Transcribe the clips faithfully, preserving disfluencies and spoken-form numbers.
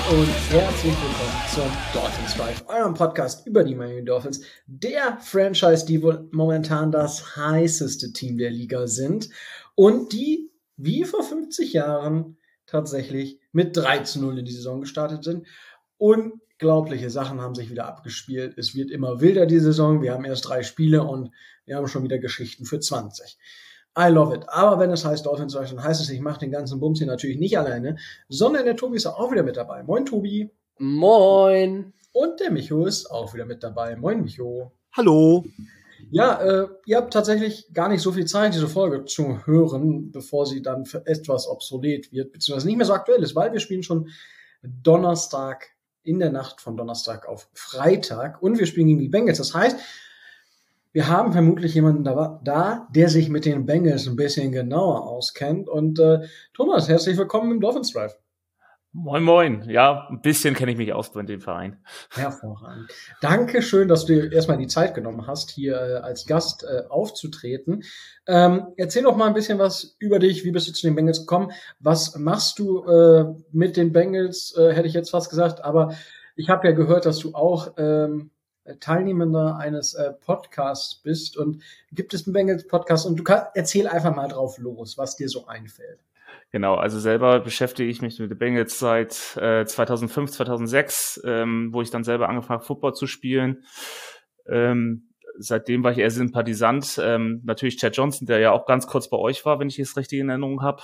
und herzlich willkommen zum Dolphins Drive, eurem Podcast über die Miami Dolphins, der Franchise, die wohl momentan das heißeste Team der Liga sind und die, wie vor fünfzig Jahren, tatsächlich mit drei zu null in die Saison gestartet sind. Unglaubliche Sachen haben sich wieder abgespielt. Es wird immer wilder die Saison. Wir haben erst drei Spiele und wir haben schon wieder Geschichten für zwanzig. I love it. Aber wenn es heißt Dolphins, dann heißt es, ich mache den ganzen Bums hier natürlich nicht alleine, sondern der Tobi ist auch wieder mit dabei. Moin, Tobi. Moin. Und der Micho ist auch wieder mit dabei. Moin, Micho. Hallo. Ja, äh, ihr habt tatsächlich gar nicht so viel Zeit, diese Folge zu hören, bevor sie dann für etwas obsolet wird, beziehungsweise nicht mehr so aktuell ist, weil wir spielen schon Donnerstag, in der Nacht von Donnerstag auf Freitag und wir spielen gegen die Bengals. Das heißt, wir haben vermutlich jemanden da, da, der sich mit den Bengals ein bisschen genauer auskennt. Und äh, Thomas, herzlich willkommen im Dolphins Drive. Moin, moin. Ja, ein bisschen kenne ich mich aus bei dem Verein. Hervorragend. Dankeschön, dass du dir erstmal die Zeit genommen hast, hier äh, als Gast äh, aufzutreten. Ähm, erzähl doch mal ein bisschen was über dich. Wie bist du zu den Bengals gekommen? Was machst du äh, mit den Bengals, äh, hätte ich jetzt fast gesagt. Aber ich habe ja gehört, dass du auch ähm, Teilnehmender eines äh, Podcasts bist und gibt es einen Bengals-Podcast und du kannst, erzähl einfach mal drauf los, was dir so einfällt. Genau, also selber beschäftige ich mich mit den Bengals seit äh, zweitausendfünf, zweitausendsechs, ähm, wo ich dann selber angefangen habe, Football zu spielen. Ähm, seitdem war ich eher Sympathisant. Ähm, natürlich Chad Johnson, der ja auch ganz kurz bei euch war, wenn ich es richtig in Erinnerung habe.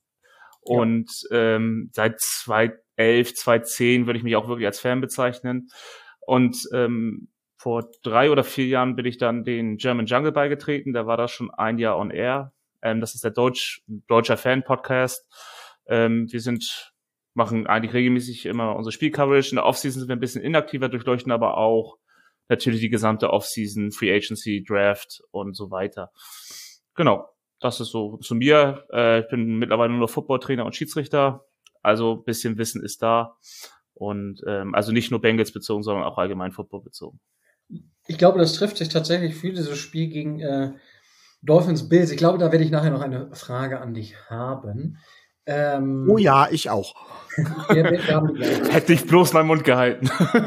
Und ja. ähm, seit zweitausendelf, zweitausendzehn würde ich mich auch wirklich als Fan bezeichnen. Und ähm, vor drei oder vier Jahren bin ich dann den German Jungle beigetreten. Der war da schon ein Jahr on air. Ähm, das ist der Deutsch, deutscher Fan-Podcast. Ähm, wir sind, machen eigentlich regelmäßig immer unsere Spielcoverage. In der Offseason sind wir ein bisschen inaktiver, durchleuchten aber auch natürlich die gesamte Offseason, Free Agency, Draft und so weiter. Genau, das ist so zu mir. Äh, ich bin mittlerweile nur noch Footballtrainer und Schiedsrichter. Also ein bisschen Wissen ist da. Und ähm, also nicht nur Bengals bezogen, sondern auch allgemein Football bezogen. Ich glaube, das trifft sich tatsächlich für dieses Spiel gegen äh, Dolphins Bills. Ich glaube, da werde ich nachher noch eine Frage an dich haben. Ähm, oh ja, ich auch. wir, wir haben Hätte ich bloß meinen Mund gehalten.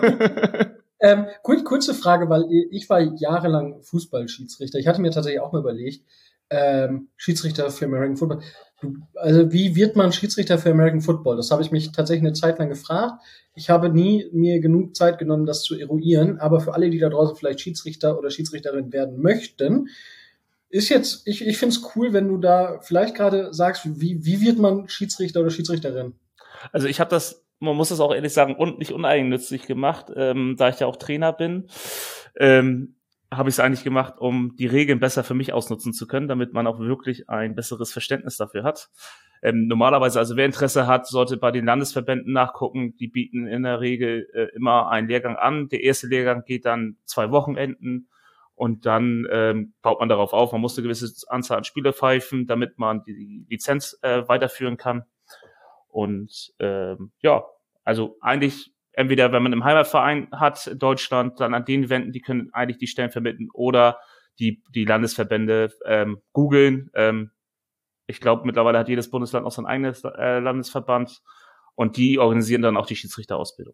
ähm, kurz, kurze Frage, weil ich war jahrelang Fußballschiedsrichter. Ich hatte mir tatsächlich auch mal überlegt, ähm, Schiedsrichter für American Football. Du, also wie wird man Schiedsrichter für American Football? Das habe ich mich tatsächlich eine Zeit lang gefragt. Ich habe nie mir genug Zeit genommen, das zu eruieren. Aber für alle, die da draußen vielleicht Schiedsrichter oder Schiedsrichterin werden möchten, ist jetzt, ich, ich finde es cool, wenn du da vielleicht gerade sagst, wie, wie wird man Schiedsrichter oder Schiedsrichterin? Also ich habe das, man muss das auch ehrlich sagen, un, nicht uneigennützig gemacht, ähm, da ich ja auch Trainer bin. Ähm, habe ich es eigentlich gemacht, um die Regeln besser für mich ausnutzen zu können, damit man auch wirklich ein besseres Verständnis dafür hat. Ähm, normalerweise, also wer Interesse hat, sollte bei den Landesverbänden nachgucken. Die bieten in der Regel äh, immer einen Lehrgang an. Der erste Lehrgang geht dann zwei Wochenenden und dann ähm, baut man darauf auf. Man muss eine gewisse Anzahl an Spiele pfeifen, damit man die Lizenz äh, weiterführen kann. Und ähm, ja, also eigentlich entweder, wenn man im Heimatverein hat, Deutschland, dann an den wenden, die können eigentlich die Stellen vermitteln oder die die Landesverbände ähm, googeln. Ähm, ich glaube, mittlerweile hat jedes Bundesland auch sein eigenes äh, Landesverband und die organisieren dann auch die Schiedsrichterausbildung.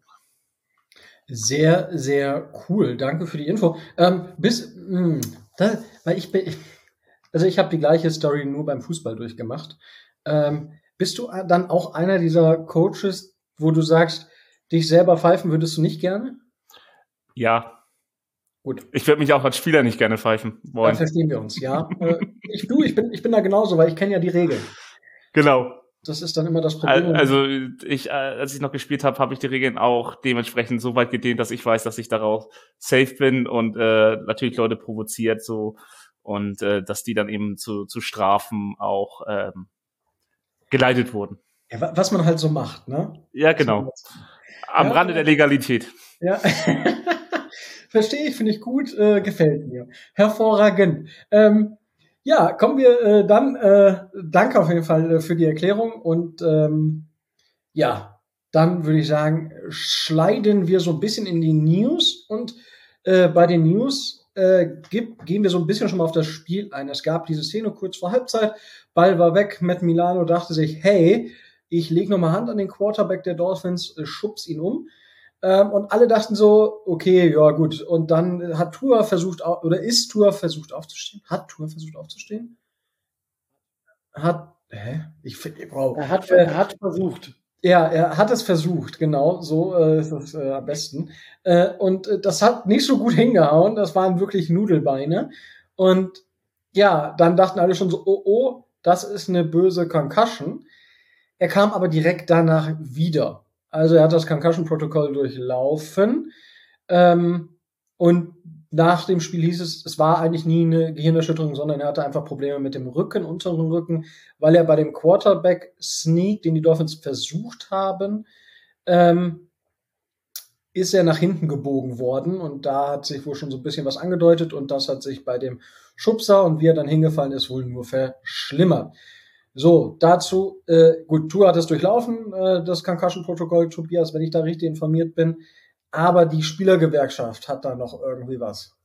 Sehr, sehr cool. Danke für die Info. Ähm, bis, mh, da, weil ich bin, also ich habe die gleiche Story nur beim Fußball durchgemacht. Ähm, bist du dann auch einer dieser Coaches, wo du sagst, dich selber pfeifen würdest du nicht gerne? Ja. Gut. Ich würde mich auch als Spieler nicht gerne pfeifen wollen. Dann verstehen wir uns, ja. äh, ich, du, ich bin, ich bin da genauso, weil ich kenne ja die Regeln. Genau. Das ist dann immer das Problem. Also ich, als ich noch gespielt habe, habe ich die Regeln auch dementsprechend so weit gedehnt, dass ich weiß, dass ich darauf safe bin und äh, natürlich Leute provoziert so und äh, dass die dann eben zu, zu Strafen auch ähm, geleitet wurden. Ja, was man halt so macht, ne? Ja, genau. Am ja, Rande der Legalität. Ja. Verstehe ich, finde ich gut, äh, gefällt mir. Hervorragend. Ähm, ja, kommen wir äh, dann, äh, danke auf jeden Fall äh, für die Erklärung und ähm, ja, dann würde ich sagen, schneiden wir so ein bisschen in die News und äh, bei den News äh, gibt, gehen wir so ein bisschen schon mal auf das Spiel ein. Es gab diese Szene kurz vor Halbzeit, Ball war weg, Matt Milano dachte sich, hey, ich lege nochmal Hand an den Quarterback der Dolphins, äh, schubs ihn um. Ähm, und alle dachten so, okay, ja gut. Und dann hat Tua versucht, oder ist Tua versucht aufzustehen? Hat Tua versucht aufzustehen? Hat, hä? Ich finde, wow. Er hat, er hat versucht. Ja, er hat es versucht, genau, so äh, ist es äh, am besten. Äh, und äh, das hat nicht so gut hingehauen, das waren wirklich Nudelbeine. Und ja, dann dachten alle schon so, oh, oh, das ist eine böse Concussion. Er kam aber direkt danach wieder. Also er hat das Concussion-Protokoll durchlaufen. Ähm, und nach dem Spiel hieß es, es war eigentlich nie eine Gehirnerschütterung, sondern er hatte einfach Probleme mit dem Rücken, unteren Rücken, weil er bei dem Quarterback-Sneak, den die Dolphins versucht haben, ähm, ist er nach hinten gebogen worden. Und da hat sich wohl schon so ein bisschen was angedeutet. Und das hat sich bei dem Schubser und wie er dann hingefallen ist, wohl nur verschlimmert. So, dazu, äh, gut, Tua hat es durchlaufen, äh, das Concussion-Protokoll, Tobias, wenn ich da richtig informiert bin. Aber die Spielergewerkschaft hat da noch irgendwie was.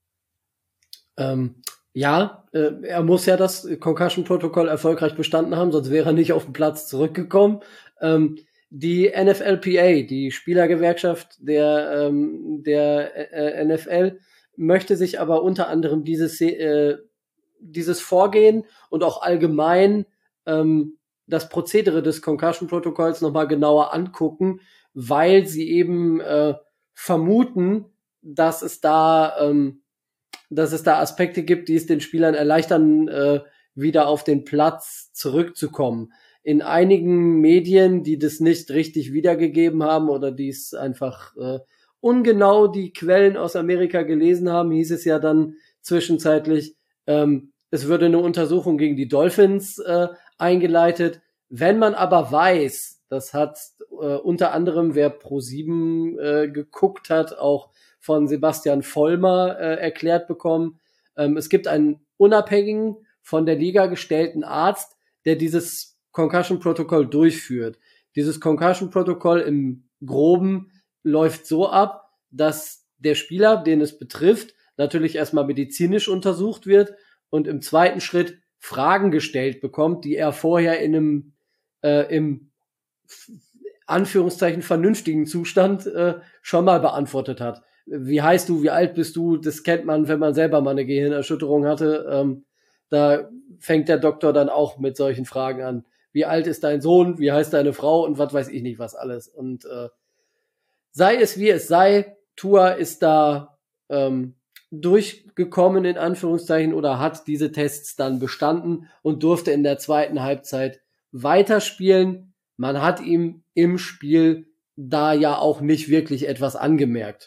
Ähm, ja, äh, er muss ja das Concussion-Protokoll erfolgreich bestanden haben, sonst wäre er nicht auf den Platz zurückgekommen. Ähm, die N F L P A, die Spielergewerkschaft der, ähm, der äh, N F L, möchte sich aber unter anderem dieses, äh, dieses Vorgehen und auch allgemein ähm, das Prozedere des Concussion-Protokolls nochmal genauer angucken, weil sie eben äh, vermuten, dass es da ähm, dass es da Aspekte gibt, die es den Spielern erleichtern, äh, wieder auf den Platz zurückzukommen. In einigen Medien, die das nicht richtig wiedergegeben haben oder die es einfach äh, ungenau die Quellen aus Amerika gelesen haben, hieß es ja dann zwischenzeitlich, ähm, es würde eine Untersuchung gegen die Dolphins äh, eingeleitet. Wenn man aber weiß, das hat äh, unter anderem, wer Pro sieben äh, geguckt hat, auch von Sebastian Vollmer äh, erklärt bekommen. Ähm, es gibt einen unabhängigen, von der Liga gestellten Arzt, der dieses Concussion-Protokoll durchführt. Dieses Concussion-Protokoll im Groben läuft so ab, dass der Spieler, den es betrifft, natürlich erstmal medizinisch untersucht wird und im zweiten Schritt Fragen gestellt bekommt, die er vorher in einem äh, im Anführungszeichen vernünftigen Zustand äh, schon mal beantwortet hat. Wie heißt du, wie alt bist du? Das kennt man, wenn man selber mal eine Gehirnerschütterung hatte. Ähm, da fängt der Doktor dann auch mit solchen Fragen an. Wie alt ist dein Sohn? Wie heißt deine Frau? Und was weiß ich nicht, was alles. Und äh, sei es wie es sei, Tua ist da ähm, durchgekommen, in Anführungszeichen, oder hat diese Tests dann bestanden und durfte in der zweiten Halbzeit weiterspielen. Man hat ihm im Spiel da ja auch nicht wirklich etwas angemerkt.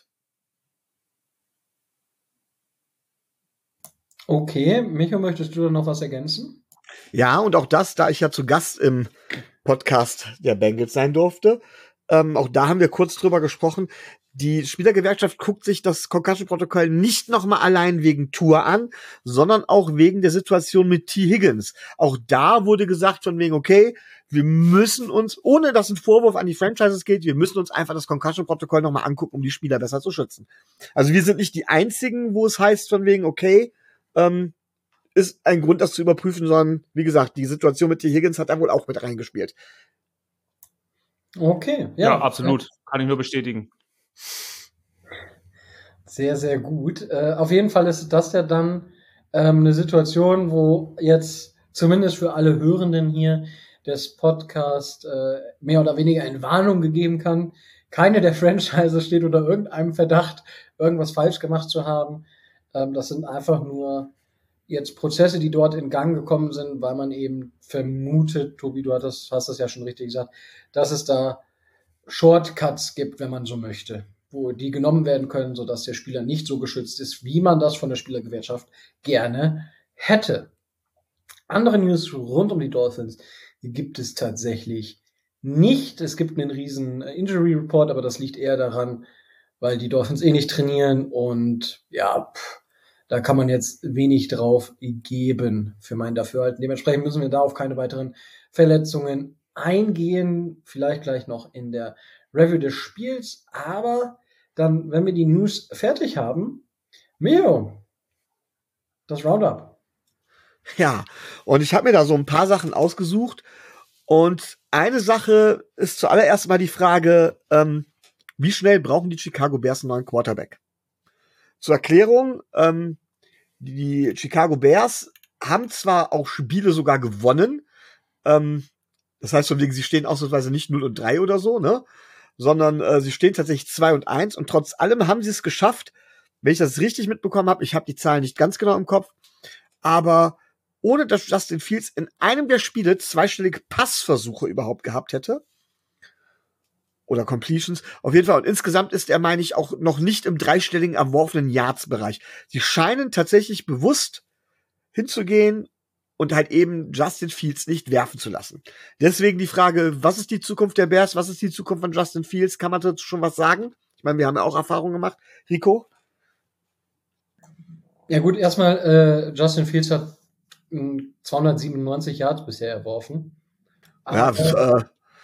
Okay, Micho, möchtest du da noch was ergänzen? Ja, und auch das, da ich ja zu Gast im Podcast der Bengals sein durfte, ähm, auch da haben wir kurz drüber gesprochen. Die Spielergewerkschaft guckt sich das Concussion-Protokoll nicht nochmal allein wegen Tua an, sondern auch wegen der Situation mit T. Higgins. Auch da wurde gesagt von wegen, okay, wir müssen uns, ohne dass ein Vorwurf an die Franchises geht, wir müssen uns einfach das Concussion-Protokoll nochmal angucken, um die Spieler besser zu schützen. Also wir sind nicht die Einzigen, wo es heißt von wegen, okay, ähm, ist ein Grund, das zu überprüfen, sondern, wie gesagt, die Situation mit T. Higgins hat da wohl auch mit reingespielt. Okay, ja. Ja, absolut. Ja. Kann ich nur bestätigen. Sehr, sehr gut. Äh, auf jeden Fall ist das ja dann ähm, eine Situation, wo jetzt zumindest für alle Hörenden hier des Podcasts äh, mehr oder weniger eine Warnung gegeben kann. Keine der Franchises steht unter irgendeinem Verdacht, irgendwas falsch gemacht zu haben. Ähm, das sind einfach nur jetzt Prozesse, die dort in Gang gekommen sind, weil man eben vermutet, Tobi, du hast das, hast das ja schon richtig gesagt, dass es da Shortcuts gibt, wenn man so möchte, wo die genommen werden können, sodass der Spieler nicht so geschützt ist, wie man das von der Spielergewerkschaft gerne hätte. Andere News rund um die Dolphins gibt es tatsächlich nicht. Es gibt einen riesen Injury Report, aber das liegt eher daran, weil die Dolphins eh nicht trainieren und ja, pff, da kann man jetzt wenig drauf geben für mein Dafürhalten. Dementsprechend müssen wir da auf keine weiteren Verletzungen eingehen. Vielleicht gleich noch in der Review des Spiels. Aber dann, wenn wir die News fertig haben, Mio, das Roundup. Ja, und ich habe mir da so ein paar Sachen ausgesucht und eine Sache ist zuallererst mal die Frage, ähm, wie schnell brauchen die Chicago Bears einen neuen Quarterback? Zur Erklärung, ähm, die Chicago Bears haben zwar auch Spiele sogar gewonnen, ähm, das heißt von wegen, sie stehen ausnahmsweise nicht null und drei oder so, ne? Sondern äh, sie stehen tatsächlich zwei und eins und trotz allem haben sie es geschafft, wenn ich das richtig mitbekommen habe, ich habe die Zahlen nicht ganz genau im Kopf, aber ohne dass Justin Fields in einem der Spiele zweistellige Passversuche überhaupt gehabt hätte, oder Completions, auf jeden Fall. Und insgesamt ist er, meine ich, auch noch nicht im dreistelligen erworfenen Yards-Bereich. Sie scheinen tatsächlich bewusst hinzugehen und halt eben Justin Fields nicht werfen zu lassen. Deswegen die Frage, was ist die Zukunft der Bears? Was ist die Zukunft von Justin Fields? Kann man dazu schon was sagen? Ich meine, wir haben ja auch Erfahrungen gemacht. Rico? Ja gut, erstmal, äh, Justin Fields hat mh, zweihundertsiebenundneunzig Yards bisher erworfen. Ja, Aber, äh,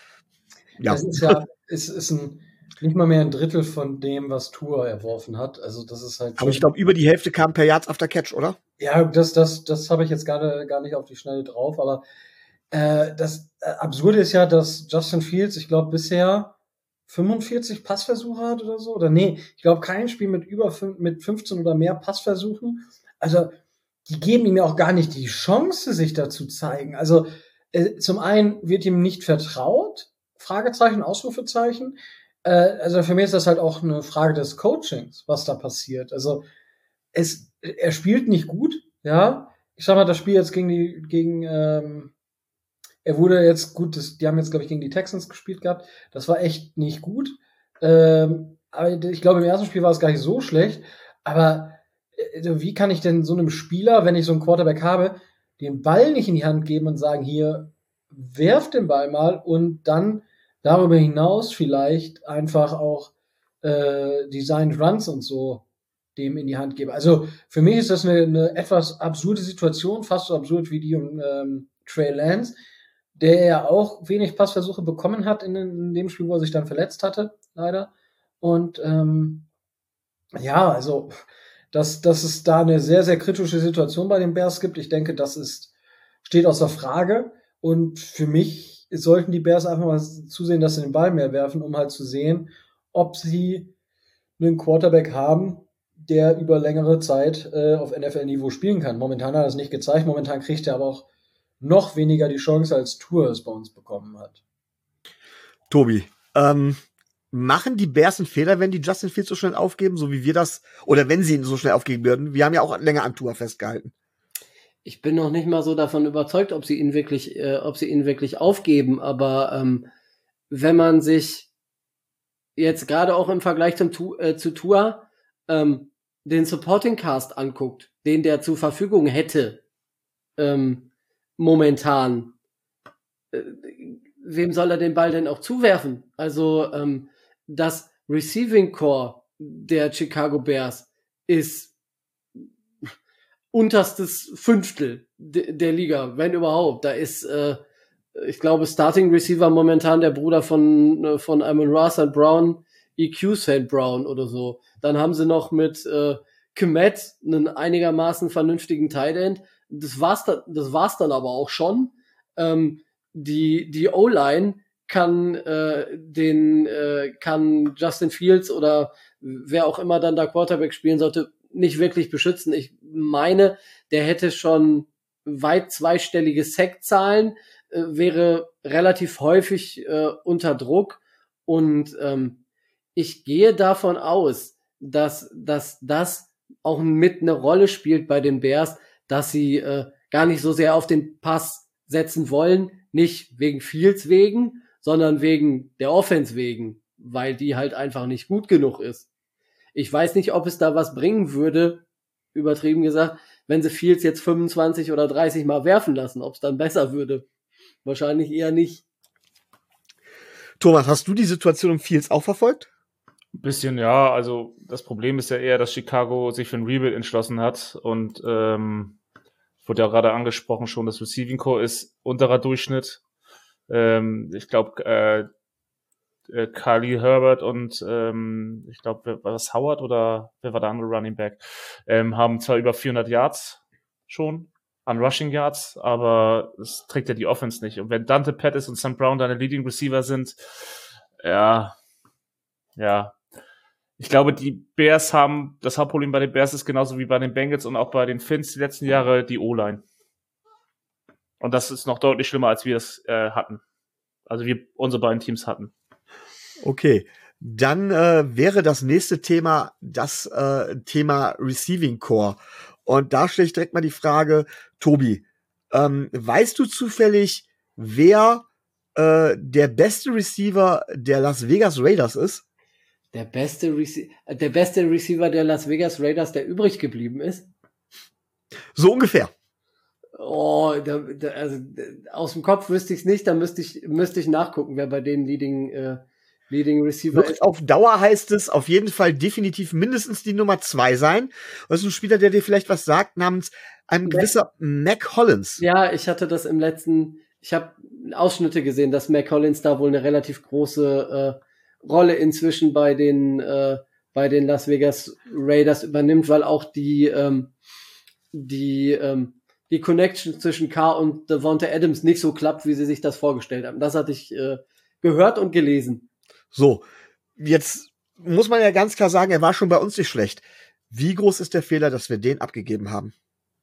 ja. Das ist ja, ist, ist ein, nicht mal mehr ein Drittel von dem, was Tua erworfen hat. Also das ist halt. Aber ich glaube, über die Hälfte kam per Yards after Catch, oder? Ja, das, das, das habe ich jetzt gar, gar nicht auf die Schnelle drauf, aber äh, das äh, Absurde ist ja, dass Justin Fields, ich glaube, bisher fünfundvierzig Passversuche hat oder so. Oder nee, ich glaube, kein Spiel mit über fün- mit fünfzehn oder mehr Passversuchen. Also, die geben ihm ja auch gar nicht die Chance, sich da zu zeigen. Also, äh, zum einen wird ihm nicht vertraut, Fragezeichen, Ausrufezeichen. Äh, also für mich ist das halt auch eine Frage des Coachings, was da passiert. Also, es, er spielt nicht gut, ja. Ich sag mal, das Spiel jetzt gegen die, gegen, ähm, er wurde jetzt gut, das, die haben jetzt, glaube ich, gegen die Texans gespielt gehabt. Das war echt nicht gut. Ähm, aber ich glaube, im ersten Spiel war es gar nicht so schlecht. Aber äh, wie kann ich denn so einem Spieler, wenn ich so einen Quarterback habe, den Ball nicht in die Hand geben und sagen, hier, werf den Ball mal und dann darüber hinaus vielleicht einfach auch äh, Designed Runs und so dem in die Hand geben. Also für mich ist das eine, eine etwas absurde Situation, fast so absurd wie die um ähm, Trey Lance, der ja auch wenig Passversuche bekommen hat in, in dem Spiel, wo er sich dann verletzt hatte, leider. Und ähm, ja, also dass, dass es da eine sehr, sehr kritische Situation bei den Bears gibt, ich denke, das ist, steht außer Frage. Und für mich sollten die Bears einfach mal zusehen, dass sie den Ball mehr werfen, um halt zu sehen, ob sie einen Quarterback haben, der über längere Zeit äh, auf N F L-Niveau spielen kann. Momentan hat er das nicht gezeigt, momentan kriegt er aber auch noch weniger die Chance, als Tua es bei uns bekommen hat. Tobi, ähm, machen die Bears einen Fehler, wenn die Justin Fields so schnell aufgeben, so wie wir das, oder wenn sie ihn so schnell aufgeben würden? Wir haben ja auch länger an Tua festgehalten. Ich bin noch nicht mal so davon überzeugt, ob sie ihn wirklich, äh, ob sie ihn wirklich aufgeben, aber ähm, wenn man sich jetzt gerade auch im Vergleich zum Tu- äh, zu Tua ähm, den Supporting Cast anguckt, den der zur Verfügung hätte, ähm, momentan, äh, wem soll er den Ball denn auch zuwerfen? Also ähm, das Receiving Core der Chicago Bears ist unterstes Fünftel de- der Liga, wenn überhaupt. Da ist, äh, ich glaube, Starting Receiver momentan der Bruder von äh, von Amon-Ra Saint Brown, E Q Saint Brown oder so. Dann haben sie noch mit äh, Kmet einen einigermaßen vernünftigen Tight End. Das war's, da, das war's dann aber auch schon. Ähm, die die O-Line kann äh, den äh, kann Justin Fields oder wer auch immer dann da Quarterback spielen sollte, nicht wirklich beschützen. Ich meine, der hätte schon weit zweistellige Sackzahlen, äh, wäre relativ häufig äh, unter Druck und ähm, ich gehe davon aus, dass, dass das auch mit eine Rolle spielt bei den Bears, dass sie äh, gar nicht so sehr auf den Pass setzen wollen, nicht wegen Fields wegen, sondern wegen der Offense wegen, weil die halt einfach nicht gut genug ist. Ich weiß nicht, ob es da was bringen würde, übertrieben gesagt, wenn sie Fields jetzt fünfundzwanzig oder dreißig Mal werfen lassen, ob es dann besser würde. Wahrscheinlich eher nicht. Thomas, hast du die Situation um Fields auch verfolgt? Ein bisschen, ja. Also das Problem ist ja eher, dass Chicago sich für ein Rebuild entschlossen hat und ähm, wurde ja gerade angesprochen schon, das Receiving Core ist unterer Durchschnitt. Ähm, ich glaube, äh, äh, Khalil Herbert und ähm, ich glaube, war das Howard oder wer war der andere Running Back, ähm, haben zwar über vierhundert Yards schon, an Rushing Yards, aber es trägt ja die Offense nicht. Und wenn Dante Pettis und Sam Brown deine Leading Receiver sind, ja, ja. Ich glaube, die Bears haben, das Hauptproblem bei den Bears ist genauso wie bei den Bengals und auch bei den Finns die letzten Jahre die O-Line. Und das ist noch deutlich schlimmer, als wir es äh, hatten. Also wir unsere beiden Teams hatten. Okay, dann äh, wäre das nächste Thema das äh, Thema Receiving Core. Und da stelle ich direkt mal die Frage, Tobi, ähm, weißt du zufällig, wer äh, der beste Receiver der Las Vegas Raiders ist? Der beste, Rece- der beste Receiver der Las Vegas Raiders, der übrig geblieben ist? So ungefähr. Oh, da, da, also aus dem Kopf wüsste ich es nicht, da müsste ich, müsste ich nachgucken, wer bei denen Leading, äh, Leading Receiver Wird ist. auf Dauer heißt es auf jeden Fall definitiv mindestens die Nummer zwei sein. Das ist ein Spieler, der dir vielleicht was sagt, namens ein gewisser Mac Hollins. Ja, ich hatte das im letzten, ich habe Ausschnitte gesehen, dass Mac Hollins da wohl eine relativ große äh, Rolle inzwischen bei den äh, bei den Las Vegas Raiders übernimmt, weil auch die ähm, die ähm, die Connection zwischen Carr und Devonta Adams nicht so klappt, wie sie sich das vorgestellt haben. Das hatte ich äh, gehört und gelesen. So, jetzt muss man ja ganz klar sagen, er war schon bei uns nicht schlecht. Wie groß ist der Fehler, dass wir den abgegeben haben?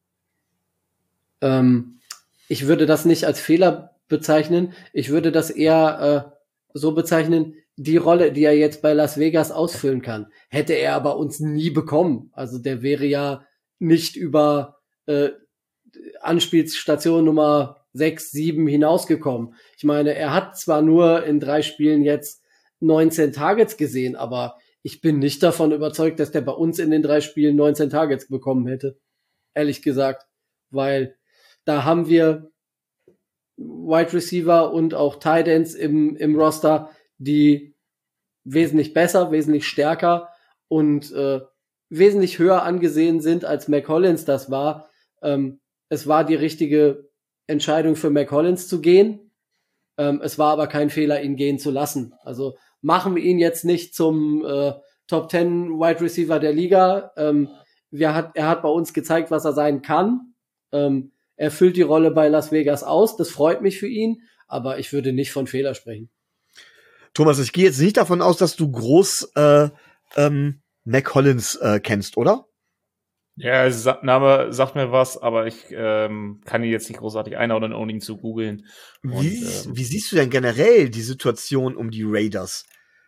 Ähm, ich würde das nicht als Fehler bezeichnen. Ich würde das eher äh, so bezeichnen, die Rolle, die er jetzt bei Las Vegas ausfüllen kann, hätte er aber uns nie bekommen. Also der wäre ja nicht über äh, Anspielstation Nummer sechs, sieben hinausgekommen. Ich meine, er hat zwar nur in drei Spielen jetzt neunzehn Targets gesehen, aber ich bin nicht davon überzeugt, dass der bei uns in den drei Spielen neunzehn Targets bekommen hätte. Ehrlich gesagt. Weil da haben wir Wide Receiver und auch Tight Ends im, im Roster, die wesentlich besser, wesentlich stärker und äh, wesentlich höher angesehen sind, als Mac Hollins das war. Ähm, es war die richtige Entscheidung für Mac Hollins zu gehen. Ähm, es war aber kein Fehler, ihn gehen zu lassen. Also machen wir ihn jetzt nicht zum äh, Top zehn Wide Receiver der Liga. Ähm, wir hat, er hat bei uns gezeigt, was er sein kann. Ähm, er füllt die Rolle bei Las Vegas aus. Das freut mich für ihn, aber ich würde nicht von Fehler sprechen. Thomas, ich gehe jetzt nicht davon aus, dass du groß äh, ähm, Mac Hollins äh, kennst, oder? Ja, der Name sagt mir was, aber ich ähm, kann ihn jetzt nicht großartig einordnen, ohne ihn zu googeln. Wie, ähm, wie siehst du denn generell die Situation um die Raiders?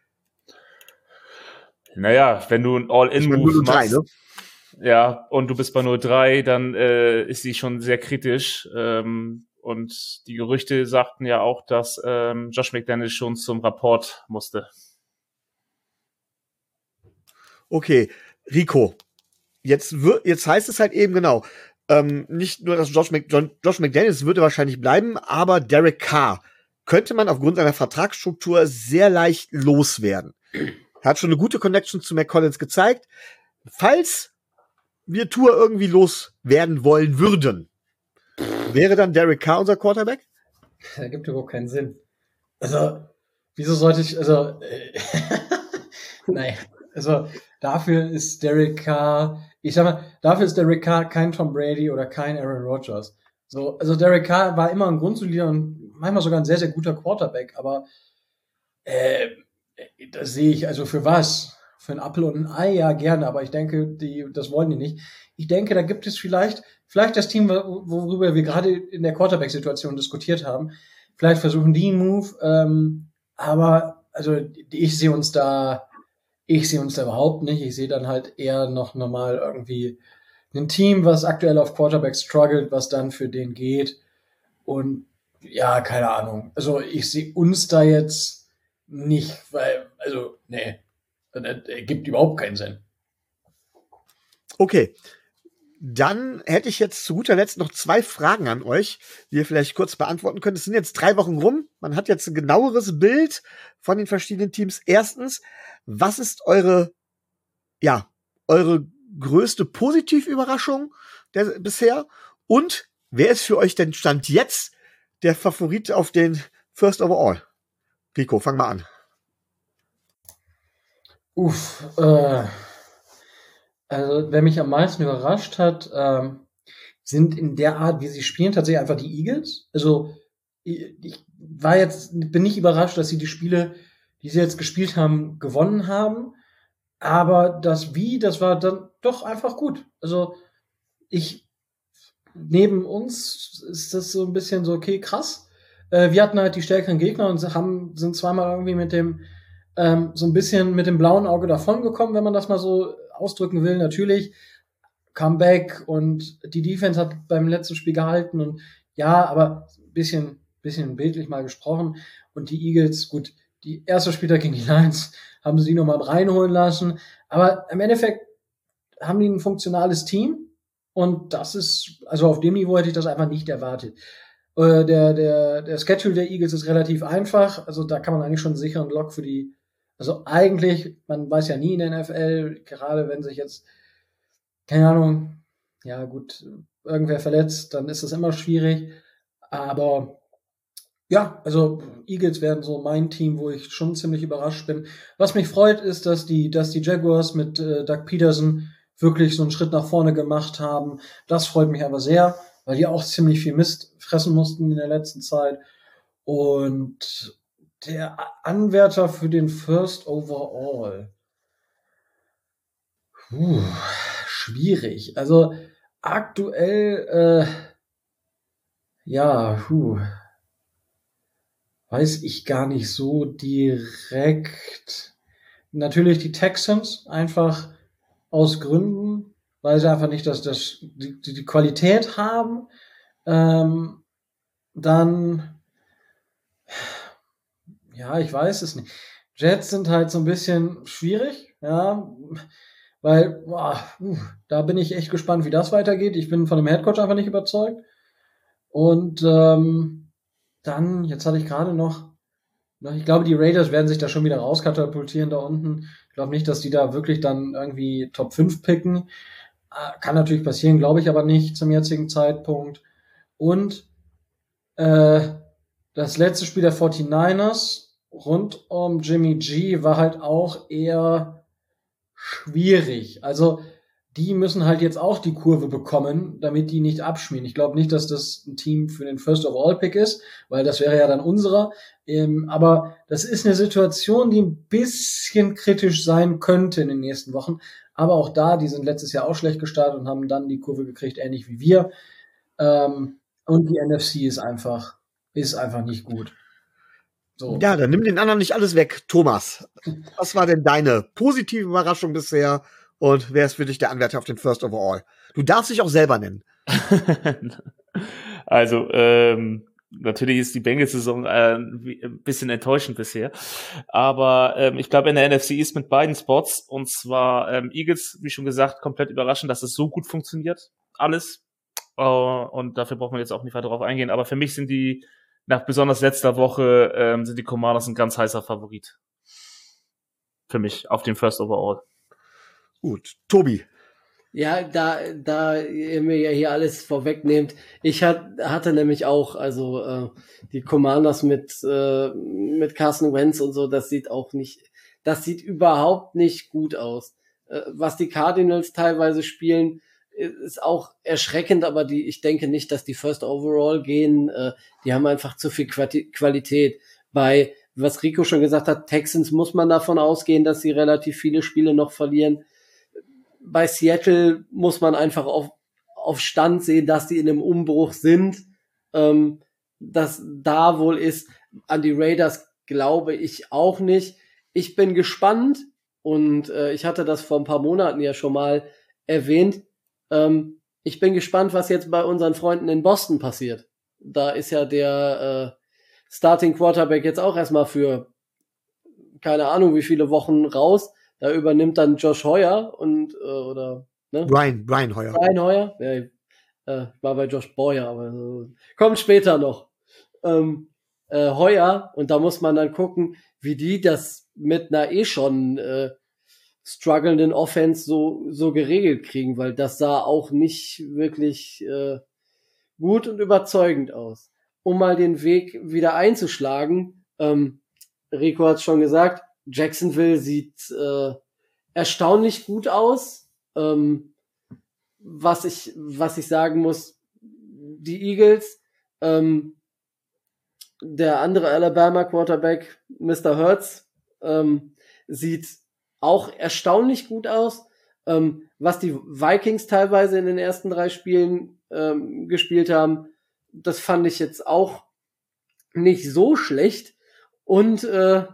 Naja, wenn du ein All-In-Move machst, ne? Ja, und du bist bei null drei, dann äh, ist sie schon sehr kritisch. Ähm, und die Gerüchte sagten ja auch, dass ähm, Josh McDaniels schon zum Rapport musste. Okay, Rico. Jetzt wird, jetzt heißt es halt eben genau, ähm, nicht nur, dass Josh, Mc, John, Josh McDaniels würde wahrscheinlich bleiben, aber Derek Carr könnte man aufgrund seiner Vertragsstruktur sehr leicht loswerden. Er hat schon eine gute Connection zu McCollins gezeigt. Falls wir Tour irgendwie loswerden wollen würden, wäre dann Derek Carr unser Quarterback? Das ergibt überhaupt keinen Sinn. Also, wieso sollte ich, also, äh, nein, also, dafür ist Derek Carr, ich sag mal, dafür ist Derek Carr kein Tom Brady oder kein Aaron Rodgers. So, also Derek Carr war immer ein grundsolider und manchmal sogar ein sehr, sehr guter Quarterback, aber äh, das sehe ich, also für was? Für ein Apfel und ein Ei, ja, gerne, aber ich denke, die, das wollen die nicht. Ich denke, da gibt es vielleicht, vielleicht das Team, worüber wir gerade in der Quarterback-Situation diskutiert haben, vielleicht versuchen die einen Move, ähm, aber also ich sehe uns da Ich sehe uns da überhaupt nicht. Ich sehe dann halt eher noch normal irgendwie ein Team, was aktuell auf Quarterback struggelt, was dann für den geht. Und ja, keine Ahnung. Also ich sehe uns da jetzt nicht, weil, also, nee, das ergibt überhaupt keinen Sinn. Okay. Dann hätte ich jetzt zu guter Letzt noch zwei Fragen an euch, die ihr vielleicht kurz beantworten könnt. Es sind jetzt drei Wochen rum. Man hat jetzt ein genaueres Bild von den verschiedenen Teams. Erstens, was ist eure, ja, eure größte Positivüberraschung der, bisher? Und wer ist für euch denn Stand jetzt der Favorit auf den First Overall? Rico, fang mal an. Uff, äh, also wer mich am meisten überrascht hat, ähm, sind in der Art, wie sie spielen, tatsächlich einfach die Eagles. Also ich, ich war jetzt, bin nicht überrascht, dass sie die Spiele, die sie jetzt gespielt haben, gewonnen haben. Aber das Wie, das war dann doch einfach gut. Also ich, neben uns ist das so ein bisschen so, okay, krass. Äh, wir hatten halt die stärkeren Gegner und haben, sind zweimal irgendwie mit dem, ähm, so ein bisschen mit dem blauen Auge davongekommen, wenn man das mal so ausdrücken will. Natürlich, Comeback und die Defense hat beim letzten Spiel gehalten und ja, aber ein bisschen, bisschen bildlich mal gesprochen. Und die Eagles, gut, die erste Spieltag gegen die Lions haben sie nochmal reinholen lassen. Aber im Endeffekt haben die ein funktionales Team. Und das ist, also auf dem Niveau hätte ich das einfach nicht erwartet. Äh, der, der, der Schedule der Eagles ist relativ einfach. Also da kann man eigentlich schon einen sicheren Lock für die, also eigentlich, man weiß ja nie in der N F L, gerade wenn sich jetzt, keine Ahnung, ja gut, irgendwer verletzt, dann ist das immer schwierig. Aber ja, also Eagles werden so mein Team, wo ich schon ziemlich überrascht bin. Was mich freut, ist, dass die, dass die Jaguars mit äh, Doug Peterson wirklich so einen Schritt nach vorne gemacht haben. Das freut mich aber sehr, weil die auch ziemlich viel Mist fressen mussten in der letzten Zeit. Und der Anwärter für den First Overall. Puh, schwierig. Also aktuell, äh, ja, puh, weiß ich gar nicht so direkt. Natürlich die Texans, einfach aus Gründen, weil sie einfach nicht das, das, die, die Qualität haben. Ähm, dann, ja, ich weiß es nicht. Jets sind halt so ein bisschen schwierig, ja, weil, boah, uh, da bin ich echt gespannt, wie das weitergeht. Ich bin von dem Headcoach einfach nicht überzeugt. Und ähm, dann, jetzt hatte ich gerade noch, ich glaube, die Raiders werden sich da schon wieder rauskatapultieren da unten. Ich glaube nicht, dass die da wirklich dann irgendwie Top fünf picken. Kann natürlich passieren, glaube ich aber nicht zum jetzigen Zeitpunkt. Und äh, das letzte Spiel der forty-niners rund um Jimmy G war halt auch eher schwierig. Also die müssen halt jetzt auch die Kurve bekommen, damit die nicht abschmieren. Ich glaube nicht, dass das ein Team für den First Overall Pick ist, weil das wäre ja dann unserer. Ähm, aber das ist eine Situation, die ein bisschen kritisch sein könnte in den nächsten Wochen. Aber auch da, die sind letztes Jahr auch schlecht gestartet und haben dann die Kurve gekriegt, ähnlich wie wir. Ähm, und die N F C ist einfach, ist einfach nicht gut. So. Ja, dann nimm den anderen nicht alles weg. Thomas, was war denn deine positive Überraschung bisher? Und wer ist für dich der Anwärter auf den First Overall? Du darfst dich auch selber nennen. Also, ähm, natürlich ist die Bengals-Saison äh, ein bisschen enttäuschend bisher. Aber ähm, ich glaube, in der N F C ist mit beiden Spots, und zwar ähm, Eagles, wie schon gesagt, komplett überraschend, dass es so gut funktioniert. Alles. Uh, und dafür brauchen wir jetzt auch nicht weiter drauf eingehen. Aber für mich sind die, nach besonders letzter Woche, ähm, sind die Commanders ein ganz heißer Favorit. Für mich auf den First Overall. Gut, Tobi. Ja, da, da ihr mir ja hier alles vorwegnehmt. Ich hat, hatte nämlich auch, also äh, die Commanders mit äh, mit Carson Wentz und so, das sieht auch nicht, das sieht überhaupt nicht gut aus. Äh, was die Cardinals teilweise spielen, ist auch erschreckend, aber die, ich denke nicht, dass die First Overall gehen. Äh, die haben einfach zu viel Qualität. Bei, was Rico schon gesagt hat, Texans muss man davon ausgehen, dass sie relativ viele Spiele noch verlieren. Bei Seattle muss man einfach auf, auf Stand sehen, dass die in einem Umbruch sind. Ähm, das da wohl ist. An die Raiders glaube ich auch nicht. Ich bin gespannt und äh, ich hatte das vor ein paar Monaten ja schon mal erwähnt. Ähm, ich bin gespannt, was jetzt bei unseren Freunden in Boston passiert. Da ist ja der äh, Starting Quarterback jetzt auch erstmal für keine Ahnung wie viele Wochen raus. Da übernimmt dann Josh Hoyer und äh, oder ne? Brian, Brian Hoyer. Brian Hoyer. Ja, ich äh, war bei Josh Boyer, aber äh, kommt später noch. Ähm, äh, Hoyer, und da muss man dann gucken, wie die das mit einer eh schon äh, strugglenden Offense so so geregelt kriegen, weil das sah auch nicht wirklich äh, gut und überzeugend aus. Um mal den Weg wieder einzuschlagen, ähm, Rico hat schon gesagt, Jacksonville sieht äh, erstaunlich gut aus. Ähm, was ich was ich sagen muss, die Eagles, ähm, der andere Alabama Quarterback, Mister Hurts, ähm, sieht auch erstaunlich gut aus. Ähm, was die Vikings teilweise in den ersten drei Spielen ähm, gespielt haben, das fand ich jetzt auch nicht so schlecht. Und äh,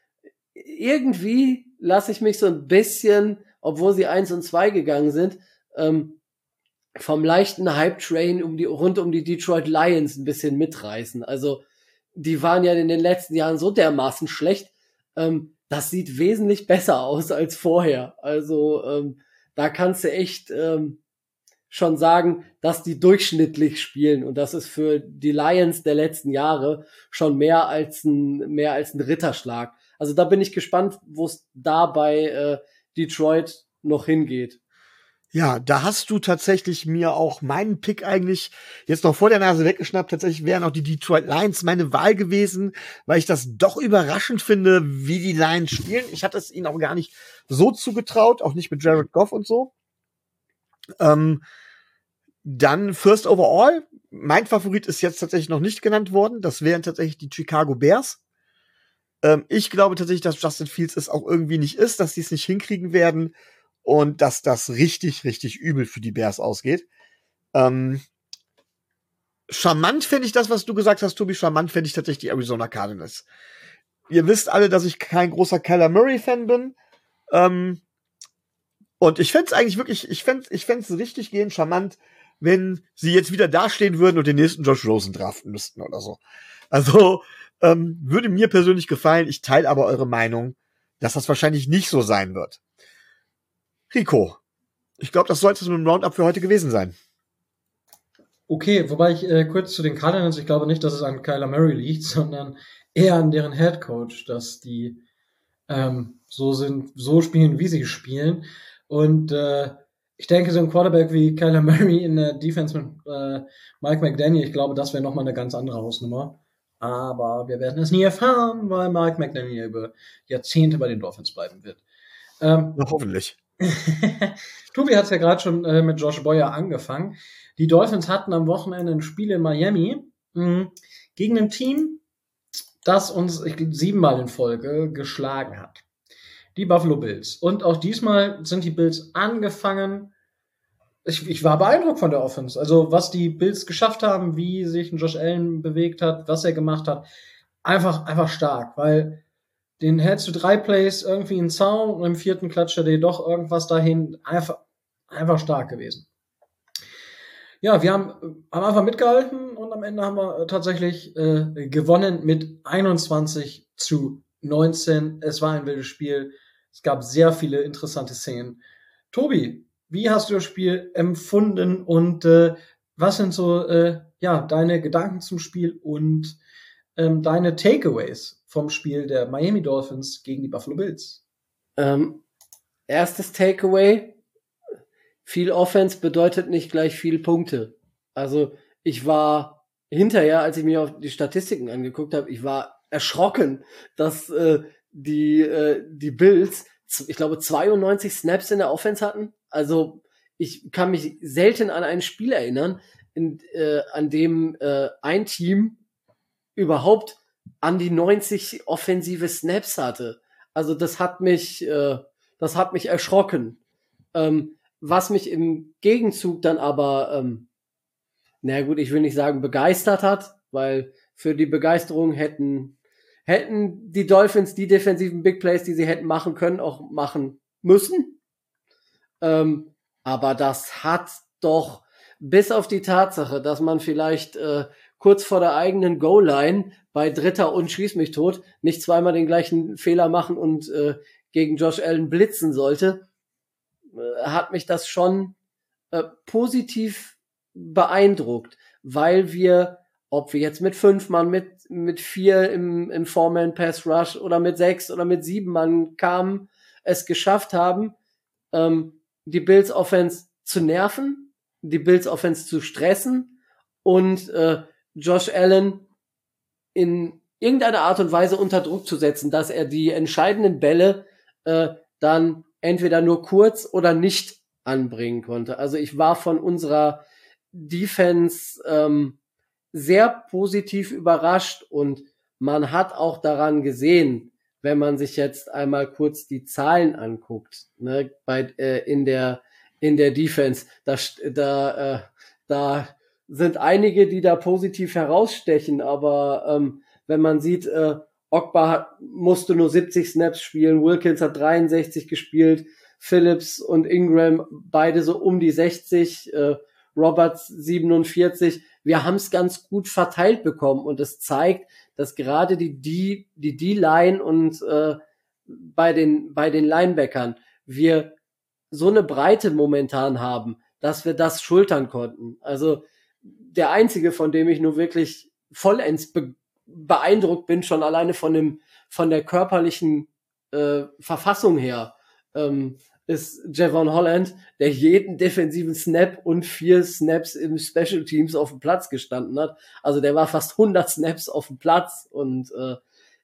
irgendwie lasse ich mich so ein bisschen, obwohl sie eins und zwei gegangen sind, ähm, vom leichten Hype-Train um die, rund um die Detroit Lions ein bisschen mitreißen. Also die waren ja in den letzten Jahren so dermaßen schlecht, ähm, das sieht wesentlich besser aus als vorher. Also ähm, da kannst du echt ähm, schon sagen, dass die durchschnittlich spielen, und das ist für die Lions der letzten Jahre schon mehr als ein mehr als ein Ritterschlag. Also da bin ich gespannt, wo es da bei äh, Detroit noch hingeht. Ja, da hast du tatsächlich mir auch meinen Pick eigentlich jetzt noch vor der Nase weggeschnappt. Tatsächlich wären auch die Detroit Lions meine Wahl gewesen, weil ich das doch überraschend finde, wie die Lions spielen. Ich hatte es ihnen auch gar nicht so zugetraut, auch nicht mit Jared Goff und so. Ähm, dann First Overall. Mein Favorit ist jetzt tatsächlich noch nicht genannt worden. Das wären tatsächlich die Chicago Bears. Ähm, ich glaube tatsächlich, dass Justin Fields es auch irgendwie nicht ist, dass sie es nicht hinkriegen werden. Und dass das richtig, richtig übel für die Bears ausgeht. Ähm, charmant finde ich das, was du gesagt hast, Tobi. Charmant finde ich tatsächlich die Arizona Cardinals. Ihr wisst alle, dass ich kein großer Kyler Murray-Fan bin. Ähm, und ich fände es eigentlich wirklich, ich fände ich fände es richtig gehend charmant, wenn sie jetzt wieder dastehen würden und den nächsten Josh Rosen draften müssten oder so. Also, ähm, würde mir persönlich gefallen. Ich teile aber eure Meinung, dass das wahrscheinlich nicht so sein wird. Rico, ich glaube, das sollte es mit dem Roundup für heute gewesen sein. Okay, wobei ich äh, kurz zu den Cardinals, ich glaube nicht, dass es an Kyler Murray liegt, sondern eher an deren Head Coach, dass die ähm, so sind, so spielen, wie sie spielen. Und äh, ich denke, so ein Quarterback wie Kyler Murray in der Defense mit äh, Mike McDaniel, ich glaube, das wäre nochmal eine ganz andere Hausnummer. Aber wir werden es nie erfahren, weil Mike McDaniel über Jahrzehnte bei den Dolphins bleiben wird. Ähm, Na, hoffentlich. Tobi hat es ja gerade schon äh, mit Josh Boyer angefangen. Die Dolphins hatten am Wochenende ein Spiel in Miami mh, gegen ein Team, das uns ich, siebenmal in Folge geschlagen hat. Die Buffalo Bills. Und auch diesmal sind die Bills angefangen. Ich, ich war beeindruckt von der Offense. Also was die Bills geschafft haben, wie sich ein Josh Allen bewegt hat, was er gemacht hat. Einfach, einfach stark, weil den hältst du drei Plays irgendwie in den Zaun und im vierten klatscht er dir doch irgendwas dahin. Einfach, einfach stark gewesen. Ja, wir haben am Anfang mitgehalten und am Ende haben wir tatsächlich äh, gewonnen mit einundzwanzig zu neunzehn. Es war ein wildes Spiel. Es gab sehr viele interessante Szenen. Tobi, wie hast du das Spiel empfunden und äh, was sind so äh, ja deine Gedanken zum Spiel und ähm, deine Takeaways vom Spiel der Miami Dolphins gegen die Buffalo Bills? Ähm, erstes Takeaway: Viel Offense bedeutet nicht gleich viel Punkte. Also ich war hinterher, als ich mir auf die Statistiken angeguckt habe, ich war erschrocken, dass äh, die äh, die Bills, ich glaube, zweiundneunzig Snaps in der Offense hatten. Also ich kann mich selten an ein Spiel erinnern, in, äh, an dem äh, ein Team überhaupt an die neunzig offensive Snaps hatte. Also das hat mich, äh, das hat mich erschrocken. Ähm, was mich im Gegenzug dann aber, ähm, na gut, ich will nicht sagen begeistert hat, weil für die Begeisterung hätten hätten die Dolphins die defensiven Big Plays, die sie hätten machen können, auch machen müssen. Ähm, aber das hat doch, bis auf die Tatsache, dass man vielleicht äh, kurz vor der eigenen Goal-Line bei Dritter und Schieß mich tot nicht zweimal den gleichen Fehler machen und äh, gegen Josh Allen blitzen sollte, äh, hat mich das schon äh, positiv beeindruckt, weil wir, ob wir jetzt mit fünf Mann, mit mit vier im, im Four-Man-Pass-Rush oder mit sechs oder mit sieben Mann kamen, es geschafft haben, ähm, die Bills-Offense zu nerven, die Bills-Offense zu stressen und äh, Josh Allen in irgendeiner Art und Weise unter Druck zu setzen, dass er die entscheidenden Bälle äh, dann entweder nur kurz oder nicht anbringen konnte. Also ich war von unserer Defense ähm, sehr positiv überrascht und man hat auch daran gesehen, wenn man sich jetzt einmal kurz die Zahlen anguckt, ne, bei äh, in der in der Defense, da da äh, da sind einige, die da positiv herausstechen, aber ähm, wenn man sieht, äh, Ogba hat, musste nur siebzig Snaps spielen, Wilkins hat dreiundsechzig gespielt, Phillips und Ingram beide so um die sechzig, äh, Roberts siebenundvierzig. Wir haben es ganz gut verteilt bekommen und es zeigt, dass gerade die D, die D-Line und äh, bei den bei den Linebackern wir so eine Breite momentan haben, dass wir das schultern konnten. Also der einzige, von dem ich nur wirklich vollends be- beeindruckt bin, schon alleine von dem von der körperlichen äh, Verfassung her, ähm, ist Javon Holland, der jeden defensiven Snap und vier Snaps im Special Teams auf dem Platz gestanden hat. Also der war fast hundert Snaps auf dem Platz und äh,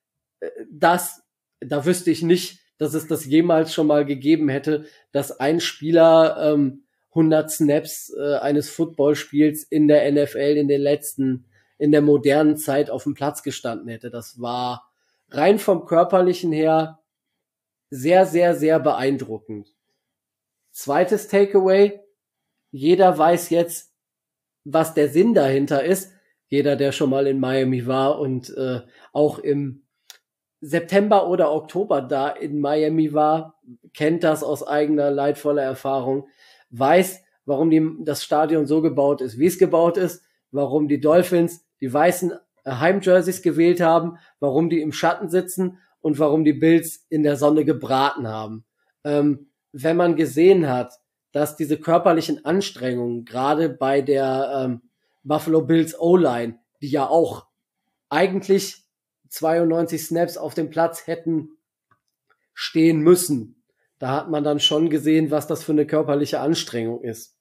das, da wüsste ich nicht, dass es das jemals schon mal gegeben hätte, dass ein Spieler ähm, hundert Snaps äh, eines Footballspiels in der N F L in den letzten, in der modernen Zeit auf dem Platz gestanden hätte. Das war rein vom Körperlichen her sehr, sehr, sehr beeindruckend. Zweites Takeaway. Jeder weiß jetzt, was der Sinn dahinter ist. Jeder, der schon mal in Miami war und äh, auch im September oder Oktober da in Miami war, kennt das aus eigener leidvoller Erfahrung, weiß, warum die, das Stadion so gebaut ist, wie es gebaut ist, warum die Dolphins die weißen Heimjerseys gewählt haben, warum die im Schatten sitzen und warum die Bills in der Sonne gebraten haben. Ähm, wenn man gesehen hat, dass diese körperlichen Anstrengungen, gerade bei der ähm, Buffalo Bills O-Line, die ja auch eigentlich zweiundneunzig Snaps auf dem Platz hätten stehen müssen, da hat man dann schon gesehen, was das für eine körperliche Anstrengung ist.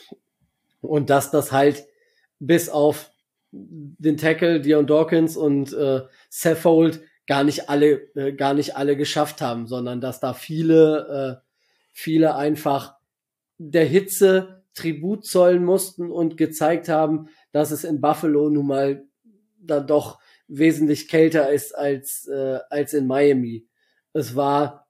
Und dass das halt bis auf den Tackle, Dion Dawkins und äh, Saffold gar nicht alle, äh, gar nicht alle geschafft haben, sondern dass da viele, äh, viele einfach der Hitze Tribut zollen mussten und gezeigt haben, dass es in Buffalo nun mal dann doch wesentlich kälter ist als, äh, als in Miami. Es war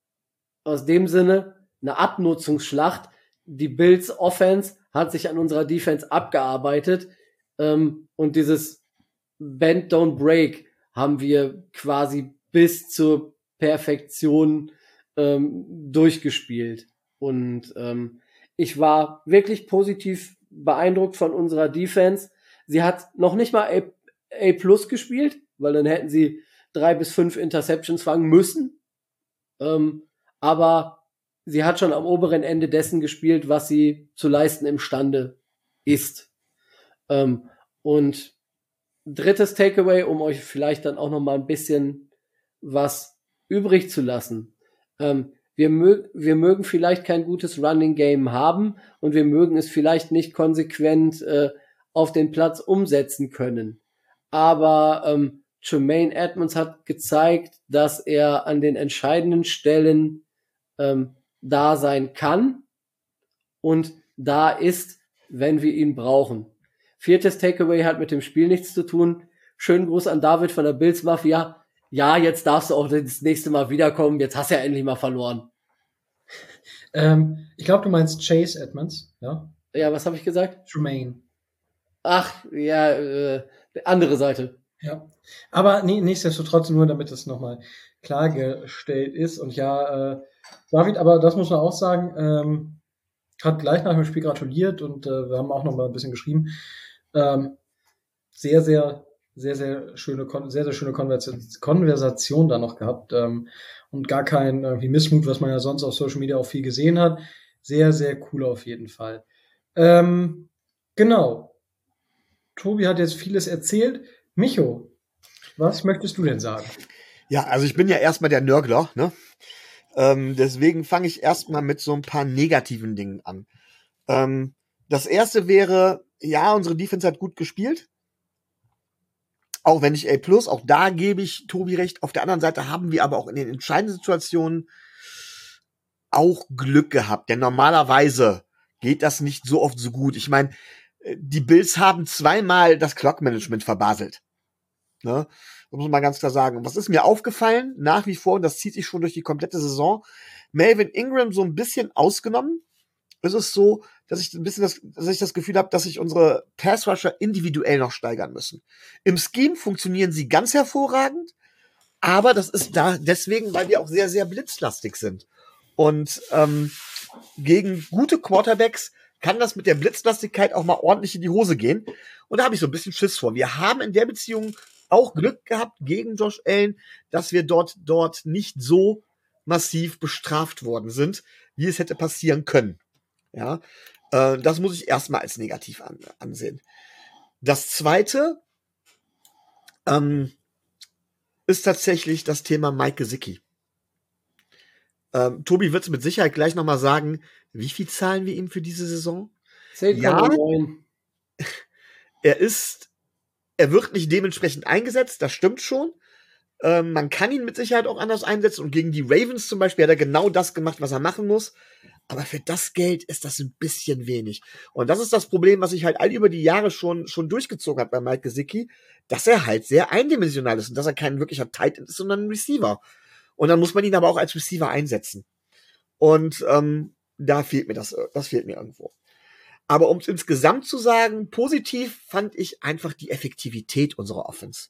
aus dem Sinne eine Abnutzungsschlacht. Die Bills Offense hat sich an unserer Defense abgearbeitet, ähm, und dieses Bend Don't Break haben wir quasi bis zur Perfektion ähm, durchgespielt. Und ähm, ich war wirklich positiv beeindruckt von unserer Defense. Sie hat noch nicht mal A, A plus gespielt, weil dann hätten sie drei bis fünf Interceptions fangen müssen. Ähm, aber sie hat schon am oberen Ende dessen gespielt, was sie zu leisten imstande ist. Ähm, und drittes Takeaway, um euch vielleicht dann auch noch mal ein bisschen was übrig zu lassen. Ähm, wir, mög- wir mögen vielleicht kein gutes Running Game haben und wir mögen es vielleicht nicht konsequent äh, auf den Platz umsetzen können. Aber ähm, Tremaine Edmonds hat gezeigt, dass er an den entscheidenden Stellen ähm, da sein kann und da ist, wenn wir ihn brauchen. Viertes Takeaway hat mit dem Spiel nichts zu tun. Schönen Gruß an David von der Bills Mafia. Ja, jetzt darfst du auch das nächste Mal wiederkommen. Jetzt hast du ja endlich mal verloren. Ähm, ich glaube, du meinst Chase Edmonds, ja? Ja, was habe ich gesagt? Tremaine. Ach, ja, äh, andere Seite. Ja, aber nee, nichtsdestotrotz nur, damit es nochmal klargestellt ist. Und ja, äh, David, aber das muss man auch sagen, ähm, hat gleich nach dem Spiel gratuliert und äh, wir haben auch noch mal ein bisschen geschrieben. Ähm, sehr, sehr, sehr, sehr schöne, sehr, sehr schöne Konversation, Konversation da noch gehabt ähm, und gar kein irgendwie Missmut, was man ja sonst auf Social Media auch viel gesehen hat. Sehr, sehr cool auf jeden Fall. Ähm, genau. Tobi hat jetzt vieles erzählt. Micho, was möchtest du denn sagen? Ja, also ich bin ja erstmal der Nörgler, ne? Ähm, deswegen fange ich erstmal mit so ein paar negativen Dingen an. Ähm, das erste wäre, ja, unsere Defense hat gut gespielt. Auch wenn ich A plus, auch da gebe ich Tobi recht. Auf der anderen Seite haben wir aber auch in den entscheidenden Situationen auch Glück gehabt. Denn normalerweise geht das nicht so oft so gut. Ich meine, die Bills haben zweimal das Clock-Management verbaselt. Ne? Das muss man ganz klar sagen. Und was ist mir aufgefallen, nach wie vor, und das zieht sich schon durch die komplette Saison, Melvin Ingram so ein bisschen ausgenommen, ist es so, dass ich ein bisschen das, dass ich das Gefühl habe, dass sich unsere Pass-Rusher individuell noch steigern müssen. Im Scheme funktionieren sie ganz hervorragend, aber das ist da deswegen, weil wir auch sehr, sehr blitzlastig sind. Und ähm, gegen gute Quarterbacks kann das mit der Blitzlastigkeit auch mal ordentlich in die Hose gehen. Und da habe ich so ein bisschen Schiss vor. Wir haben in der Beziehung auch Glück gehabt gegen Josh Allen, dass wir dort dort nicht so massiv bestraft worden sind, wie es hätte passieren können. Ja, äh, das muss ich erstmal als negativ an, ansehen. Das zweite ähm, ist tatsächlich das Thema Mike Gesicki. Ähm, Tobi wird es mit Sicherheit gleich nochmal sagen, wie viel zahlen wir ihm für diese Saison? zehn Komma neun. Ja, er ist, er wird nicht dementsprechend eingesetzt, das stimmt schon. Ähm, man kann ihn mit Sicherheit auch anders einsetzen und gegen die Ravens zum Beispiel hat er genau das gemacht, was er machen muss. Aber für das Geld ist das ein bisschen wenig. Und das ist das Problem, was sich halt all über die Jahre schon, schon durchgezogen hat bei Mike Gesicki, dass er halt sehr eindimensional ist und dass er kein wirklicher Tight End ist, sondern ein Receiver. Und dann muss man ihn aber auch als Receiver einsetzen. Und ähm, da fehlt mir das, das fehlt mir irgendwo. Aber um es insgesamt zu sagen, positiv fand ich einfach die Effektivität unserer Offense.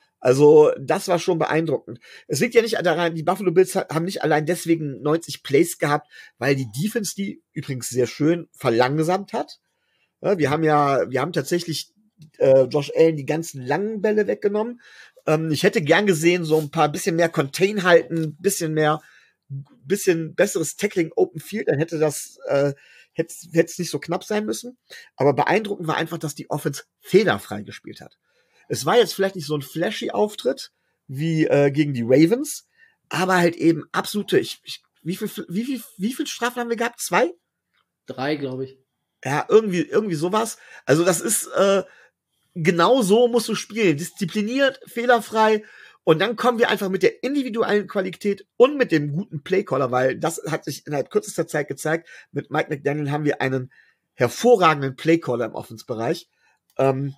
Also das war schon beeindruckend. Es liegt ja nicht daran, die Buffalo Bills haben nicht allein deswegen neunzig Plays gehabt, weil die Defense die übrigens sehr schön verlangsamt hat. Ja, wir haben ja, wir haben tatsächlich äh, Josh Allen die ganzen langen Bälle weggenommen. Ähm, ich hätte gern gesehen, so ein paar bisschen mehr Contain halten, bisschen mehr, bisschen besseres Tackling Open Field, dann hätte das äh, hätte es nicht so knapp sein müssen. Aber beeindruckend war einfach, dass die Offense fehlerfrei gespielt hat. Es war jetzt vielleicht nicht so ein flashy Auftritt wie äh, gegen die Ravens, aber halt eben absolute, ich, ich, wie viel, wie viel, wie viel Strafen haben wir gehabt? Zwei? Drei, glaube ich. Ja, irgendwie, irgendwie sowas. Also das ist, äh, genau so musst du spielen. Diszipliniert, fehlerfrei. Und dann kommen wir einfach mit der individuellen Qualität und mit dem guten Playcaller, weil das hat sich innerhalb kürzester Zeit gezeigt. Mit Mike McDaniel haben wir einen hervorragenden Playcaller im Offense-Bereich. Ähm,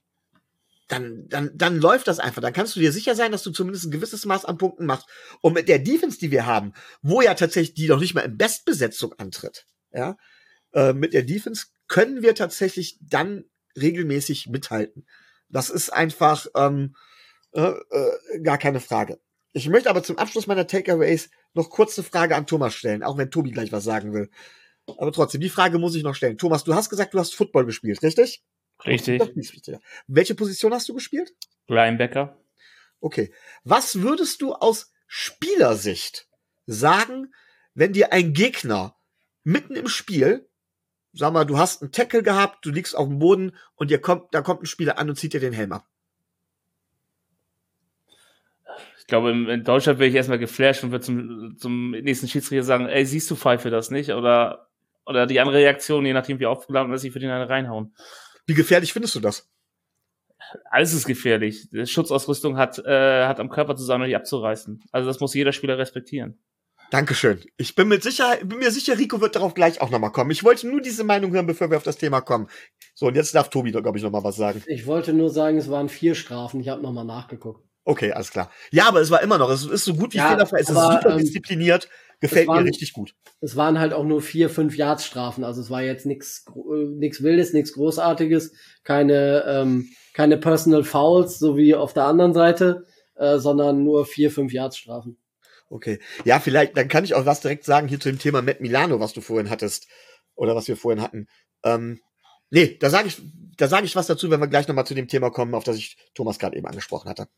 Dann, dann, dann läuft das einfach. Dann kannst du dir sicher sein, dass du zumindest ein gewisses Maß an Punkten machst. Und mit der Defense, die wir haben, wo ja tatsächlich die noch nicht mal in Bestbesetzung antritt, ja, äh, mit der Defense können wir tatsächlich dann regelmäßig mithalten. Das ist einfach ähm, äh, äh, gar keine Frage. Ich möchte aber zum Abschluss meiner Takeaways noch kurz eine Frage an Thomas stellen, auch wenn Tobi gleich was sagen will. Aber trotzdem, die Frage muss ich noch stellen. Thomas, du hast gesagt, du hast Football gespielt, richtig? Richtig. Welche Position hast du gespielt? Linebacker. Okay. Was würdest du aus Spielersicht sagen, wenn dir ein Gegner mitten im Spiel, sag mal, du hast einen Tackle gehabt, du liegst auf dem Boden und dir kommt, da kommt ein Spieler an und zieht dir den Helm ab? Ich glaube, in Deutschland wäre ich erstmal geflasht und würde zum, zum nächsten Schiedsrichter sagen, ey, siehst du Pfeife das nicht? Oder, oder die andere Reaktion, je nachdem wie aufgeladen ist, ich würde ihn eine reinhauen. Wie gefährlich findest du das? Alles ist gefährlich. Die Schutzausrüstung hat, äh, hat am Körper zu sein, um die abzureißen. Also das muss jeder Spieler respektieren. Dankeschön. Ich bin mit Sicherheit, bin mir sicher, Rico wird darauf gleich auch nochmal kommen. Ich wollte nur diese Meinung hören, bevor wir auf das Thema kommen. So, und jetzt darf Tobi, glaube ich, nochmal was sagen. Ich wollte nur sagen, es waren vier Strafen. Ich habe nochmal nachgeguckt. Okay, alles klar. Ja, aber es war immer noch, es ist so gut wie ja, fehlerfrei, es ist aber, super ähm, diszipliniert, gefällt waren, mir richtig gut. Es waren halt auch nur vier, fünf Yards Strafen, also es war jetzt nichts nichts Wildes, nichts Großartiges, keine ähm, keine Personal Fouls, so wie auf der anderen Seite, äh, sondern nur vier, fünf Yards Strafen. Okay, ja, vielleicht, dann kann ich auch was direkt sagen hier zu dem Thema Matt Milano, was du vorhin hattest, oder was wir vorhin hatten. Ähm, nee, da sage ich, da sage ich was dazu, wenn wir gleich nochmal zu dem Thema kommen, auf das ich Thomas gerade eben angesprochen hatte.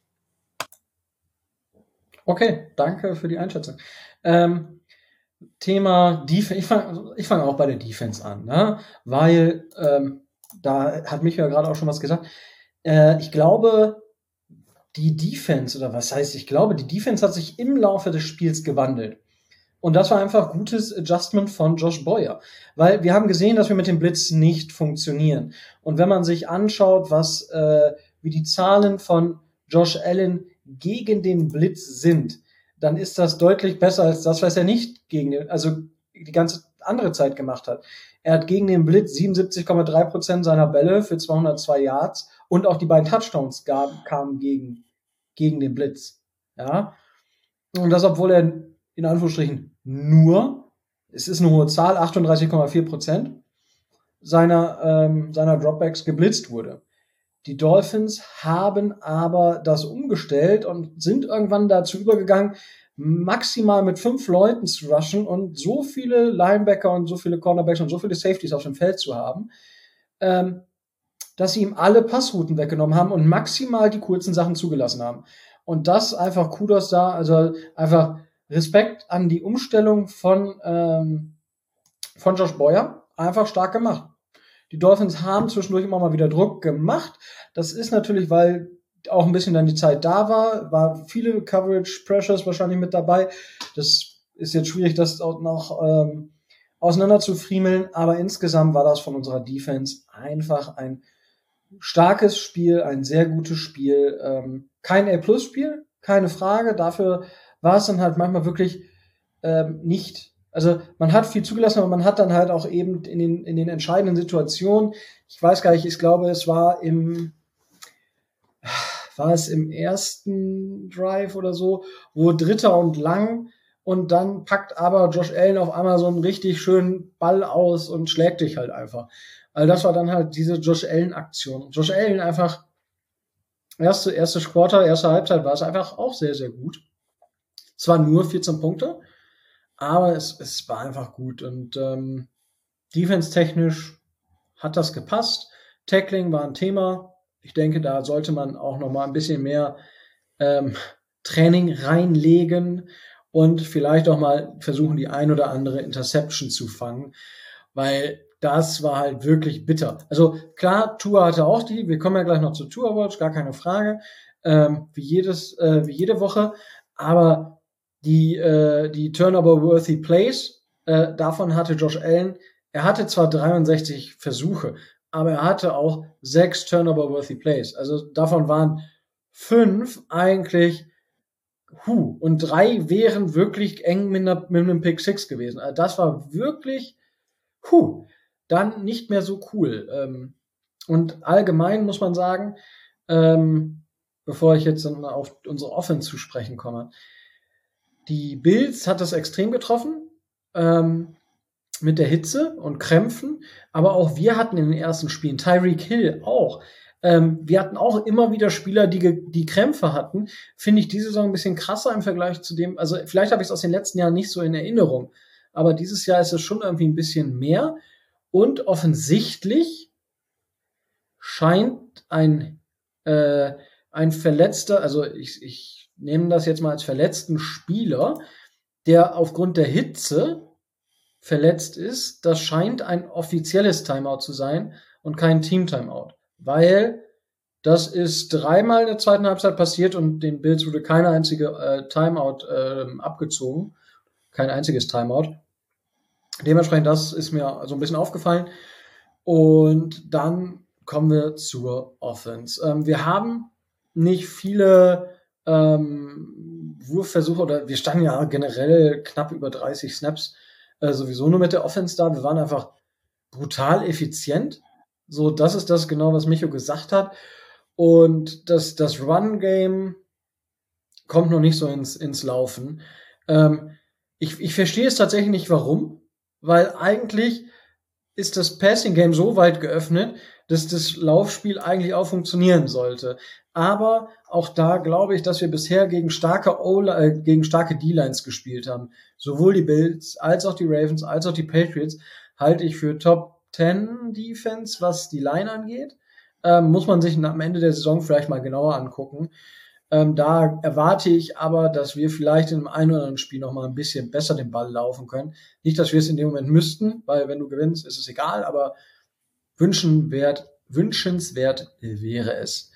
Okay, danke für die Einschätzung. Ähm, Thema Defense, ich fange ich fang auch bei der Defense an, ne? Weil ähm, da hat mich ja gerade auch schon was gesagt. Äh, ich glaube, die Defense, oder was heißt, ich glaube, die Defense hat sich im Laufe des Spiels gewandelt. Und das war einfach gutes Adjustment von Josh Boyer. Weil wir haben gesehen, dass wir mit dem Blitz nicht funktionieren. Und wenn man sich anschaut, was äh, wie die Zahlen von Josh Allen gegen den Blitz sind, dann ist das deutlich besser als das, was er nicht gegen den, also die ganze andere Zeit gemacht hat. Er hat gegen den Blitz siebenundsiebzig Komma drei Prozent seiner Bälle für zweihundertzwei Yards und auch die beiden Touchdowns gab, kamen gegen, gegen den Blitz. Ja. Und das, obwohl er in Anführungsstrichen nur, es ist eine hohe Zahl, achtunddreißig Komma vier Prozent seiner, ähm, seiner Dropbacks geblitzt wurde. Die Dolphins haben aber das umgestellt und sind irgendwann dazu übergegangen, maximal mit fünf Leuten zu rushen und so viele Linebacker und so viele Cornerbacks und so viele Safeties auf dem Feld zu haben, ähm, dass sie ihm alle Passrouten weggenommen haben und maximal die kurzen Sachen zugelassen haben. Und das einfach Kudos da, also einfach Respekt an die Umstellung von, ähm, von Josh Boyer, einfach stark gemacht. Die Dolphins haben zwischendurch immer mal wieder Druck gemacht. Das ist natürlich, weil auch ein bisschen dann die Zeit da war, war viele Coverage Pressures wahrscheinlich mit dabei. Das ist jetzt schwierig, das auch noch ähm, auseinander zu friemeln, aber insgesamt war das von unserer Defense einfach ein starkes Spiel, ein sehr gutes Spiel. Ähm, kein A-Plus-Spiel, keine Frage. Dafür war es dann halt manchmal wirklich ähm, nicht. Also man hat viel zugelassen, aber man hat dann halt auch eben in den, in den entscheidenden Situationen, ich weiß gar nicht, ich glaube, es war im war es im ersten Drive oder so, wo Dritter und Lang und dann packt aber Josh Allen auf einmal so einen richtig schönen Ball aus und schlägt dich halt einfach. Also das war dann halt diese Josh Allen-Aktion. Josh Allen einfach, erste, erste Quarter, erste Halbzeit war es einfach auch sehr, sehr gut. Zwar nur vierzehn Punkte, aber es, es war einfach gut. Und ähm, defense-technisch hat das gepasst. Tackling war ein Thema. Ich denke, da sollte man auch noch mal ein bisschen mehr ähm, Training reinlegen und vielleicht auch mal versuchen, die ein oder andere Interception zu fangen, weil das war halt wirklich bitter. Also klar, Tua hatte auch die, wir kommen ja gleich noch zu Tua Watch, gar keine Frage, ähm, wie jedes, äh, wie jede Woche, aber die, äh, die Turnover-worthy Plays, äh, davon hatte Josh Allen, er hatte zwar dreiundsechzig Versuche, aber er hatte auch sechs Turnover-worthy Plays. Also davon waren fünf eigentlich hu und drei wären wirklich eng mit, einer, mit einem Pick Six gewesen. Also das war wirklich hu, dann nicht mehr so cool. Ähm, und allgemein muss man sagen, ähm, bevor ich jetzt auf unsere Offense zu sprechen komme, die Bills hat das extrem getroffen, ähm, mit der Hitze und Krämpfen, aber auch wir hatten in den ersten Spielen, Tyreek Hill auch, ähm, wir hatten auch immer wieder Spieler, die, die Krämpfe hatten, finde ich diese Saison ein bisschen krasser im Vergleich zu dem, also vielleicht habe ich es aus den letzten Jahren nicht so in Erinnerung, aber dieses Jahr ist es schon irgendwie ein bisschen mehr und offensichtlich scheint ein, äh, ein verletzter, also ich, ich nehme das jetzt mal als verletzten Spieler, der aufgrund der Hitze verletzt ist, das scheint ein offizielles Timeout zu sein und kein Team-Timeout, weil das ist dreimal in der zweiten Halbzeit passiert und den Bills wurde keine einzige äh, Timeout äh, abgezogen, kein einziges Timeout. Dementsprechend, das ist mir so ein bisschen aufgefallen. Und dann kommen wir zur Offense. Ähm, wir haben nicht viele ähm, Wurfversuche, oder wir standen ja generell knapp über dreißig Snaps äh, sowieso nur mit der Offense da. Wir waren einfach brutal effizient. So, das ist das genau, was Micho gesagt hat. Und das, das Run-Game kommt noch nicht so ins, ins Laufen. Ähm, ich, ich verstehe es tatsächlich nicht, warum. Weil eigentlich ist das Passing-Game so weit geöffnet, dass das Laufspiel eigentlich auch funktionieren sollte. Aber auch da glaube ich, dass wir bisher gegen starke O- äh, gegen starke D-Lines gespielt haben. Sowohl die Bills, als auch die Ravens, als auch die Patriots halte ich für Top zehn Defense, was die Line angeht. Ähm, muss man sich am Ende der Saison vielleicht mal genauer angucken. Ähm, da erwarte ich aber, dass wir vielleicht in einem einen oder anderen Spiel noch mal ein bisschen besser den Ball laufen können. Nicht, dass wir es in dem Moment müssten, weil wenn du gewinnst, ist es egal, aber wünschenswert, wünschenswert wäre es.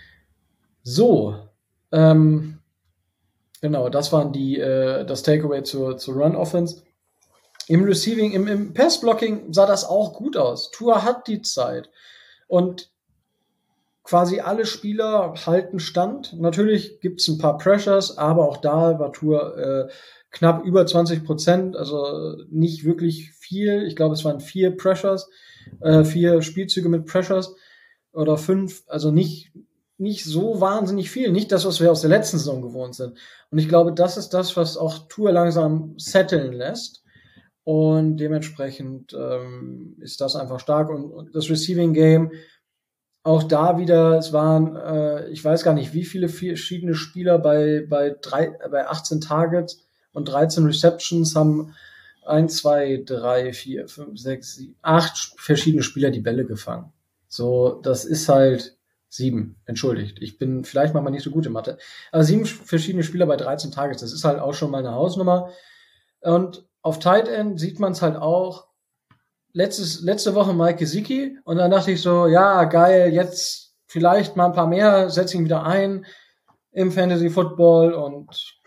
So, ähm, genau, das waren die, äh, das Takeaway zur, zur Run-Offense. Im Receiving, im, im Pass-Blocking sah das auch gut aus. Tua hat die Zeit. Und quasi alle Spieler halten stand. Natürlich gibt's ein paar Pressures, aber auch da war Tour äh, knapp über zwanzig Prozent, also nicht wirklich viel. Ich glaube, es waren vier Pressures, äh, vier Spielzüge mit Pressures oder fünf, also nicht nicht so wahnsinnig viel, nicht das, was wir aus der letzten Saison gewohnt sind. Und ich glaube, das ist das, was auch Tour langsam setteln lässt. Und dementsprechend ähm, ist das einfach stark. Und, und das Receiving Game, auch da wieder, es waren, äh, ich weiß gar nicht, wie viele verschiedene Spieler bei bei drei, bei achtzehn Targets und dreizehn Receptions haben eins, zwei, drei, vier, fünf, sechs, sieben, acht verschiedene Spieler die Bälle gefangen. So, das ist halt sieben, entschuldigt. Ich bin vielleicht manchmal nicht so gut in Mathe. Aber sieben verschiedene Spieler bei dreizehn Targets, das ist halt auch schon mal eine Hausnummer. Und auf Tight End sieht man es halt auch. Letztes, letzte Woche Mike Gesicki und dann dachte ich so, ja, geil, jetzt vielleicht mal ein paar mehr, setze ihn wieder ein im Fantasy Football und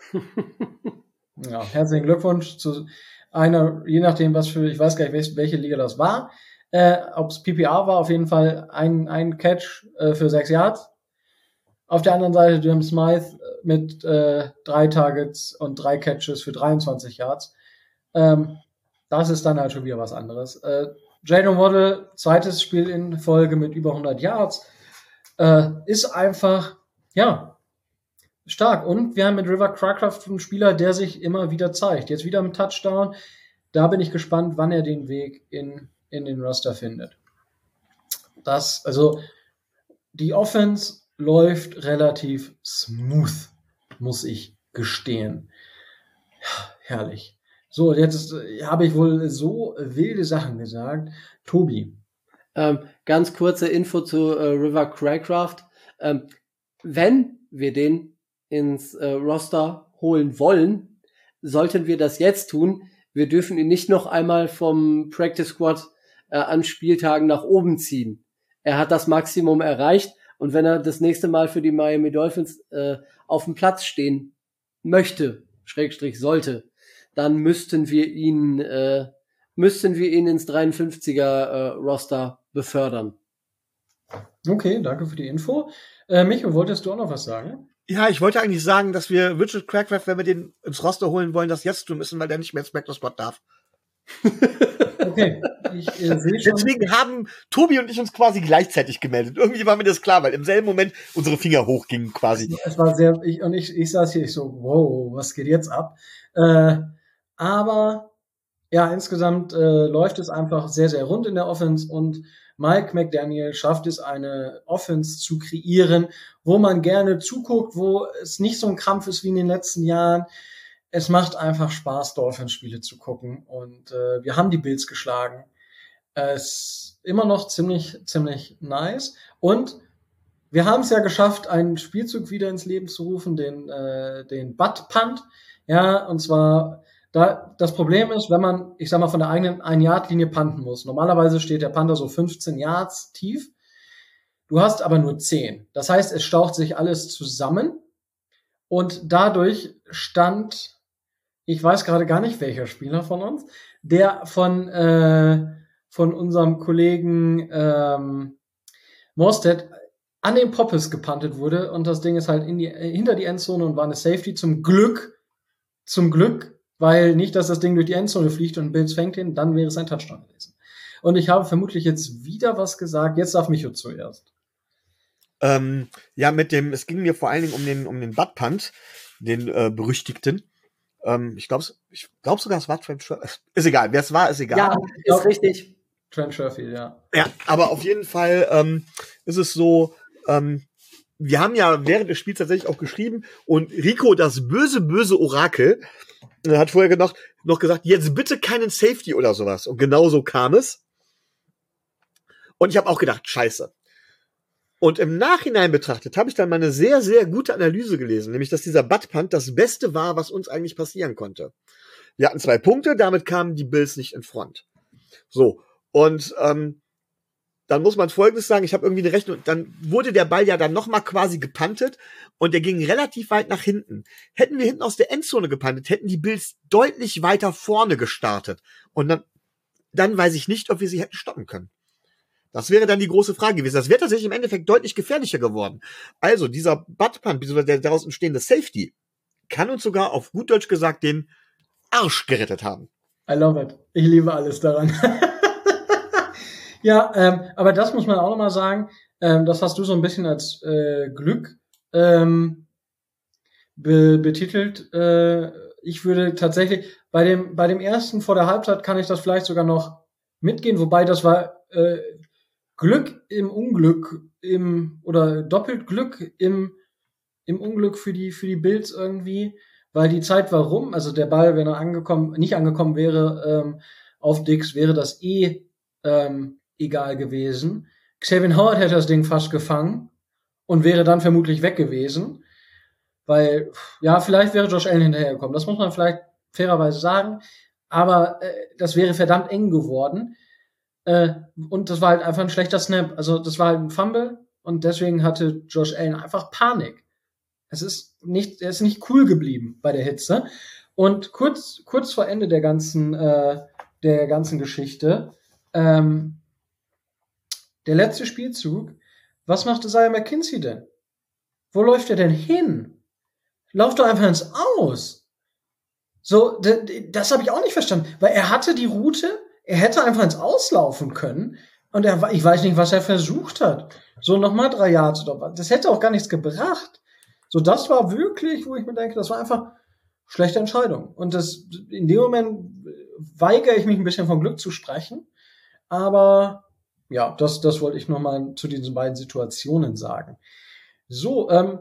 ja, herzlichen Glückwunsch zu einer, je nachdem was für, ich weiß gar nicht, welche Liga das war, äh, ob es P P R war, auf jeden Fall ein, ein Catch äh, für sechs Yards. Auf der anderen Seite Jim Smythe mit äh, drei Targets und drei Catches für dreiundzwanzig Yards. Ähm, das ist dann halt schon wieder was anderes. Äh, Jalen Waddle, zweites Spiel in Folge mit über hundert Yards, äh, ist einfach, ja, stark. Und wir haben mit River Cracraft einen Spieler, der sich immer wieder zeigt. Jetzt wieder mit Touchdown. Da bin ich gespannt, wann er den Weg in, in den Roster findet. Das, also, die Offense läuft relativ smooth, muss ich gestehen. Ja, herrlich. So, jetzt habe ich wohl so wilde Sachen gesagt. Tobi. Ähm, ganz kurze Info zu äh, River Cracraft. Ähm, wenn wir den ins äh, Roster holen wollen, sollten wir das jetzt tun. Wir dürfen ihn nicht noch einmal vom Practice Squad äh, an Spieltagen nach oben ziehen. Er hat das Maximum erreicht und wenn er das nächste Mal für die Miami Dolphins äh, auf dem Platz stehen möchte, Schrägstrich sollte, dann müssten wir ihn äh, müssten wir ihn ins dreiundfünfziger äh, Roster befördern. Okay, danke für die Info. Äh, Micho, wolltest du auch noch was sagen? Ja, ich wollte eigentlich sagen, dass wir Richard Crackraft, wenn wir den ins Roster holen wollen, das jetzt tun müssen, weil der nicht mehr ins Practice Squad darf. Okay, ich äh, sehe schon. Deswegen haben Tobi und ich uns quasi gleichzeitig gemeldet. Irgendwie war mir das klar, weil im selben Moment unsere Finger hochgingen quasi. Es war sehr, ich, und ich, ich saß hier, ich so, wow, was geht jetzt ab? Äh, aber ja, insgesamt äh, läuft es einfach sehr, sehr rund in der Offense und Mike McDaniel schafft es, eine Offense zu kreieren, wo man gerne zuguckt, wo es nicht so ein Krampf ist wie in den letzten Jahren. Es macht einfach Spaß, Dolphins-Spiele zu gucken und äh, wir haben die Bills geschlagen. Es ist immer noch ziemlich, ziemlich nice und wir haben es ja geschafft, einen Spielzug wieder ins Leben zu rufen, den, äh, den Butt Punt. Ja, und zwar, da, das Problem ist, wenn man, ich sag mal, von der eigenen Ein-Yard-Linie punten muss. Normalerweise steht der Punter so fünfzehn Yards tief. Du hast aber nur zehn. Das heißt, es staucht sich alles zusammen. Und dadurch stand, ich weiß gerade gar nicht, welcher Spieler von uns, der von, äh, von unserem Kollegen, ähm, Morstead an den Poppes gepuntet wurde und das Ding ist halt in die, hinter die Endzone und war eine Safety. Zum Glück, zum Glück, weil nicht, dass das Ding durch die Endzone fliegt und Bills fängt ihn, dann wäre es ein Touchdown gewesen. Und ich habe vermutlich jetzt wieder was gesagt. Jetzt darf Micho zuerst. Ähm, ja, mit dem, es ging mir vor allen Dingen um den, um den Butt Punt, den äh, berüchtigten. Ähm, ich glaube, ich glaube sogar, es war Trent Sherfield. Ist egal, wer es war, ist egal. Ja, ist richtig. Trent Sherfield, ja. Ja, aber auf jeden Fall ähm, ist es so, ähm, wir haben ja während des Spiels tatsächlich auch geschrieben und Rico, das böse, böse Orakel, äh, hat vorher noch, noch gesagt, jetzt bitte keinen Safety oder sowas. Und genau so kam es. Und ich habe auch gedacht, scheiße. Und im Nachhinein betrachtet habe ich dann mal eine sehr, sehr gute Analyse gelesen, nämlich, dass dieser Butt-Punt das Beste war, was uns eigentlich passieren konnte. Wir hatten zwei Punkte, damit kamen die Bills nicht in Front. So, und ähm, dann muss man Folgendes sagen, ich habe irgendwie eine Rechnung, dann wurde der Ball ja dann nochmal quasi gepuntet und der ging relativ weit nach hinten. Hätten wir hinten aus der Endzone gepuntet, hätten die Bills deutlich weiter vorne gestartet. Und dann, dann weiß ich nicht, ob wir sie hätten stoppen können. Das wäre dann die große Frage gewesen. Das wäre tatsächlich im Endeffekt deutlich gefährlicher geworden. Also dieser Butt-Punt, beziehungsweise der daraus entstehende Safety, kann uns sogar auf gut Deutsch gesagt den Arsch gerettet haben. I love it. Ich liebe alles daran. Ja, ähm, aber das muss man auch nochmal sagen, ähm, das hast du so ein bisschen als äh, Glück ähm, be- betitelt. Äh, ich würde tatsächlich, bei dem bei dem ersten vor der Halbzeit kann ich das vielleicht sogar noch mitgehen, wobei das war äh, Glück im Unglück, im oder doppelt Glück im im Unglück für die für die Bills irgendwie, weil die Zeit war rum, also der Ball, wenn er angekommen nicht angekommen wäre ähm, auf Dix, wäre das eh ähm, egal gewesen. Xavier Howard hätte das Ding fast gefangen und wäre dann vermutlich weg gewesen, weil ja, vielleicht wäre Josh Allen hinterhergekommen. Das muss man vielleicht fairerweise sagen, aber äh, das wäre verdammt eng geworden. Äh, und das war halt einfach ein schlechter Snap. Also das war halt ein Fumble und deswegen hatte Josh Allen einfach Panik. Es ist nicht, er ist nicht cool geblieben bei der Hitze. Und kurz, kurz vor Ende der ganzen, äh, der ganzen Geschichte, ähm, der letzte Spielzug, was macht Isaiah McKenzie denn? Wo läuft er denn hin? Lauf doch einfach ins Aus. So, d- d- das habe ich auch nicht verstanden, weil er hatte die Route, er hätte einfach ins Auslaufen können und er, ich weiß nicht, was er versucht hat. So nochmal drei Yards oder was. Das hätte auch gar nichts gebracht. So, das war wirklich, wo ich mir denke, das war einfach schlechte Entscheidung. Und das, in dem Moment weigere ich mich ein bisschen vom Glück zu sprechen. Aber ja, das, das wollte ich nochmal zu diesen beiden Situationen sagen. So, ähm,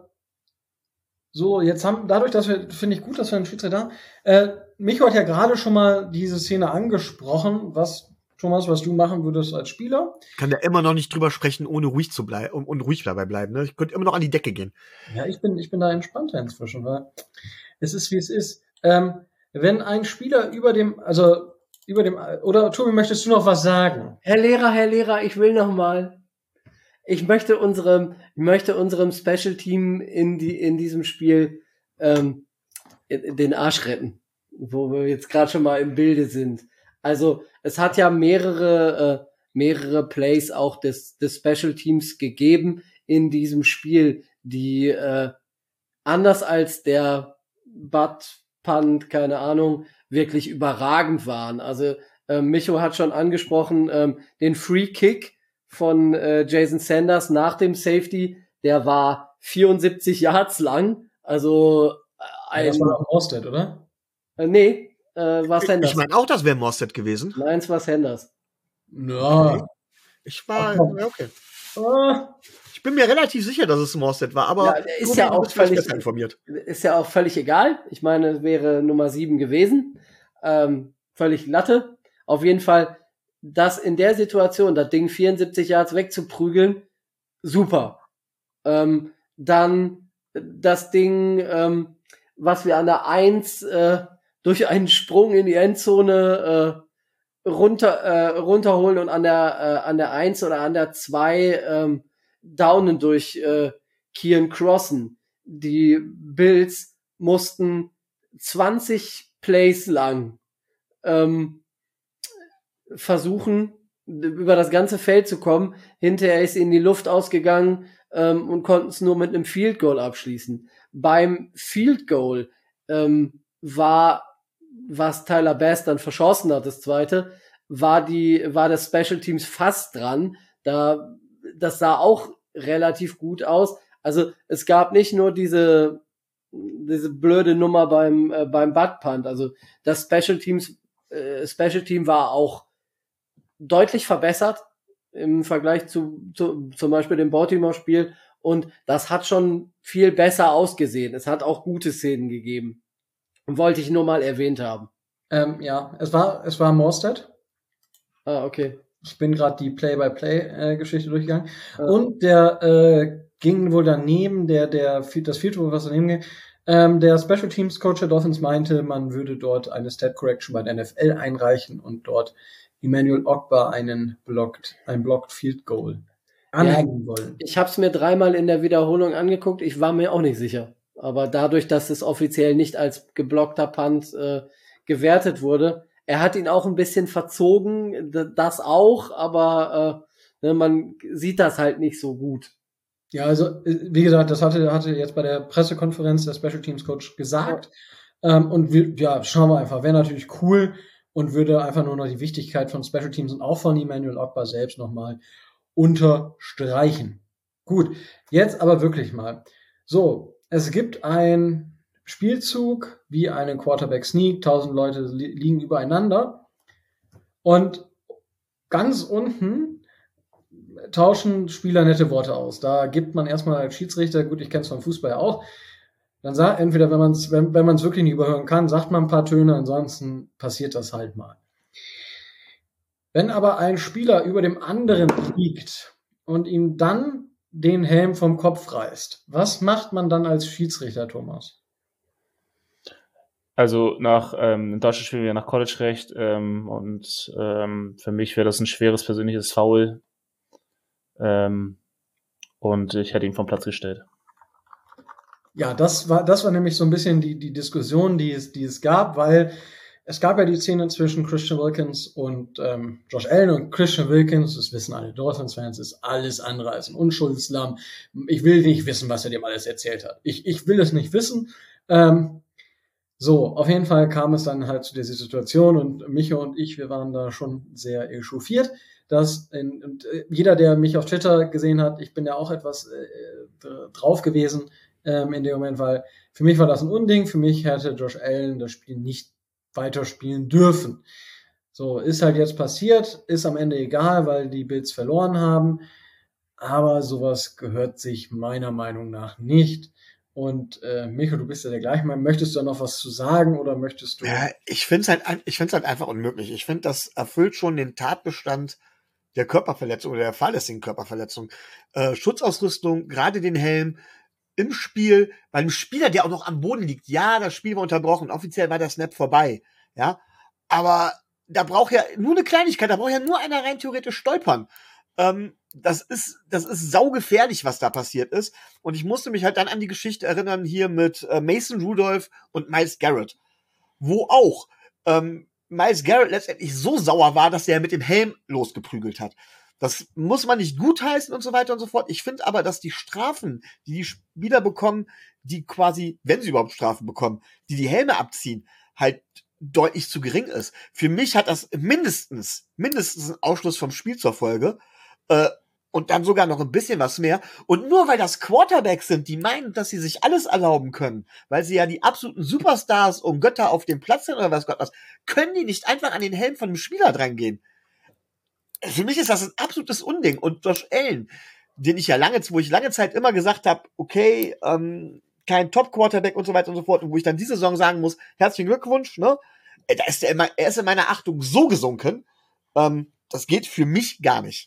so, jetzt haben, dadurch, dass wir, finde ich gut, dass wir einen Schiedsrichter haben, äh, Micho hat ja gerade schon mal diese Szene angesprochen, was, Thomas, was du machen würdest als Spieler. Ich kann da immer noch nicht drüber sprechen, ohne ruhig zu bleiben und, und ruhig dabei bleiben. Ne? Ich könnte immer noch an die Decke gehen. Ja, ich bin, ich bin da entspannter inzwischen, weil es ist, wie es ist. Ähm, wenn ein Spieler über dem, also über dem, oder Tobi, möchtest du noch was sagen? Herr Lehrer, Herr Lehrer, ich will noch mal. Ich möchte unserem, ich möchte unserem Special Team in die in diesem Spiel ähm, den Arsch retten, wo wir jetzt gerade schon mal im Bilde sind. Also es hat ja mehrere äh, mehrere Plays auch des des Special Teams gegeben in diesem Spiel, die äh, anders als der Butt Punt, keine Ahnung, wirklich überragend waren. Also äh, Micho hat schon angesprochen, ähm, den Free Kick von äh, Jason Sanders nach dem Safety, der war vierundsiebzig Yards lang, also äh, ein, Das war doch Mostert, oder? äh, nee, äh, war Sanders. Ich meine auch, das wäre Mostert gewesen. Nein, es war Sanders. Ja. Ich war, Ach, ja, okay. Ah. Ich bin mir relativ sicher, dass es Mostert war, aber Ja, der ist Tobi, ja du auch bist vielleicht völlig- besser informiert. Ist ja auch völlig egal. Ich meine, es wäre Nummer sieben gewesen. Ähm, völlig Latte. Auf jeden Fall, das in der Situation, das Ding vierundsiebzig Yards wegzuprügeln, super. Ähm, dann das Ding, ähm, was wir an der eins äh, durch einen Sprung in die Endzone äh, runter äh, runterholen und an der äh, an der eins oder an der zwei ähm, downen durch äh, Kian Crossen. Die Bills mussten zwanzig Plays lang ähm, versuchen, über das ganze Feld zu kommen. Hinterher ist in die Luft ausgegangen ähm, und konnten es nur mit einem Field Goal abschließen. Beim Field Goal ähm, war, was Tyler Bass dann verschossen hat, das zweite, war die, war das Special Teams fast dran. Da, das sah auch relativ gut aus. Also es gab nicht nur diese diese blöde Nummer beim äh, beim Butt Punt. Also das Special Teams äh, Special Team war auch deutlich verbessert im Vergleich zu, zu zum Beispiel dem Baltimore-Spiel und das hat schon viel besser ausgesehen. Es hat auch gute Szenen gegeben. Und wollte ich nur mal erwähnt haben. Ähm, ja, es war, es war Mostert. Ah, okay. Ich bin gerade die Play-by-Play-Geschichte durchgegangen. Ja. Und der äh, ging wohl daneben, der, der, das Field Goal, was daneben ging. Ähm, der Special Teams Coach der Dolphins meinte, man würde dort eine Stat Correction bei der N F L einreichen und dort Emmanuel Ogba einen blockt, ein blocked Field Goal anhängen wollen. Ich habe es mir dreimal in der Wiederholung angeguckt. Ich war mir auch nicht sicher. Aber dadurch, dass es offiziell nicht als geblockter Punt äh, gewertet wurde, er hat ihn auch ein bisschen verzogen, d- das auch, aber Ne, man sieht das halt nicht so gut. Ja, also wie gesagt, das hatte, hatte jetzt bei der Pressekonferenz der Special Teams Coach gesagt. Ja. Ähm, und wir, ja, schauen wir einfach. Wäre natürlich cool und würde einfach nur noch die Wichtigkeit von Special Teams und auch von Emmanuel Ogbah selbst nochmal unterstreichen. Gut, jetzt aber wirklich mal. So, es gibt ein Spielzug wie einen Quarterback Sneak, tausend Leute li- liegen übereinander und ganz unten tauschen Spieler nette Worte aus. Da gibt man erstmal als Schiedsrichter, gut, ich kenne es vom Fußball ja auch, dann sagt entweder, wenn man es wenn, wenn man es wirklich nicht überhören kann, sagt man ein paar Töne, ansonsten passiert das halt mal. Wenn aber ein Spieler über dem anderen liegt und ihm dann den Helm vom Kopf reißt, was macht man dann als Schiedsrichter, Thomas? Also nach ähm, in Deutschland spielen wir ja nach College-Recht ähm, und ähm, für mich wäre das ein schweres persönliches Foul ähm, und ich hätte ihn vom Platz gestellt. Ja, das war das war nämlich so ein bisschen die die Diskussion, die es die es gab, weil es gab ja die Szene zwischen Christian Wilkins und ähm, Josh Allen und Christian Wilkins, das wissen alle Dolphins-Fans, ist alles andere als ein Unschuldslamm. Ich will nicht wissen, was er dem alles erzählt hat. Ich ich will es nicht wissen. Ähm, So, auf jeden Fall kam es dann halt zu dieser Situation und Micha und ich, wir waren da schon sehr echauffiert, dass in, und äh, jeder, der mich auf Twitter gesehen hat, ich bin ja auch etwas äh, drauf gewesen ähm, in dem Moment, weil für mich war das ein Unding, für mich hätte Josh Allen das Spiel nicht weiterspielen dürfen. So, ist halt jetzt passiert, ist am Ende egal, weil die Bills verloren haben, aber sowas gehört sich meiner Meinung nach nicht. Und äh, Micho, du bist ja der gleichen Meinung. Möchtest du da noch was zu sagen oder möchtest du? Ja, ich finde es halt, ich find's halt einfach unmöglich. Ich finde, das erfüllt schon den Tatbestand der Körperverletzung oder der fahrlässigen Körperverletzung. Äh, Schutzausrüstung, gerade den Helm im Spiel, bei einem Spieler, der auch noch am Boden liegt. Ja, das Spiel war unterbrochen. Offiziell war der Snap vorbei. Ja, aber da braucht ja nur eine Kleinigkeit. Da braucht ja nur einer rein theoretisch stolpern. Ähm, das ist, das ist saugefährlich, was da passiert ist. Und ich musste mich halt dann an die Geschichte erinnern hier mit äh, Mason Rudolph und Myles Garrett, wo auch ähm, Myles Garrett letztendlich so sauer war, dass er mit dem Helm losgeprügelt hat. Das muss man nicht gutheißen und so weiter und so fort. Ich finde aber, dass die Strafen, die die Spieler bekommen, die quasi, wenn sie überhaupt Strafen bekommen, die die Helme abziehen, halt deutlich zu gering ist. Für mich hat das mindestens, mindestens einen Ausschluss vom Spiel zur Folge. Äh, und dann sogar noch ein bisschen was mehr. Und nur weil das Quarterbacks sind, die meinen, dass sie sich alles erlauben können, weil sie ja die absoluten Superstars und Götter auf dem Platz sind oder was Gott was, können die nicht einfach an den Helm von einem Spieler drangehen. Für mich ist das ein absolutes Unding. Und Josh Allen, den ich ja lange, wo ich lange Zeit immer gesagt habe, okay, ähm, kein Top-Quarterback und so weiter und so fort, und wo ich dann diese Saison sagen muss, herzlichen Glückwunsch, ne? Da ist er, immer, er ist in meiner Achtung so gesunken, ähm, das geht für mich gar nicht.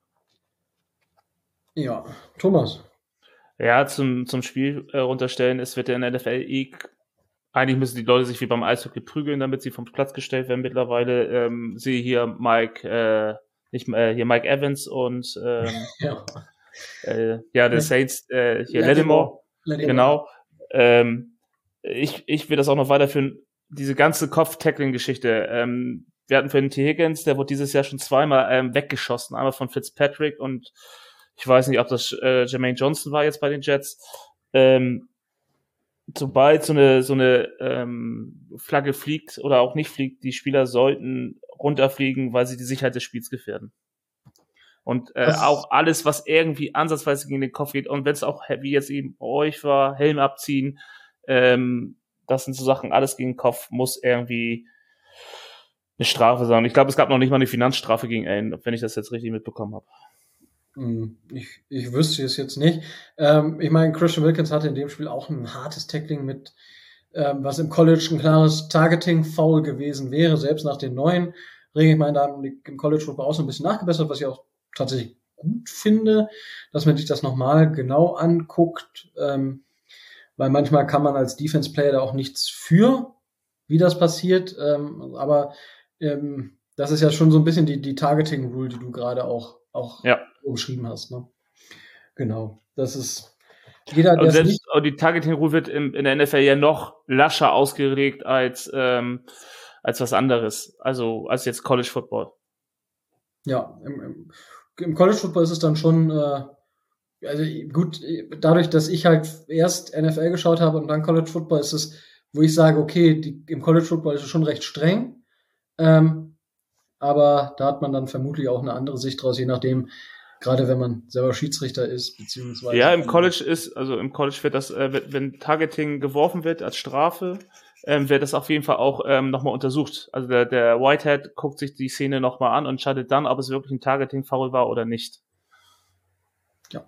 Ja, Thomas. Ja, zum, zum Spiel äh, runterstellen, es wird ja in der N F L eh, eigentlich müssen die Leute sich wie beim Eishockey prügeln, damit sie vom Platz gestellt werden mittlerweile. Ähm, sehe hier Mike, äh, nicht äh, hier Mike Evans und ähm, Ja, äh, ja, der Saints, äh, hier Lattimore. Lattimore, genau. Ähm, ich, ich will das auch noch weiterführen, diese ganze Kopf-Tackling-Geschichte. Ähm, wir hatten für den T. Higgins, der wurde dieses Jahr schon zweimal ähm, weggeschossen, einmal von Fitzpatrick und ich weiß nicht, ob das äh, Jermaine Johnson war jetzt bei den Jets. Ähm, sobald so eine so eine ähm, Flagge fliegt oder auch nicht fliegt, die Spieler sollten runterfliegen, weil sie die Sicherheit des Spiels gefährden. Und äh, auch alles, was irgendwie ansatzweise gegen den Kopf geht, und wenn es auch, wie jetzt eben bei euch war, Helm abziehen, ähm, das sind so Sachen, alles gegen den Kopf muss irgendwie eine Strafe sein. Ich glaube, es gab noch nicht mal eine Finanzstrafe gegen Allen, wenn ich das jetzt richtig mitbekommen habe. Ich, ich wüsste es jetzt nicht. Ähm, ich meine, Christian Wilkins hatte in dem Spiel auch ein hartes Tackling mit, ähm, was im College ein klares Targeting-Foul gewesen wäre, selbst nach den neuen Regeln. Ich meine, da haben die im College Football auch so ein bisschen nachgebessert, was ich auch tatsächlich gut finde, dass man sich das nochmal genau anguckt, ähm, weil manchmal kann man als Defense-Player da auch nichts für, wie das passiert, ähm, aber ähm, das ist ja schon so ein bisschen die, die Targeting-Rule, die du gerade auch, auch ja. umschrieben hast, ne? Genau. Das ist jeder, der und selbst nicht die Targeting-Rule wird in, in der N F L ja noch lascher ausgelegt als, ähm, als was anderes. Also als jetzt College Football. Ja, im, im, im College Football ist es dann schon, äh, also gut, dadurch, dass ich halt erst N F L geschaut habe und dann College Football, ist es, wo ich sage, okay, die, im College Football ist es schon recht streng. Ähm, aber da hat man dann vermutlich auch eine andere Sicht draus, je nachdem, gerade wenn man selber Schiedsrichter ist, beziehungsweise. Ja, im College ist, also im College wird das, äh, wenn Targeting geworfen wird als Strafe, ähm, wird das auf jeden Fall auch ähm, nochmal untersucht. Also der, der Whitehead guckt sich die Szene nochmal an und entscheidet dann, ob es wirklich ein Targeting-Foul war oder nicht. Ja,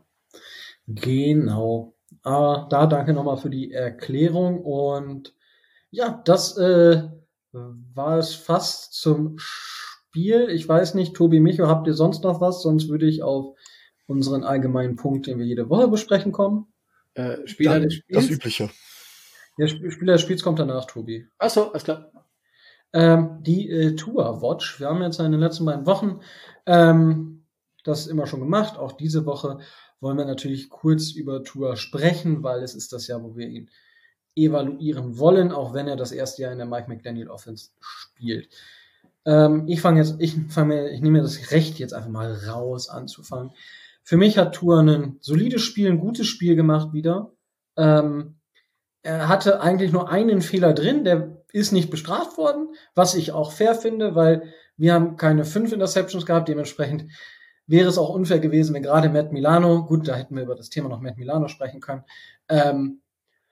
genau. Aber da danke nochmal für die Erklärung und ja, das äh, war es fast zum Spiel. Ich weiß nicht, Tobi, Micho, habt ihr sonst noch was? Sonst würde ich auf unseren allgemeinen Punkt, den wir jede Woche besprechen, kommen. Äh, Spieler Ja, des Spiels? das Übliche. Der Sp- Spieler des Spiels kommt danach, Tobi. Achso, alles klar. Ähm, die äh, Tour Watch. Wir haben jetzt in den letzten beiden Wochen ähm, das immer schon gemacht. Auch diese Woche wollen wir natürlich kurz über Tour sprechen, weil es ist das Jahr, wo wir ihn evaluieren wollen, auch wenn er das erste Jahr in der Mike McDaniel Offense spielt. Ähm, ich fange jetzt, ich fange, ich nehme mir das Recht, jetzt einfach mal raus anzufangen. Für mich hat Tour ein solides Spiel, ein gutes Spiel gemacht wieder. Ähm, er hatte eigentlich nur einen Fehler drin, der ist nicht bestraft worden, was ich auch fair finde, weil wir haben keine fünf Interceptions gehabt, dementsprechend wäre es auch unfair gewesen, wenn gerade Matt Milano, gut, da hätten wir über das Thema noch Matt Milano sprechen können, ähm,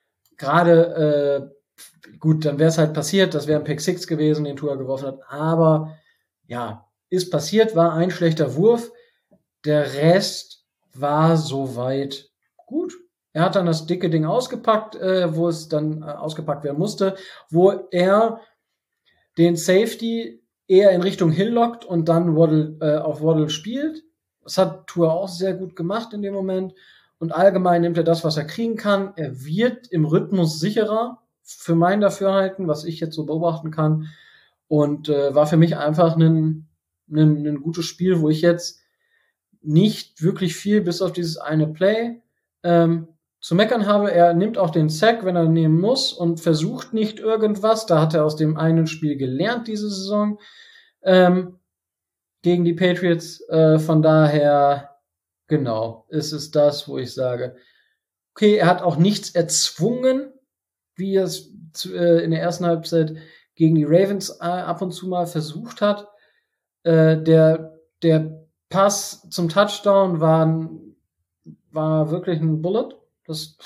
gerade, äh, gut, dann wäre es halt passiert, das wäre ein Pick Six gewesen, den Tua geworfen hat, aber ja, ist passiert, war ein schlechter Wurf, der Rest war soweit gut. Er hat dann das dicke Ding ausgepackt, äh, wo es dann äh, ausgepackt werden musste, wo er den Safety eher in Richtung Hill lockt und dann Waddle, äh, auf Waddle spielt. Das hat Tua auch sehr gut gemacht in dem Moment. Und allgemein nimmt er das, was er kriegen kann. Er wird im Rhythmus sicherer, für mein Dafürhalten, was ich jetzt so beobachten kann. Und äh, war für mich einfach ein, ein, ein gutes Spiel, wo ich jetzt nicht wirklich viel, bis auf dieses eine Play, ähm, zu meckern habe. Er nimmt auch den Sack, wenn er nehmen muss und versucht nicht irgendwas. Da hat er aus dem einen Spiel gelernt diese Saison ähm, gegen die Patriots. Äh, von daher, genau, ist es das, wo ich sage, okay, er hat auch nichts erzwungen, wie er es zu, äh, in der ersten Halbzeit gegen die Ravens äh, ab und zu mal versucht hat. Äh, der, der Pass zum Touchdown war, ein, war wirklich ein Bullet. Das,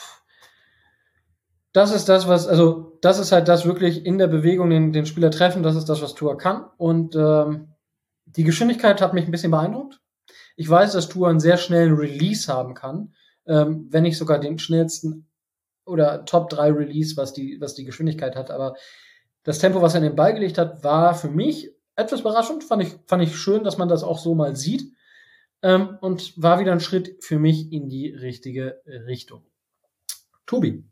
das ist das, was, also, das ist halt das wirklich in der Bewegung den, den Spieler treffen, das ist das, was Tua kann. Und ähm, die Geschwindigkeit hat mich ein bisschen beeindruckt. Ich weiß, dass Tua einen sehr schnellen Release haben kann, ähm, wenn nicht sogar den schnellsten oder Top drei Release, was die, was die Geschwindigkeit hat. Aber das Tempo, was er in den Ball gelegt hat, war für mich etwas überraschend. Fand ich, fand ich schön, dass man das auch so mal sieht. Ähm, und war wieder ein Schritt für mich in die richtige Richtung. Tobi.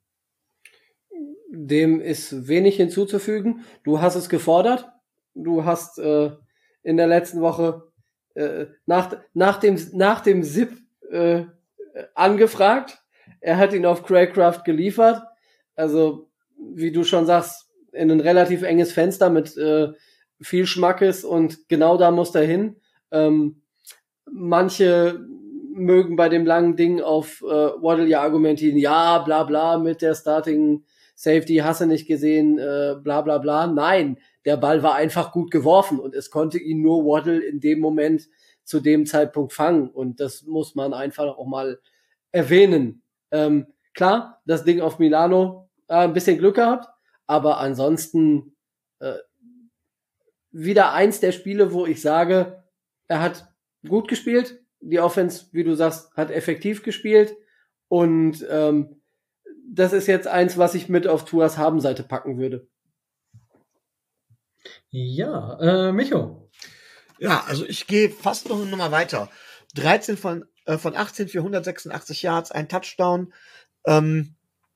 Dem ist wenig hinzuzufügen. Du hast es gefordert. Du hast äh, in der letzten Woche äh, nach, nach dem, nach dem S I P äh, angefragt. Er hat ihn auf Craycraft geliefert. Also, wie du schon sagst, in ein relativ enges Fenster mit äh, viel Schmackes und genau da muss er hin. Ähm, manche mögen bei dem langen Ding auf äh, Waddle ja argumentieren, ja, bla bla, mit der Starting Safety, hast du nicht gesehen, äh, bla bla bla. Nein, der Ball war einfach gut geworfen und es konnte ihn nur Waddle in dem Moment zu dem Zeitpunkt fangen und das muss man einfach auch mal erwähnen. Ähm, klar, das Ding auf Milano, äh, ein bisschen Glück gehabt, aber ansonsten äh, wieder eins der Spiele, wo ich sage, er hat gut gespielt, die Offense, wie du sagst, hat effektiv gespielt und ähm, das ist jetzt eins, was ich mit auf Tuas Habenseite packen würde. Ja, äh, Micho. Ja, also ich gehe fast noch eine Nummer weiter. dreizehn von, äh, von achtzehn für hundertsechsundachtzig Yards, ein Touchdown. Ähm,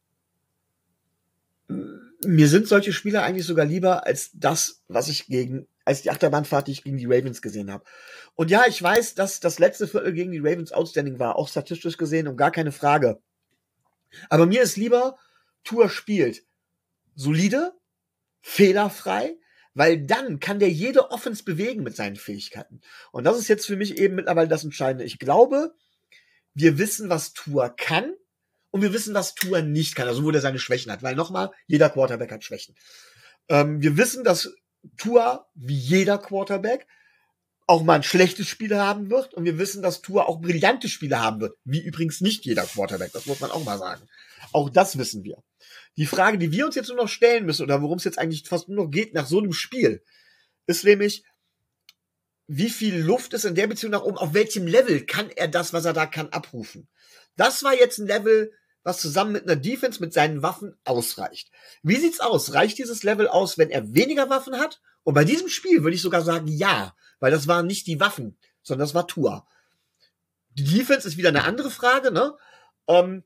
mir sind solche Spieler eigentlich sogar lieber als das, was ich gegen, als die Achterbahnfahrt, die ich gegen die Ravens gesehen habe. Und ja, ich weiß, dass das letzte Viertel gegen die Ravens outstanding war, auch statistisch gesehen und gar keine Frage. Aber mir ist lieber, Tua spielt solide, fehlerfrei, Weil dann kann der jede Offense bewegen mit seinen Fähigkeiten. Und das ist jetzt für mich eben mittlerweile das Entscheidende. Ich glaube, wir wissen, was Tua kann und wir wissen, was Tua nicht kann. Also wo der seine Schwächen hat. Weil nochmal, jeder Quarterback hat Schwächen. Ähm, wir wissen, dass Tua, wie jeder Quarterback, auch mal ein schlechtes Spiel haben wird. Und wir wissen, dass Tua auch brillante Spiele haben wird. Wie übrigens nicht jeder Quarterback. Das muss man auch mal sagen. Auch das wissen wir. Die Frage, die wir uns jetzt nur noch stellen müssen, oder worum es jetzt eigentlich fast nur noch geht nach so einem Spiel, ist nämlich, wie viel Luft ist in der Beziehung nach oben, auf welchem Level kann er das, was er da kann, abrufen. Das war jetzt ein Level, was zusammen mit einer Defense, mit seinen Waffen ausreicht. Wie sieht's aus? Reicht dieses Level aus, wenn er weniger Waffen hat? Und bei diesem Spiel würde ich sogar sagen, ja, weil das waren nicht die Waffen, sondern das war Tua. Die Defense ist wieder eine andere Frage, ne? Ähm,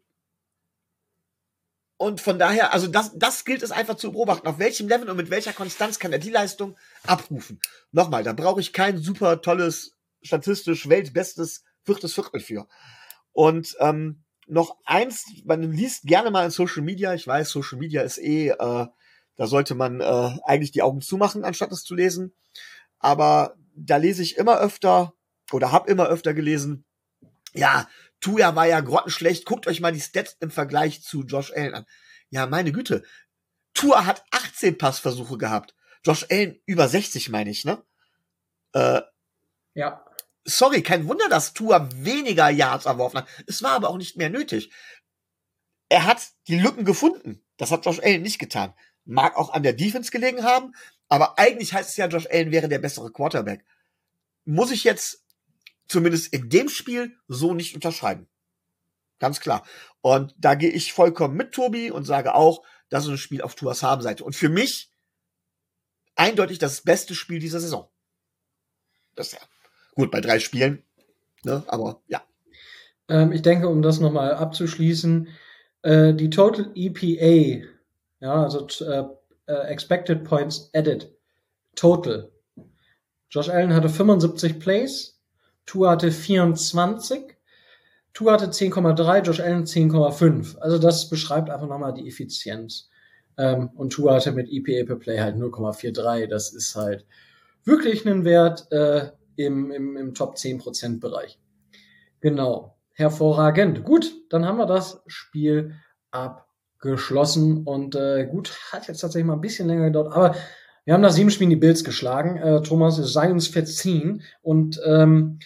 Und von daher, also das, das gilt es einfach zu beobachten. Auf welchem Level und mit welcher Konstanz kann er die Leistung abrufen? Nochmal, da brauche ich kein super tolles, statistisch weltbestes viertes Viertel für. Und ähm, noch eins, man liest gerne mal in Social Media, ich weiß, Social Media ist eh, äh, da sollte man äh, eigentlich die Augen zumachen, anstatt es zu lesen. Aber da lese ich immer öfter, oder habe immer öfter gelesen, ja, Tua war ja grottenschlecht. Guckt euch mal die Stats im Vergleich zu Josh Allen an. Ja, meine Güte. Tua hat achtzehn Passversuche gehabt. Josh Allen über sechzig, meine ich, ne? Äh, ja. Sorry, kein Wunder, dass Tua weniger Yards erworfen hat. Es war aber auch nicht mehr nötig. Er hat die Lücken gefunden. Das hat Josh Allen nicht getan. Mag auch an der Defense gelegen haben, aber eigentlich heißt es ja, Josh Allen wäre der bessere Quarterback. Muss ich jetzt zumindest in dem Spiel so nicht unterschreiben. Ganz klar. Und da gehe ich vollkommen mit Tobi und sage auch, das ist ein Spiel auf Tuas Habenseite. Und für mich eindeutig das beste Spiel dieser Saison. Das ist ja gut bei drei Spielen, ne? Aber ja. Ähm, ich denke, um das nochmal abzuschließen, äh, die Total E P A, ja, also äh, Expected Points Added, Total. Josh Allen hatte fünfundsiebzig Plays, Tua hatte vierundzwanzig, Tua hatte zehn Komma drei, Josh Allen zehn Komma fünf. Also das beschreibt einfach nochmal die Effizienz. Ähm, und Tua hatte mit E P A per Play halt null Komma dreiundvierzig. Das ist halt wirklich ein Wert äh, im, im, im Top zehn Prozent Bereich. Genau. Hervorragend. Gut, dann haben wir das Spiel abgeschlossen. Und äh, gut, hat jetzt tatsächlich mal ein bisschen länger gedauert, aber wir haben nach sieben Spielen die Bills geschlagen. Äh, Thomas, es sei uns verziehen. Und ähm,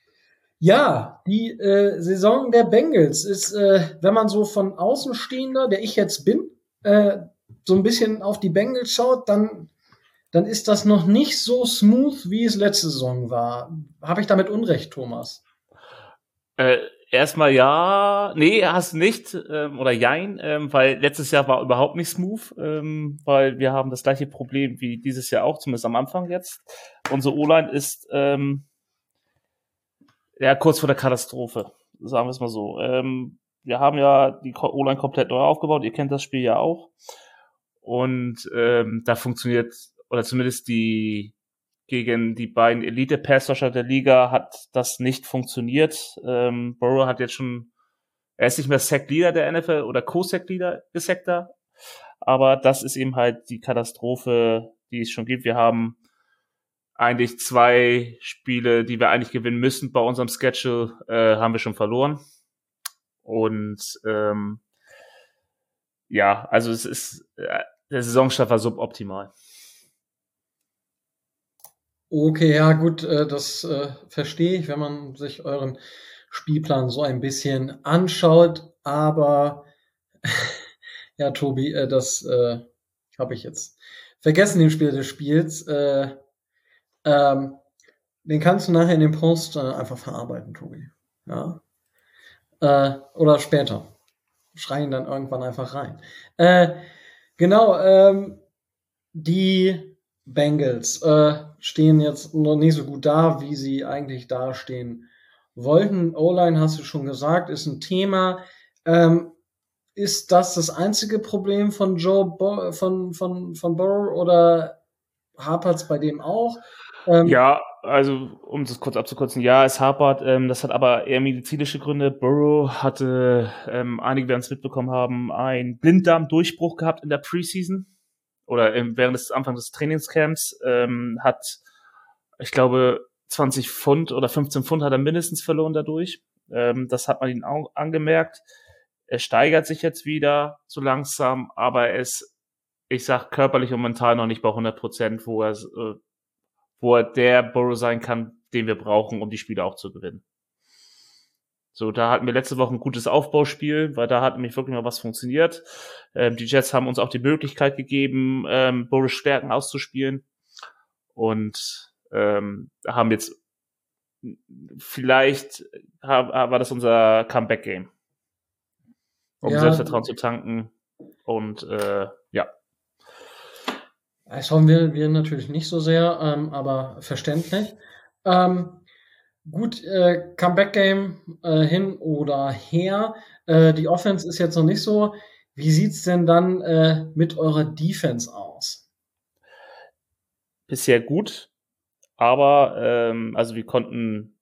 ja, die äh, Saison der Bengals ist, äh, wenn man so von Außenstehender, der ich jetzt bin, äh, so ein bisschen auf die Bengals schaut, dann, dann ist das noch nicht so smooth, wie es letzte Saison war. Habe ich damit Unrecht, Thomas? Äh, erstmal ja, nee, hast nicht, ähm, oder jein, ähm, weil letztes Jahr war überhaupt nicht smooth, ähm, weil wir haben das gleiche Problem wie dieses Jahr auch, zumindest am Anfang jetzt. Unsere O-Line ist ähm, ja kurz vor der Katastrophe, sagen wir es mal so. Ähm, wir haben ja die O-Line komplett neu aufgebaut, ihr kennt das Spiel ja auch. Und ähm, da funktioniert, oder zumindest die gegen die beiden Elite-Pass-Rusher der Liga hat das nicht funktioniert. Ähm, Burrow hat jetzt schon, er ist nicht mehr Sack-Leader der N F L oder Co-Sack-Leader, Gesackter, aber das ist eben halt die Katastrophe, die es schon gibt. Wir haben eigentlich zwei Spiele, die wir eigentlich gewinnen müssen bei unserem Schedule, äh, haben wir schon verloren. Und ähm, ja, also es ist, äh, der Saisonstart war suboptimal. Okay, ja gut, äh, das äh, verstehe ich, wenn man sich euren Spielplan so ein bisschen anschaut. Aber ja, Tobi, äh, das äh, habe ich jetzt vergessen, den Spieler des Spiels. Äh, ähm, den kannst du nachher in dem Post äh, einfach verarbeiten, Tobi. Ja. Äh, oder später. Schrei ihn dann irgendwann einfach rein. Äh, genau, ähm, die Bengals äh, stehen jetzt noch nicht so gut da, wie sie eigentlich dastehen wollten. O-Line, hast du schon gesagt, ist ein Thema. Ähm, ist das das einzige Problem von Joe Bo- von, von, von Burrow oder hapert es bei dem auch? Ähm, Ja, also um das kurz abzukürzen, ja, es hapert. Ähm, das hat aber eher medizinische Gründe. Burrow hatte, ähm, einige werden es mitbekommen haben, einen Blinddarmdurchbruch gehabt in der Preseason. oder im, während des Anfangs des Trainingscamps ähm, hat, ich glaube, zwanzig Pfund oder fünfzehn Pfund hat er mindestens verloren dadurch. Ähm, das hat man ihm auch angemerkt. Er steigert sich jetzt wieder so langsam, aber er ist, ich sag, körperlich und mental noch nicht bei hundert Prozent, wo er, äh, wo er der Burrow sein kann, den wir brauchen, um die Spiele auch zu gewinnen. So, da hatten wir letzte Woche ein gutes Aufbauspiel, weil da hat nämlich wirklich mal was funktioniert. Ähm, die Jets haben uns auch die Möglichkeit gegeben, ähm, Burrows Stärken auszuspielen und ähm, haben jetzt vielleicht war das unser Comeback-Game, um ja. Selbstvertrauen zu tanken und äh, ja. Das hoffen wir, wir natürlich nicht so sehr, ähm, aber verständlich. Ähm, gut, äh, Comeback-Game äh, hin oder her. Äh, die Offense ist jetzt noch nicht so. Wie sieht's denn dann äh, mit eurer Defense aus? Bisher gut, aber ähm, also wir konnten,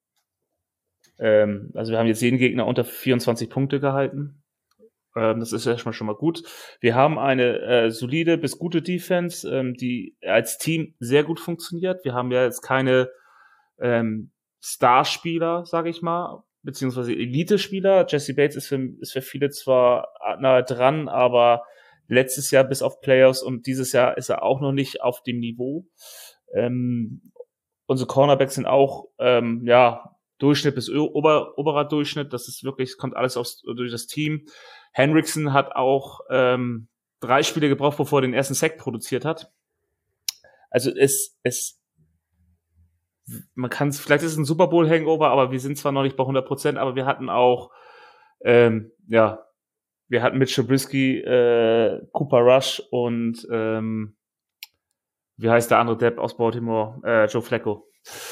ähm, also wir haben jetzt jeden Gegner unter vierundzwanzig Punkte gehalten. Ähm, das ist erstmal schon mal gut. Wir haben eine äh, solide bis gute Defense, ähm, die als Team sehr gut funktioniert. Wir haben ja jetzt keine ähm, Starspieler, sage ich mal, beziehungsweise Elite-Spieler. Jesse Bates ist für, ist für viele zwar nahe dran, aber letztes Jahr bis auf Playoffs und dieses Jahr ist er auch noch nicht auf dem Niveau. Ähm, unsere Cornerbacks sind auch ähm, ja Durchschnitt bis ober, oberer Durchschnitt. Das ist wirklich, kommt alles aus, durch das Team. Hendrickson hat auch ähm, drei Spiele gebraucht, bevor er den ersten Sack produziert hat. Also es, es, man kann es, vielleicht ist es ein Super Bowl Hangover, aber wir sind zwar noch nicht bei hundert Prozent, aber wir hatten auch, ähm, ja, wir hatten mit Trubisky, äh, Cooper Rush und ähm, wie heißt der andere Depp aus Baltimore? Äh, Joe Flacco.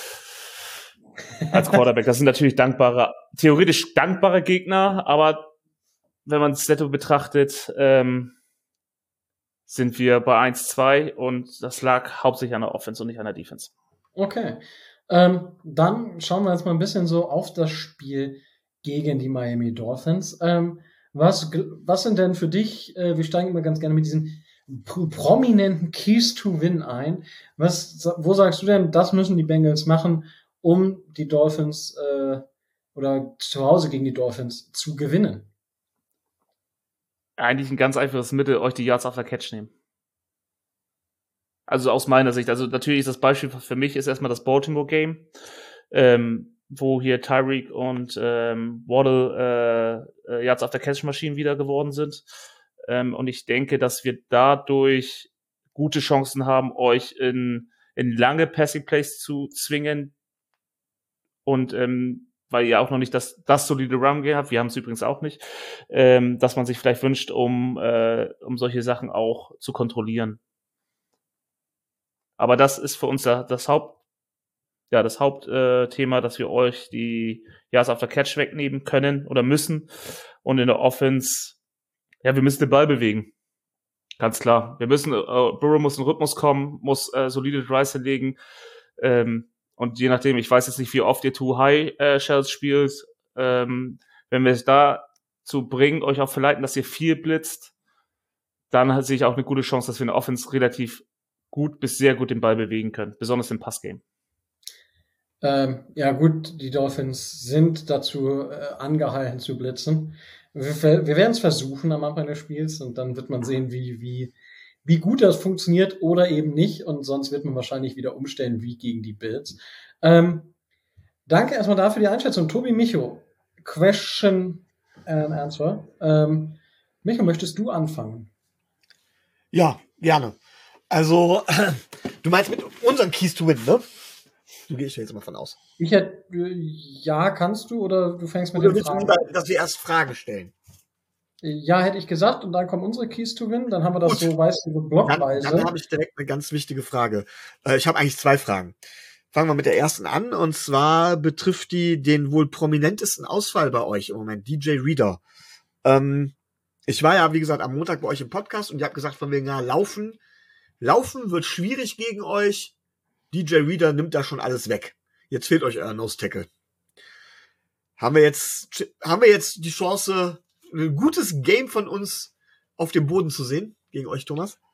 Als Quarterback. Das sind natürlich dankbare, theoretisch dankbare Gegner, aber wenn man es netto betrachtet, ähm, sind wir bei eins zwei und das lag hauptsächlich an der Offense und nicht an der Defense. Okay. Ähm, dann schauen wir jetzt mal ein bisschen so auf das Spiel gegen die Miami Dolphins. Ähm, was, was sind denn für dich, äh, wir steigen immer ganz gerne mit diesen prominenten Keys to Win ein. Was, wo sagst du denn, das müssen die Bengals machen, um die Dolphins äh, oder zu Hause gegen die Dolphins zu gewinnen? Eigentlich ein ganz einfaches Mittel, euch die Yards after Catch nehmen. Also aus meiner Sicht. Also natürlich ist das Beispiel für mich ist erstmal das Baltimore-Game, ähm, wo hier Tyreek und ähm, Waddle äh, Yards after Catch-Maschinen wieder geworden sind. Ähm, und ich denke, dass wir dadurch gute Chancen haben, euch in, in lange Passing-Plays zu zwingen. Und ähm, weil ihr auch noch nicht das, das solide Run-Game habt, wir haben es übrigens auch nicht, ähm, dass man sich vielleicht wünscht, um, äh, um solche Sachen auch zu kontrollieren. Aber das ist für uns da, das Haupt, ja, das Hauptthema, äh, dass wir euch die Yards after Catch wegnehmen können oder müssen. Und in der Offense, ja, wir müssen den Ball bewegen. Ganz klar. Wir müssen, äh, Burrow muss in Rhythmus kommen, muss äh, solide Drives hinlegen. Ähm, und je nachdem, ich weiß jetzt nicht, wie oft ihr Too-High-Shells äh, spielt, ähm, wenn wir es dazu bringen, euch auch verleiten, dass ihr viel blitzt, dann sehe ich auch eine gute Chance, dass wir in der Offense relativ gut bis sehr gut den Ball bewegen können, besonders im Passgame. Ähm, ja gut, die Dolphins sind dazu äh, angehalten zu blitzen. Wir, wir werden es versuchen am Anfang des Spiels und dann wird man sehen, wie, wie, wie gut das funktioniert oder eben nicht und sonst wird man wahrscheinlich wieder umstellen wie gegen die Bills. Ähm, danke erstmal dafür die Einschätzung. Tobi, Micho, Question and Answer. Ähm, Micho, möchtest du anfangen? Ja, gerne. Also, du meinst mit unseren Keys to Win, ne? Du gehst ja jetzt mal von aus. Ich hätte, ja, kannst du, oder du fängst mit oder den Fragen an? Dass wir erst Fragen stellen. Ja, hätte ich gesagt, und dann kommen unsere Keys to Win, dann haben wir das Gut. so, weißt du, blockweise. Dann, dann habe ich direkt eine ganz wichtige Frage. Äh, ich habe eigentlich zwei Fragen. Fangen wir mit der ersten an, und zwar betrifft die den wohl prominentesten Ausfall bei euch im Moment, D J Reader. Ähm, ich war ja, wie gesagt, am Montag bei euch im Podcast und ihr habt gesagt, von wegen, ja, laufen, laufen wird schwierig gegen euch. D J Reader nimmt da schon alles weg. Jetzt fehlt euch euer Nose-Tackle. Haben wir jetzt, haben wir jetzt die Chance, ein gutes Game von uns auf dem Boden zu sehen? Gegen euch, Thomas?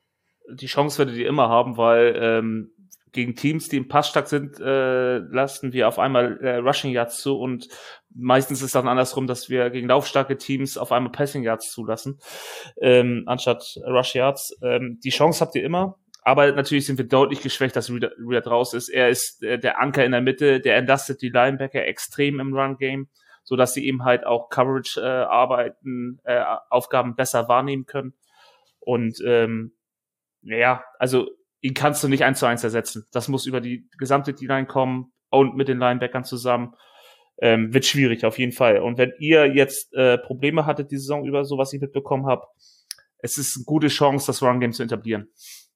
die Chance werdet ihr immer haben, weil ähm, gegen Teams, die im Pass stark sind, äh, lassen wir auf einmal äh, Rushing Yards zu und meistens ist es dann andersrum, dass wir gegen laufstarke Teams auf einmal Passing Yards zulassen, ähm, anstatt Rush Yards. Ähm, die Chance habt ihr immer, aber natürlich sind wir deutlich geschwächt, dass Reader, Reader draus ist. Er ist äh, der Anker in der Mitte, der entlastet die Linebacker extrem im Run-Game, so dass sie eben halt auch Coverage-Arbeiten, äh, äh, Aufgaben besser wahrnehmen können. Und ähm, ja, also ihn kannst du nicht eins zu eins ersetzen. Das muss über die gesamte D-Line kommen und mit den Linebackern zusammen. Ähm, wird schwierig, auf jeden Fall. Und wenn ihr jetzt äh, Probleme hattet die Saison über, so was ich mitbekommen habe, es ist eine gute Chance, das Run-Game zu etablieren.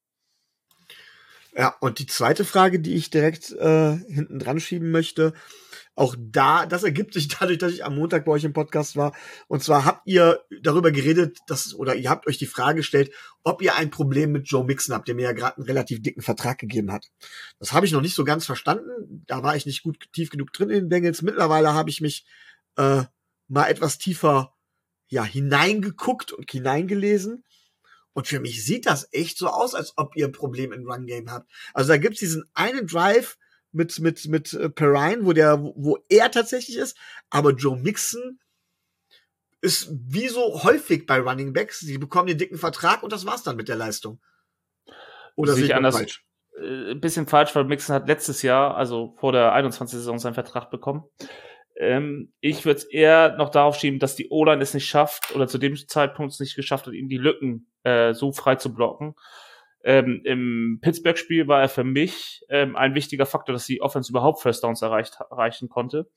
Ja, und die zweite Frage, die ich direkt äh, hinten dran schieben möchte, auch da, das ergibt sich dadurch, dass ich am Montag bei euch im Podcast war. Und zwar habt ihr darüber geredet, dass, oder ihr habt euch die Frage gestellt, ob ihr ein Problem mit Joe Mixon habt, der mir ja gerade einen relativ dicken Vertrag gegeben hat. Das habe ich noch nicht so ganz verstanden. Da war ich nicht gut tief genug drin in den Bengals. Mittlerweile habe ich mich äh, mal etwas tiefer ja hineingeguckt und hineingelesen. Und für mich sieht das echt so aus, als ob ihr ein Problem im Run-Game habt. Also da gibt's diesen einen Drive mit mit mit äh, Perrine, wo der wo er tatsächlich ist, aber Joe Mixon ist wie so häufig bei Running Backs, sie bekommen den dicken Vertrag und das war's dann mit der Leistung. Oder sehe ich anders falsch? Äh, ein bisschen falsch, weil Mixon hat letztes Jahr, also vor der einundzwanzigsten Saison, seinen Vertrag bekommen. Ähm, ich würde es eher noch darauf schieben, dass die O-Line es nicht schafft oder zu dem Zeitpunkt es nicht geschafft hat, ihm die Lücken äh, so frei zu blocken. Ähm, Im Pittsburgh-Spiel war er für mich ähm, ein wichtiger Faktor, dass die Offense überhaupt First Downs erreicht, erreichen konnte.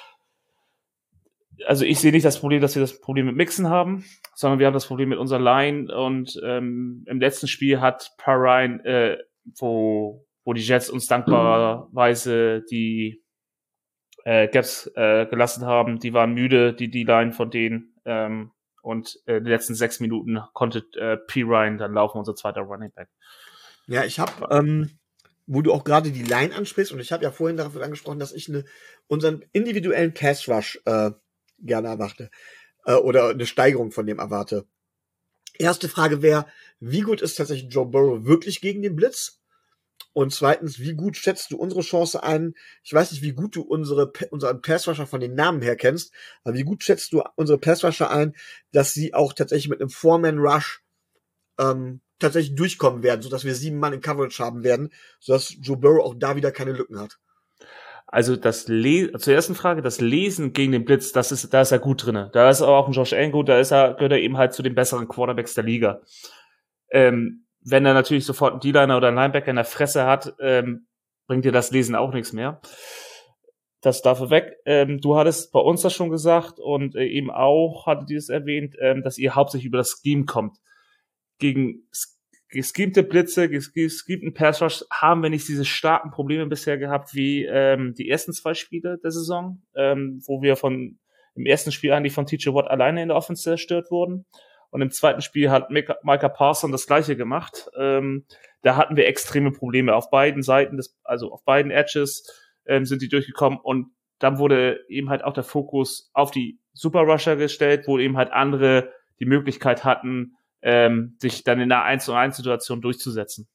Also ich sehe nicht das Problem, dass wir das Problem mit Mixon haben, sondern wir haben das Problem mit unserer Line. Und ähm, im letzten Spiel hat Perrine, äh, wo, wo die Jets uns dankbarerweise die äh, Gaps äh, gelassen haben, die waren müde, die D-Line von denen. Ähm, Und äh, die letzten sechs Minuten konnte äh, Perrine dann laufen, unser zweiter Running Back. Ja, ich habe, ähm, wo du auch gerade die Line ansprichst, und ich habe ja vorhin darauf angesprochen, dass ich eine, unseren individuellen Pass Rush äh, gerne erwarte äh, oder eine Steigerung von dem erwarte. Erste Frage wäre, wie gut ist tatsächlich Joe Burrow wirklich gegen den Blitz? Und zweitens, wie gut schätzt du unsere Chance ein? Ich weiß nicht, wie gut du unsere unseren Passrusher von den Namen her kennst, aber wie gut schätzt du unsere Passrusher ein, dass sie auch tatsächlich mit einem Four-Man-Rush ähm, tatsächlich durchkommen werden, sodass wir sieben Mann in Coverage haben werden, sodass Joe Burrow auch da wieder keine Lücken hat? Also das Le- zur ersten Frage, das Lesen gegen den Blitz, das ist, da ist er gut drinne. Da ist auch ein Josh Allen gut, da ist er, gehört er eben halt zu den besseren Quarterbacks der Liga. Ähm, Wenn er natürlich sofort einen D-Liner oder einen Linebacker in der Fresse hat, ähm, bringt dir das Lesen auch nichts mehr. Das dafür weg. Ähm, du hattest bei uns das schon gesagt und äh, eben auch, hattet ihr es erwähnt, ähm, dass ihr hauptsächlich über das Scheme kommt. Gegen geschemte Blitze, geschemten Pass Rush haben wir nicht diese starken Probleme bisher gehabt wie ähm, die ersten zwei Spiele der Saison, ähm, wo wir von im ersten Spiel eigentlich von T J Watt alleine in der Offense zerstört wurden. Und im zweiten Spiel hat Micah Parsons das Gleiche gemacht. Ähm, da hatten wir extreme Probleme auf beiden Seiten, des, also auf beiden Edges ähm, sind die durchgekommen. Und dann wurde eben halt auch der Fokus auf die Super Rusher gestellt, wo eben halt andere die Möglichkeit hatten, ähm, sich dann in einer eins zu eins Situation durchzusetzen.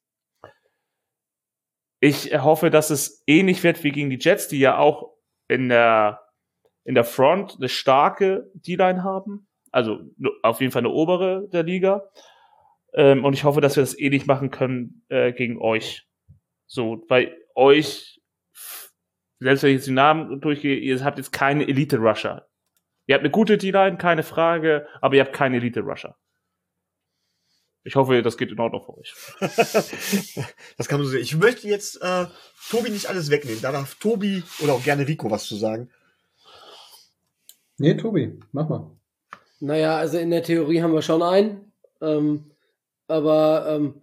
Ich hoffe, dass es ähnlich wird wie gegen die Jets, die ja auch in der, in der Front eine starke D-Line haben. Also auf jeden Fall eine obere der Liga. Ähm, und ich hoffe, dass wir das ähnlich machen können äh, gegen euch. So, bei euch, selbst wenn ich jetzt die Namen durchgehe, ihr habt jetzt keine Elite-Rusher. Ihr habt eine gute D-Line, keine Frage, aber ihr habt keine Elite-Rusher. Ich hoffe, das geht in Ordnung für euch. Das kann man so sehen. Ich möchte jetzt äh, Tobi nicht alles wegnehmen. Da darf Tobi oder auch gerne Rico was zu sagen. Nee, Tobi, mach mal. Naja, also in der Theorie haben wir schon einen. Ähm, aber ähm,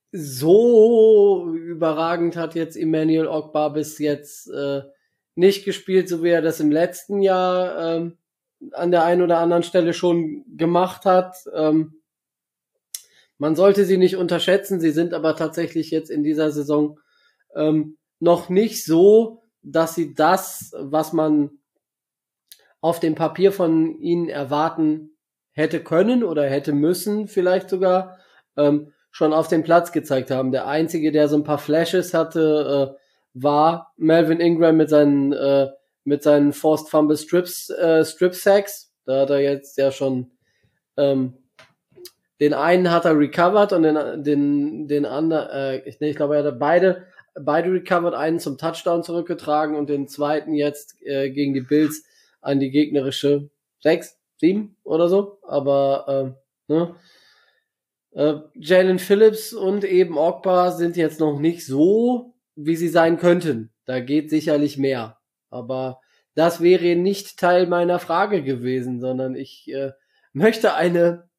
so überragend hat jetzt Emmanuel Ogbah bis jetzt äh, nicht gespielt, so wie er das im letzten Jahr ähm, an der einen oder anderen Stelle schon gemacht hat. Ähm, man sollte sie nicht unterschätzen, sie sind aber tatsächlich jetzt in dieser Saison ähm, noch nicht so, dass sie das, was man auf dem Papier von ihnen erwarten hätte können oder hätte müssen, vielleicht sogar, ähm, schon auf dem Platz gezeigt haben. Der einzige, der so ein paar Flashes hatte, äh, war Melvin Ingram mit seinen äh, mit seinen Forced Fumble Strips äh, Strip Sacks. Da hat er jetzt ja schon ähm, den einen hat er recovered und den den den anderen äh, ich, nee, ich glaube, er hat beide beide recovered, einen zum Touchdown zurückgetragen und den zweiten jetzt äh, gegen die Bills an die gegnerische sechs, sieben oder so. Aber äh, ne? äh, Jalen Phillips und eben Ogba sind jetzt noch nicht so, wie sie sein könnten. Da geht sicherlich mehr. Aber das wäre nicht Teil meiner Frage gewesen, sondern ich äh, möchte eine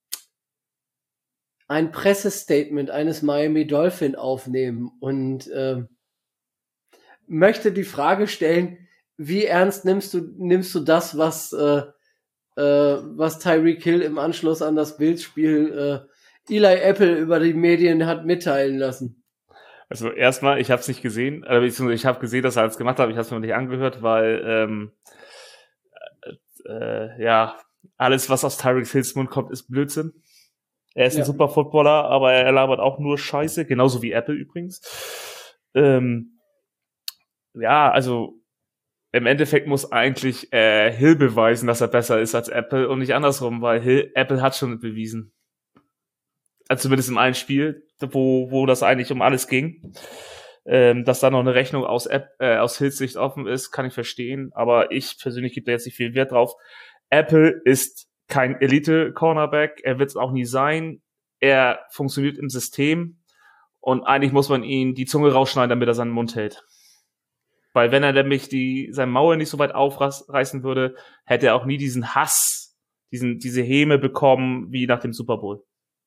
ein Pressestatement eines Miami Dolphin aufnehmen und äh, möchte die Frage stellen, wie ernst nimmst du nimmst du das, was äh, äh, was Tyreek Hill im Anschluss an das Bills-Spiel äh, Eli Apple über die Medien hat mitteilen lassen? Also erstmal, ich habe es nicht gesehen, äh, ich habe gesehen, dass er es gemacht hat, aber ich habe es mir nicht angehört, weil ähm, äh, ja alles, was aus Tyreek Hills Mund kommt, ist Blödsinn. Er ist ja ein super Footballer, aber er labert auch nur Scheiße, genauso wie Apple übrigens. Ähm, ja, also im Endeffekt muss eigentlich äh, Hill beweisen, dass er besser ist als Apple und nicht andersrum, weil Hill, Apple hat schon bewiesen. Also zumindest im einen Spiel, wo wo das eigentlich um alles ging. Ähm, dass da noch eine Rechnung aus App, äh, aus Hills Sicht offen ist, kann ich verstehen, aber ich persönlich gebe da jetzt nicht viel Wert drauf. Apple ist kein Elite-Cornerback, er wird es auch nie sein. Er funktioniert im System und eigentlich muss man ihn die Zunge rausschneiden, damit er seinen Mund hält. Weil wenn er nämlich die sein Maul nicht so weit aufreißen würde, hätte er auch nie diesen Hass, diesen diese Häme bekommen wie nach dem Super Bowl.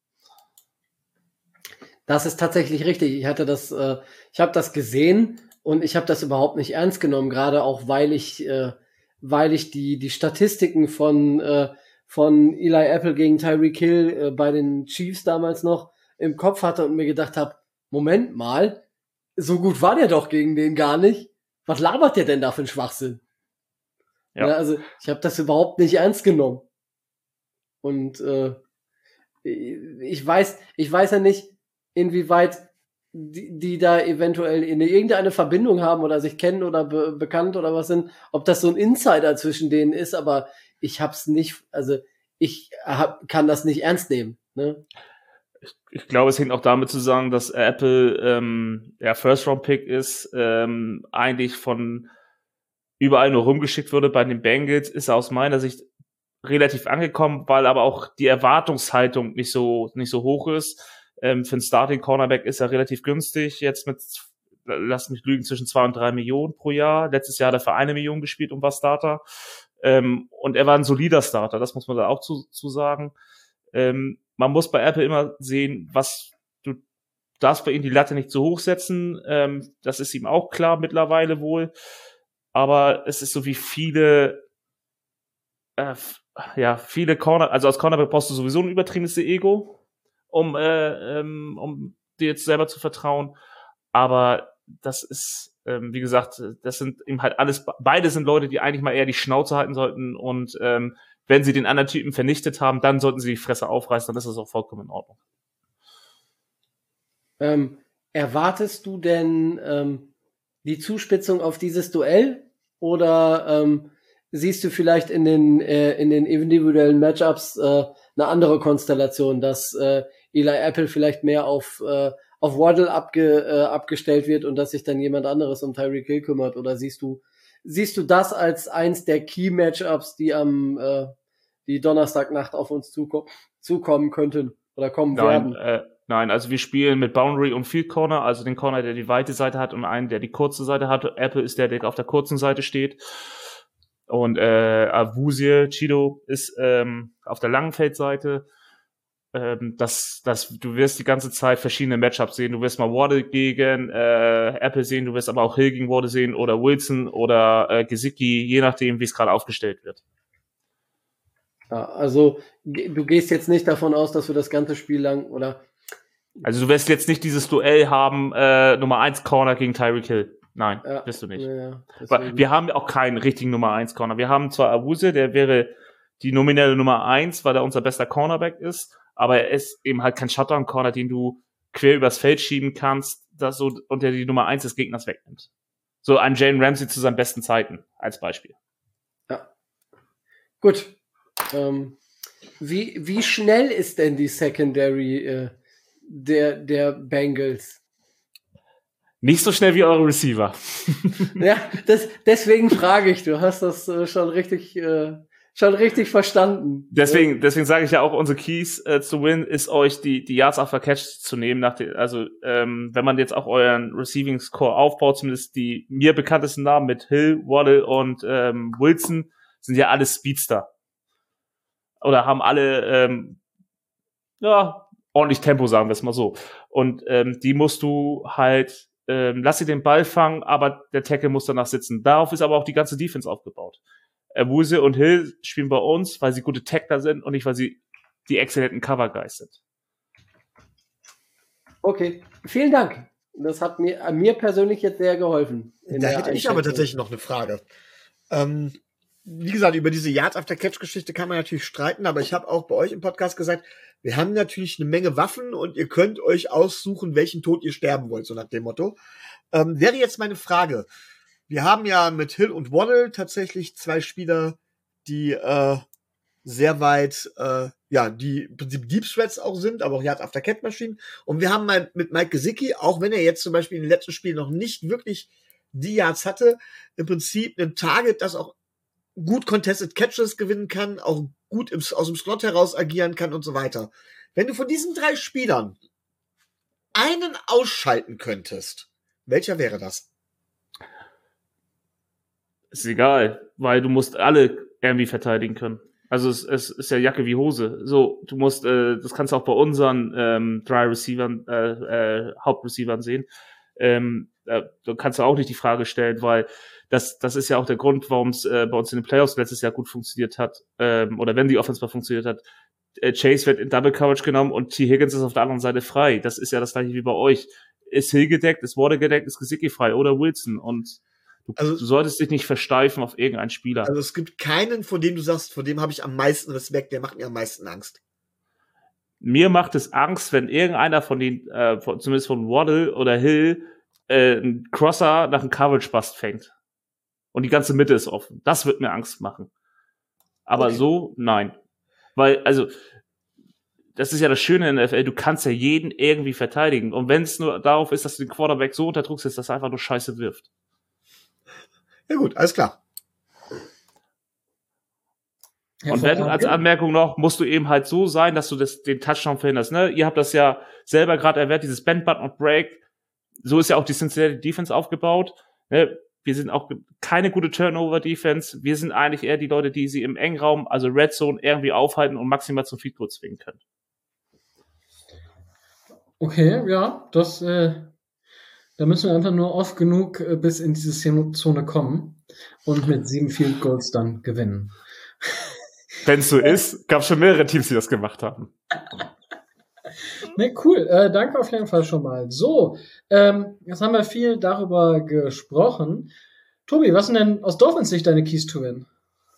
Das ist tatsächlich richtig. Ich hatte das, äh, ich habe das gesehen und ich habe das überhaupt nicht ernst genommen, gerade auch weil ich, äh, weil ich die die Statistiken von äh, von Eli Apple gegen Tyreek Hill äh, bei den Chiefs damals noch im Kopf hatte und mir gedacht habe, Moment mal, so gut war der doch gegen den gar nicht. Was labert der denn da für ein Schwachsinn? Ja. Ja, also ich habe das überhaupt nicht ernst genommen. Und äh, ich weiß, ich weiß ja nicht, inwieweit die, die da eventuell in irgendeine Verbindung haben oder sich kennen oder be- bekannt oder was sind, ob das so ein Insider zwischen denen ist, aber ich hab's nicht, also ich hab, kann das nicht ernst nehmen. Ne? Ich, ich glaube, es hängt auch damit zusammen, dass Apple ähm, ja First-Round-Pick ist, ähm, eigentlich von überall nur rumgeschickt wurde. Bei den Bengals ist er aus meiner Sicht relativ angekommen, weil aber auch die Erwartungshaltung nicht so nicht so hoch ist. Ähm, für einen Starting Cornerback ist er relativ günstig, jetzt mit, lass mich lügen, zwischen zwei und drei Millionen pro Jahr. Letztes Jahr hat er für eine Million gespielt und war Starter. Ähm, und er war ein solider Starter, das muss man da auch zu, zu sagen. Ähm, man muss bei Apple immer sehen, was du darfst bei ihm die Latte nicht zu hoch setzen. Ähm, das ist ihm auch klar mittlerweile wohl. Aber es ist so wie viele, äh, ja, viele Corner, also als Cornerback brauchst du sowieso ein übertriebenes Ego, um, äh, ähm, um dir jetzt selber zu vertrauen. Aber das ist, ähm, wie gesagt, das sind eben halt alles, beide sind Leute, die eigentlich mal eher die Schnauze halten sollten und ähm, wenn sie den anderen Typen vernichtet haben, dann sollten sie die Fresse aufreißen, dann ist das auch vollkommen in Ordnung. Ähm, erwartest du denn ähm, die Zuspitzung auf dieses Duell oder ähm, siehst du vielleicht in den äh, in den individuellen Matchups äh, eine andere Konstellation, dass äh, Eli Apple vielleicht mehr auf äh, auf Waddle abge, äh, abgestellt wird und dass sich dann jemand anderes um Tyreek Hill kümmert? Oder siehst du siehst du das als eins der Key Matchups, die am äh, die Donnerstagnacht auf uns zuko- zukommen könnten oder kommen Nein, werden? Äh, nein, also wir spielen mit Boundary und Field Corner, also den Corner, der die weite Seite hat und einen, der die kurze Seite hat. Apple ist der, der auf der kurzen Seite steht. Und äh, Awuzie, Chido ist ähm, auf der langen Feldseite. Ähm, das, das, du wirst die ganze Zeit verschiedene Matchups sehen. Du wirst mal Waddle gegen äh, Apple sehen, du wirst aber auch Hill gegen Waddle sehen oder Wilson oder äh, Gesicki, je nachdem, wie es gerade aufgestellt wird. Ja, also du gehst jetzt nicht davon aus, dass wir das ganze Spiel lang oder Also du wirst jetzt nicht dieses Duell haben, äh, Nummer eins Corner gegen Tyreek Hill. Nein, ja, wirst du nicht. Ja, Weil wir haben auch keinen richtigen Nummer eins Corner. Wir haben zwar Awuzie, der wäre die nominelle Nummer eins, weil er unser bester Cornerback ist, aber er ist eben halt kein Shutdown-Corner, den du quer übers Feld schieben kannst, das so, und der die Nummer eins des Gegners wegnimmt. So ein Jalen Ramsey zu seinen besten Zeiten, als Beispiel. Ja. Gut. Ähm, wie, wie schnell ist denn die Secondary äh, der, der Bengals? Nicht so schnell wie eure Receiver. Ja, das, deswegen frage ich, du hast das äh, schon richtig, äh, schon richtig verstanden. Deswegen, deswegen sage ich ja auch, unsere Keys äh, zu win ist euch die, die Yards after Catch zu nehmen. Nach den, also, ähm, wenn man jetzt auch euren Receiving Score aufbaut, zumindest die mir bekanntesten Namen mit Hill, Waddle und ähm, Wilson, sind ja alle Speedster. Oder haben alle, ähm, ja, ordentlich Tempo, sagen wir es mal so. Und ähm, die musst du halt, ähm, lass sie den Ball fangen, aber der Tackle muss danach sitzen. Darauf ist aber auch die ganze Defense aufgebaut. Wuse und Hill spielen bei uns, weil sie gute Tackler sind und nicht, weil sie die exzellenten Cover-Guys sind. Okay, vielen Dank. Das hat mir, mir persönlich jetzt sehr geholfen. Da hätte ich aber tatsächlich noch eine Frage. Ähm, wie gesagt, über diese Yards-After-Catch-Geschichte kann man natürlich streiten, aber ich habe auch bei euch im Podcast gesagt, wir haben natürlich eine Menge Waffen und ihr könnt euch aussuchen, welchen Tod ihr sterben wollt, so nach dem Motto. Ähm, wäre jetzt meine Frage. Wir haben ja mit Hill und Waddle tatsächlich zwei Spieler, die äh, sehr weit, äh, ja, die im Prinzip Deep Threats auch sind, aber auch Yards-After-Catch-Maschinen. Und wir haben mal mit Mike Gesicki, auch wenn er jetzt zum Beispiel in den letzten Spielen noch nicht wirklich die Yards hatte, im Prinzip ein Target, das auch gut Contested Catches gewinnen kann, auch gut im, aus dem Slot heraus agieren kann und so weiter. Wenn du von diesen drei Spielern einen ausschalten könntest, welcher wäre das? Ist egal, weil du musst alle irgendwie verteidigen können. Also es, es ist ja Jacke wie Hose. So, du musst, äh, das kannst du auch bei unseren ähm, drei Receivern, äh, äh, Hauptreceivern sehen. Ähm, äh, da kannst du auch nicht die Frage stellen, weil das, das ist ja auch der Grund, warum es äh, bei uns in den Playoffs letztes Jahr gut funktioniert hat, ähm, oder wenn die Offense mal funktioniert hat. Äh, Chase wird in Double Coverage genommen und T. Higgins ist auf der anderen Seite frei. Das ist ja das gleiche wie bei euch. Ist Hill gedeckt, ist Water gedeckt, ist Gesicki frei oder Wilson, und du, also, du solltest dich nicht versteifen auf irgendeinen Spieler. Also es gibt keinen, von dem du sagst, vor dem habe ich am meisten Respekt, der macht mir am meisten Angst. Mir macht es Angst, wenn irgendeiner von den, äh, von, zumindest von Waddle oder Hill, äh, einen Crosser nach einem Coverage-Bust fängt. Und die ganze Mitte ist offen. Das wird mir Angst machen. Aber okay. So, nein. Weil, also, das ist ja das Schöne in der N F L, du kannst ja jeden irgendwie verteidigen. Und wenn es nur darauf ist, dass du den Quarterback so unter Druck setzt, dass er einfach nur Scheiße wirft. Ja gut, alles klar. Und wenn, als Anmerkung noch, musst du eben halt so sein, dass du das, den Touchdown verhinderst. Ne? Ihr habt das ja selber gerade erwähnt, dieses Bend, But Not Break. So ist ja auch die Cincinnati Defense aufgebaut. Ne? Wir sind auch keine gute Turnover-Defense. Wir sind eigentlich eher die Leute, die sie im Engraum, also Red Zone, irgendwie aufhalten und maximal zum Field Goal zwingen können. Okay, ja, das, äh, da müssen wir einfach nur oft genug äh, bis in diese Zone kommen und mit sieben Field Goals dann gewinnen. Wenn es so ist, gab es schon mehrere Teams, die das gemacht haben. Ne, cool. Äh, danke auf jeden Fall schon mal. So, ähm, jetzt haben wir viel darüber gesprochen. Tobi, was sind denn aus Dolphins Sicht deine Keys to Win?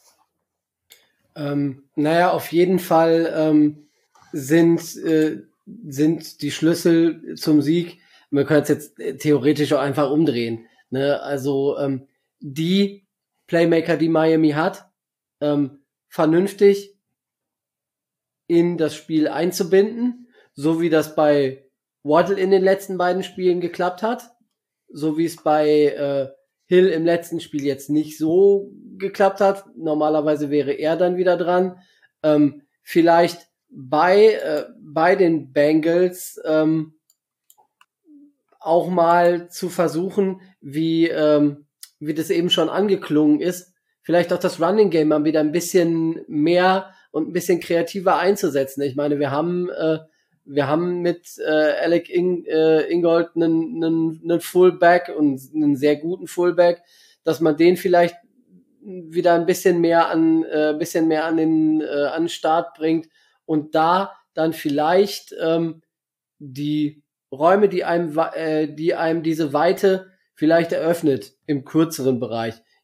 Ähm, naja, auf jeden Fall ähm, sind, äh, sind die Schlüssel zum Sieg, wir können es jetzt theoretisch auch einfach umdrehen. Ne? Also ähm, die Playmaker, die Miami hat, ähm, vernünftig in das Spiel einzubinden, so wie das bei Waddle in den letzten beiden Spielen geklappt hat, so wie es bei äh, Hill im letzten Spiel jetzt nicht so geklappt hat. Normalerweise wäre er dann wieder dran. Ähm, vielleicht bei äh, bei den Bengals ähm, auch mal zu versuchen, wie ähm, wie das eben schon angeklungen ist, vielleicht auch das Running Game mal wieder ein bisschen mehr und ein bisschen kreativer einzusetzen. Ich meine, wir haben äh, wir haben mit äh, Alec In, äh, Ingold einen, einen, einen Fullback und einen sehr guten Fullback, dass man den vielleicht wieder ein bisschen mehr an äh, bisschen mehr an den äh, an den Start bringt und da dann vielleicht ähm, die Räume, die einem äh, die einem diese Weite vielleicht eröffnet im kürzeren Bereich.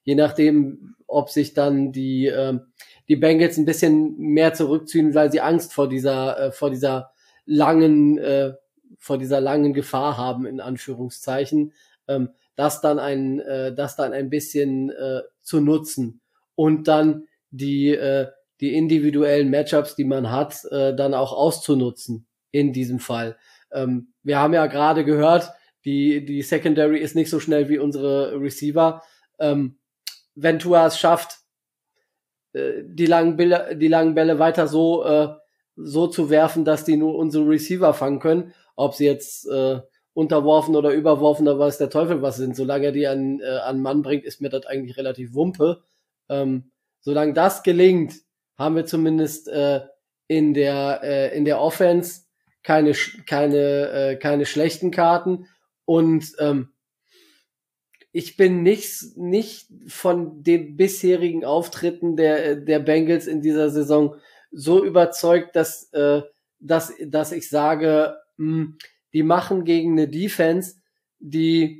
je nachdem, ob sich dann die äh, die Bengals ein bisschen mehr zurückziehen, weil sie Angst vor dieser äh, vor dieser langen äh, vor dieser langen Gefahr haben, in Anführungszeichen, ähm, das dann ein äh, das dann ein bisschen äh, zu nutzen und dann die äh, die individuellen Matchups, die man hat, äh, dann auch auszunutzen in diesem Fall. Ähm, wir haben ja gerade gehört, die die Secondary ist nicht so schnell wie unsere Receiver. Ähm, wenn Tua es schafft, äh, die langen Bälle, die langen Bälle weiter so äh, so zu werfen, dass die nur unsere Receiver fangen können, ob sie jetzt äh, unterworfen oder überworfen, da weiß der Teufel was sind. Solange er die an äh, an Mann bringt, ist mir das eigentlich relativ Wumpe. Ähm, solange das gelingt, haben wir zumindest äh, in der äh, in der Offense keine keine äh, keine schlechten Karten und ähm, ich bin nicht nicht von den bisherigen Auftritten der der Bengals in dieser Saison so überzeugt, dass äh, dass dass ich sage, mh, die machen gegen eine Defense, die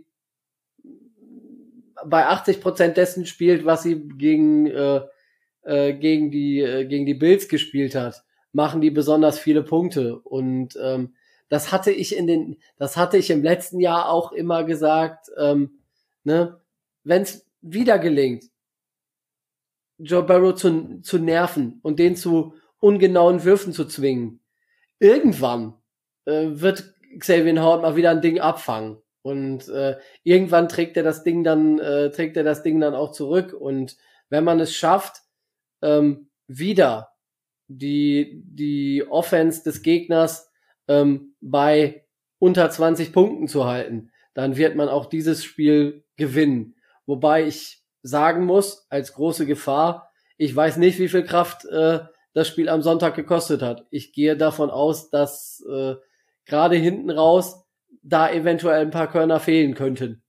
bei achtzig Prozent dessen spielt, was sie gegen äh, äh, gegen die äh, gegen die Bills gespielt hat, machen die besonders viele Punkte und ähm, das hatte ich in den das hatte ich im letzten Jahr auch immer gesagt, ähm, ne, wenn es wieder gelingt, Joe Burrow zu zu nerven und den zu ungenauen Würfen zu zwingen, irgendwann äh, wird Xavier Howard mal wieder ein Ding abfangen und äh, irgendwann trägt er das Ding dann äh, trägt er das Ding dann auch zurück und wenn man es schafft, ähm, wieder die die Offense des Gegners ähm, bei unter zwanzig Punkten zu halten, dann wird man auch dieses Spiel gewinnen. Wobei ich sagen muss, als große Gefahr, ich weiß nicht, wie viel Kraft äh, das Spiel am Sonntag gekostet hat. Ich gehe davon aus, dass äh, gerade hinten raus da eventuell ein paar Körner fehlen könnten.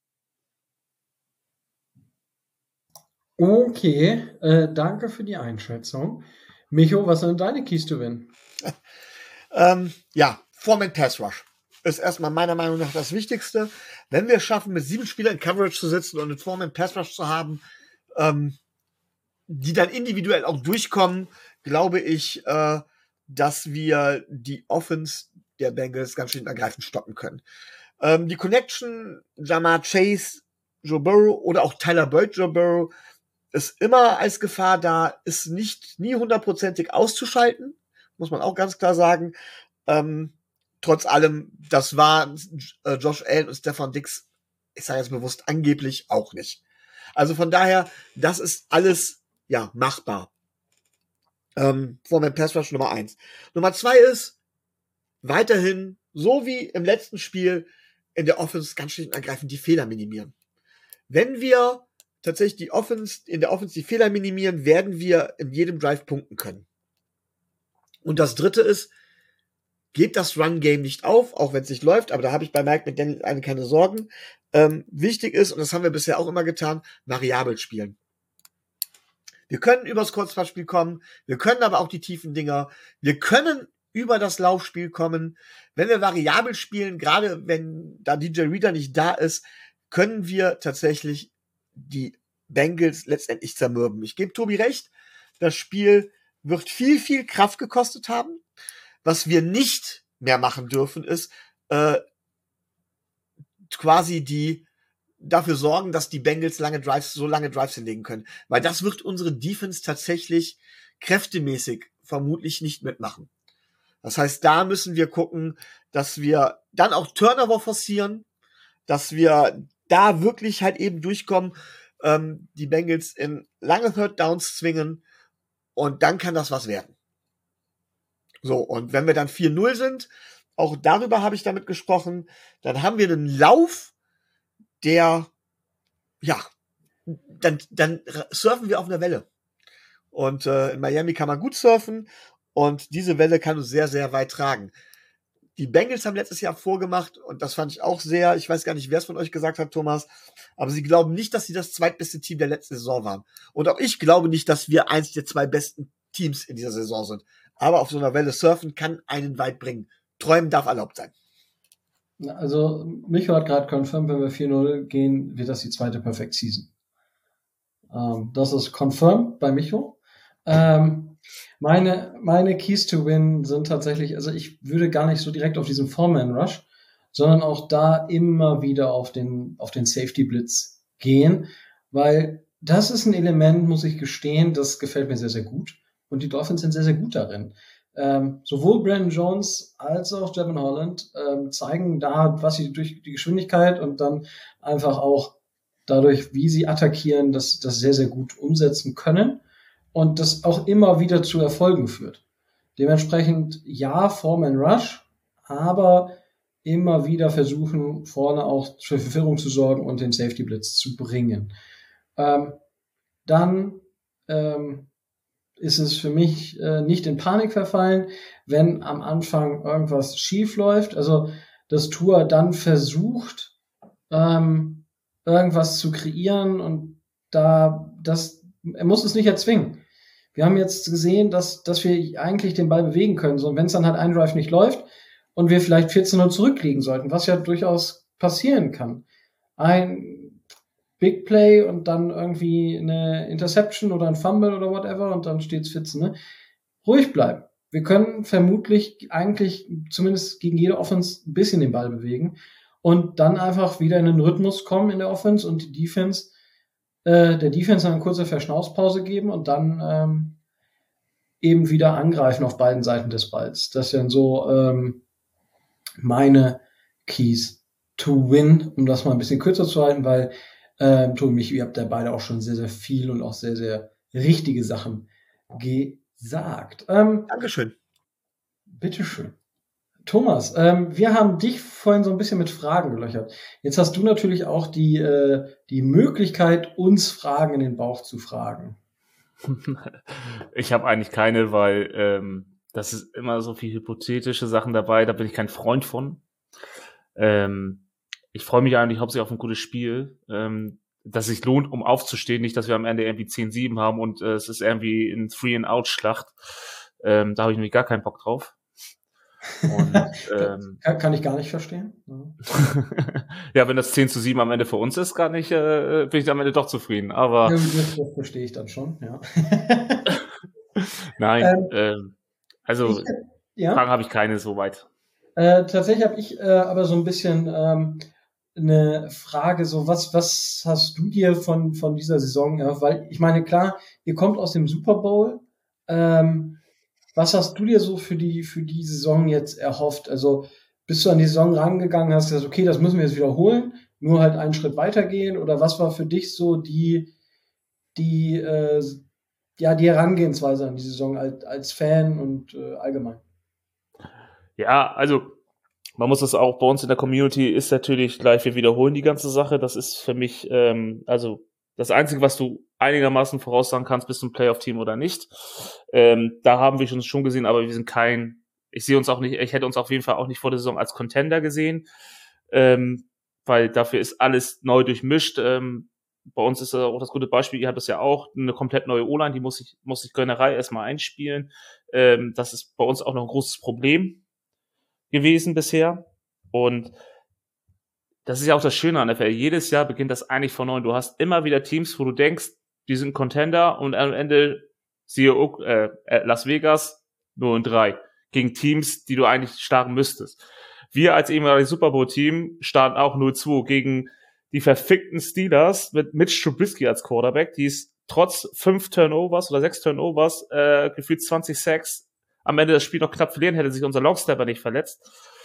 Okay, äh, danke für die Einschätzung. Micho, was sind deine Keys to Win? ähm, ja, Four-Man Pass Rush ist erstmal meiner Meinung nach das Wichtigste. Wenn wir es schaffen, mit sieben Spielern in Coverage zu sitzen und einen Four-Man Pass Rush zu haben, ähm, die dann individuell auch durchkommen, glaube ich, äh, dass wir die Offense der Bengals ganz schön ergreifend stoppen können. Ähm, die Connection Ja'Marr Chase, Joe Burrow oder auch Tyler Boyd, Joe Burrow ist immer als Gefahr da, ist nicht nie hundertprozentig auszuschalten, muss man auch ganz klar sagen. Ähm, trotz allem, das war äh, Josh Allen und Stefan Diggs, ich sage jetzt bewusst, angeblich auch nicht. Also von daher, das ist alles ja machbar. Ähm, Four-Man Pass Rush Nummer eins. Nummer zwei ist weiterhin, so wie im letzten Spiel, in der Offense ganz schlicht und ergreifend die Fehler minimieren. Wenn wir tatsächlich die Offense, in der Offense die Fehler minimieren, werden wir in jedem Drive punkten können. Und das dritte ist, gebt das Run-Game nicht auf, auch wenn es nicht läuft, aber da habe ich bei Mike McDaniel eine keine Sorgen. Ähm, wichtig ist, und das haben wir bisher auch immer getan, variabel spielen. Wir können übers Kurzpassspiel kommen, wir können aber auch die tiefen Dinger, wir können über das Laufspiel kommen. Wenn wir variabel spielen, gerade wenn da D J Reader nicht da ist, können wir tatsächlich die Bengals letztendlich zermürben. Ich gebe Tobi recht, das Spiel wird viel, viel Kraft gekostet haben. Was wir nicht mehr machen dürfen, ist äh, quasi die dafür sorgen, dass die Bengals lange Drives, so lange Drives hinlegen können. Weil das wird unsere Defense tatsächlich kräftemäßig vermutlich nicht mitmachen. Das heißt, da müssen wir gucken, dass wir dann auch Turnover forcieren, dass wir da wirklich halt eben durchkommen, ähm, die Bengals in lange Third Downs zwingen und dann kann das was werden. So, und wenn wir dann vier null sind, auch darüber habe ich damit gesprochen, dann haben wir einen Lauf, der, ja, dann, dann surfen wir auf einer Welle. Und äh, in Miami kann man gut surfen und diese Welle kann uns sehr, sehr weit tragen. Die Bengals haben letztes Jahr vorgemacht und das fand ich auch sehr, ich weiß gar nicht, wer es von euch gesagt hat, Thomas, aber sie glauben nicht, dass sie das zweitbeste Team der letzten Saison waren. Und auch ich glaube nicht, dass wir eins der zwei besten Teams in dieser Saison sind. Aber auf so einer Welle surfen kann einen weit bringen. Träumen darf erlaubt sein. Also, Micho hat gerade confirmed, wenn wir vier null gehen, wird das die zweite Perfect Season. Ähm, das ist confirmed bei Micho. Ähm, meine, meine Keys to Win sind tatsächlich, also ich würde gar nicht so direkt auf diesen Four-Man-Rush, sondern auch da immer wieder auf den, auf den Safety-Blitz gehen, weil das ist ein Element, muss ich gestehen, das gefällt mir sehr, sehr gut. Und die Dolphins sind sehr, sehr gut darin. Ähm, sowohl Brandon Jones als auch Devin Holland ähm, zeigen da, was sie durch die Geschwindigkeit und dann einfach auch dadurch, wie sie attackieren, das, das sehr, sehr gut umsetzen können und das auch immer wieder zu Erfolgen führt. Dementsprechend, ja, Four-Man Rush, aber immer wieder versuchen, vorne auch für Verwirrung zu sorgen und den Safety Blitz zu bringen. Ähm, dann ähm, ist es für mich äh, nicht in Panik verfallen, wenn am Anfang irgendwas schief läuft. Also, dass Tua dann versucht, ähm, irgendwas zu kreieren und da, das, er muss es nicht erzwingen. Wir haben jetzt gesehen, dass, dass wir eigentlich den Ball bewegen können. So, und wenn es dann halt ein Drive nicht läuft und wir vielleicht vierzehn null zurückliegen sollten, was ja durchaus passieren kann. Ein Big Play und dann irgendwie eine Interception oder ein Fumble oder whatever und dann steht's vierzehn, ne? Ruhig bleiben. Wir können vermutlich eigentlich zumindest gegen jede Offense ein bisschen den Ball bewegen und dann einfach wieder in den Rhythmus kommen in der Offense und die Defense, äh, der Defense eine kurze Verschnaufspause geben und dann ähm, eben wieder angreifen auf beiden Seiten des Balls. Das sind so ähm, meine Keys to win, um das mal ein bisschen kürzer zu halten, weil ähm, Tobi, mich, ihr habt ja beide auch schon sehr, sehr viel und auch sehr, sehr richtige Sachen gesagt. Ähm, Dankeschön. Bitteschön. Thomas, ähm, wir haben dich vorhin so ein bisschen mit Fragen gelöchert. Jetzt hast du natürlich auch die, äh, die Möglichkeit, uns Fragen in den Bauch zu fragen. Ich habe eigentlich keine, weil ähm, das ist immer so viel hypothetische Sachen dabei, da bin ich kein Freund von. Ähm, ich freue mich eigentlich hauptsächlich auf ein gutes Spiel, ähm, das sich lohnt, um aufzustehen, nicht, dass wir am Ende irgendwie zehn sieben haben und äh, es ist irgendwie ein Three-and-Out-Schlacht. Ähm, da habe ich nämlich gar keinen Bock drauf. Und, ähm, kann, kann ich gar nicht verstehen. Ja. Ja, wenn das zehn zu sieben am Ende für uns ist, gar nicht, äh, bin ich am Ende doch zufrieden. Aber ja, das, das verstehe ich dann schon, ja. Nein, ähm, ähm, also ich, ja? Fragen habe ich keine soweit. Äh, tatsächlich habe ich äh, aber so ein bisschen ähm, eine Frage, so was, was hast du dir von, von dieser Saison, ja? Weil ich meine, klar, ihr kommt aus dem Super Bowl, ähm, was hast du dir so für die, für die Saison jetzt erhofft? Also bist du an die Saison rangegangen, hast gesagt, okay, das müssen wir jetzt wiederholen, nur halt einen Schritt weitergehen? Oder was war für dich so die, die, äh, ja, die Herangehensweise an die Saison als, als Fan und äh, allgemein? Ja, also man muss das auch, bei uns in der Community ist natürlich gleich, wir wiederholen die ganze Sache. Das ist für mich, ähm, also das Einzige, was du einigermaßen voraussagen kannst, bist du ein Playoff-Team oder nicht. Ähm, da haben wir uns schon gesehen, aber wir sind kein, ich sehe uns auch nicht, ich hätte uns auf jeden Fall auch nicht vor der Saison als Contender gesehen, ähm, weil dafür ist alles neu durchmischt. Ähm, bei uns ist auch das gute Beispiel, ihr habt das ja auch, eine komplett neue O-Line, die muss ich, muss ich Gönnerei erstmal einspielen. Ähm, das ist bei uns auch noch ein großes Problem gewesen bisher. Und das ist ja auch das Schöne an der N F L. Jedes Jahr beginnt das eigentlich von neu. Du hast immer wieder Teams, wo du denkst, die sind Contender und am Ende siehe äh, Las Vegas null und drei gegen Teams, die du eigentlich starten müsstest. Wir als ehemaliges Super Bowl-Team starten auch null zwei gegen die verfickten Steelers mit Mitch Trubisky als Quarterback, die ist trotz fünf Turnovers oder sechs Turnovers äh, gefühlt zwanzig Sacks am Ende das Spiel noch knapp verlieren, hätte sich unser Longstepper nicht verletzt.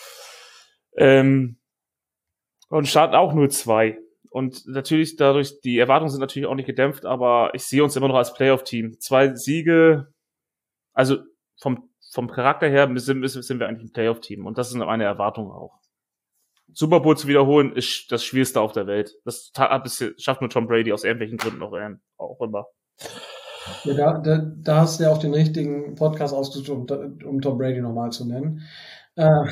Ähm, und starten auch null zwei. Und natürlich dadurch, die Erwartungen sind natürlich auch nicht gedämpft, aber ich sehe uns immer noch als Playoff-Team. Zwei Siege, also vom, vom Charakter her sind, sind wir eigentlich ein Playoff-Team. Und das ist meine Erwartung auch. Super Bowl zu wiederholen ist das Schwierigste auf der Welt. Das schafft nur Tom Brady aus irgendwelchen Gründen auch, auch immer. Ja, da, da, da hast du ja auch den richtigen Podcast ausgesucht, um, um Tom Brady nochmal zu nennen. Äh,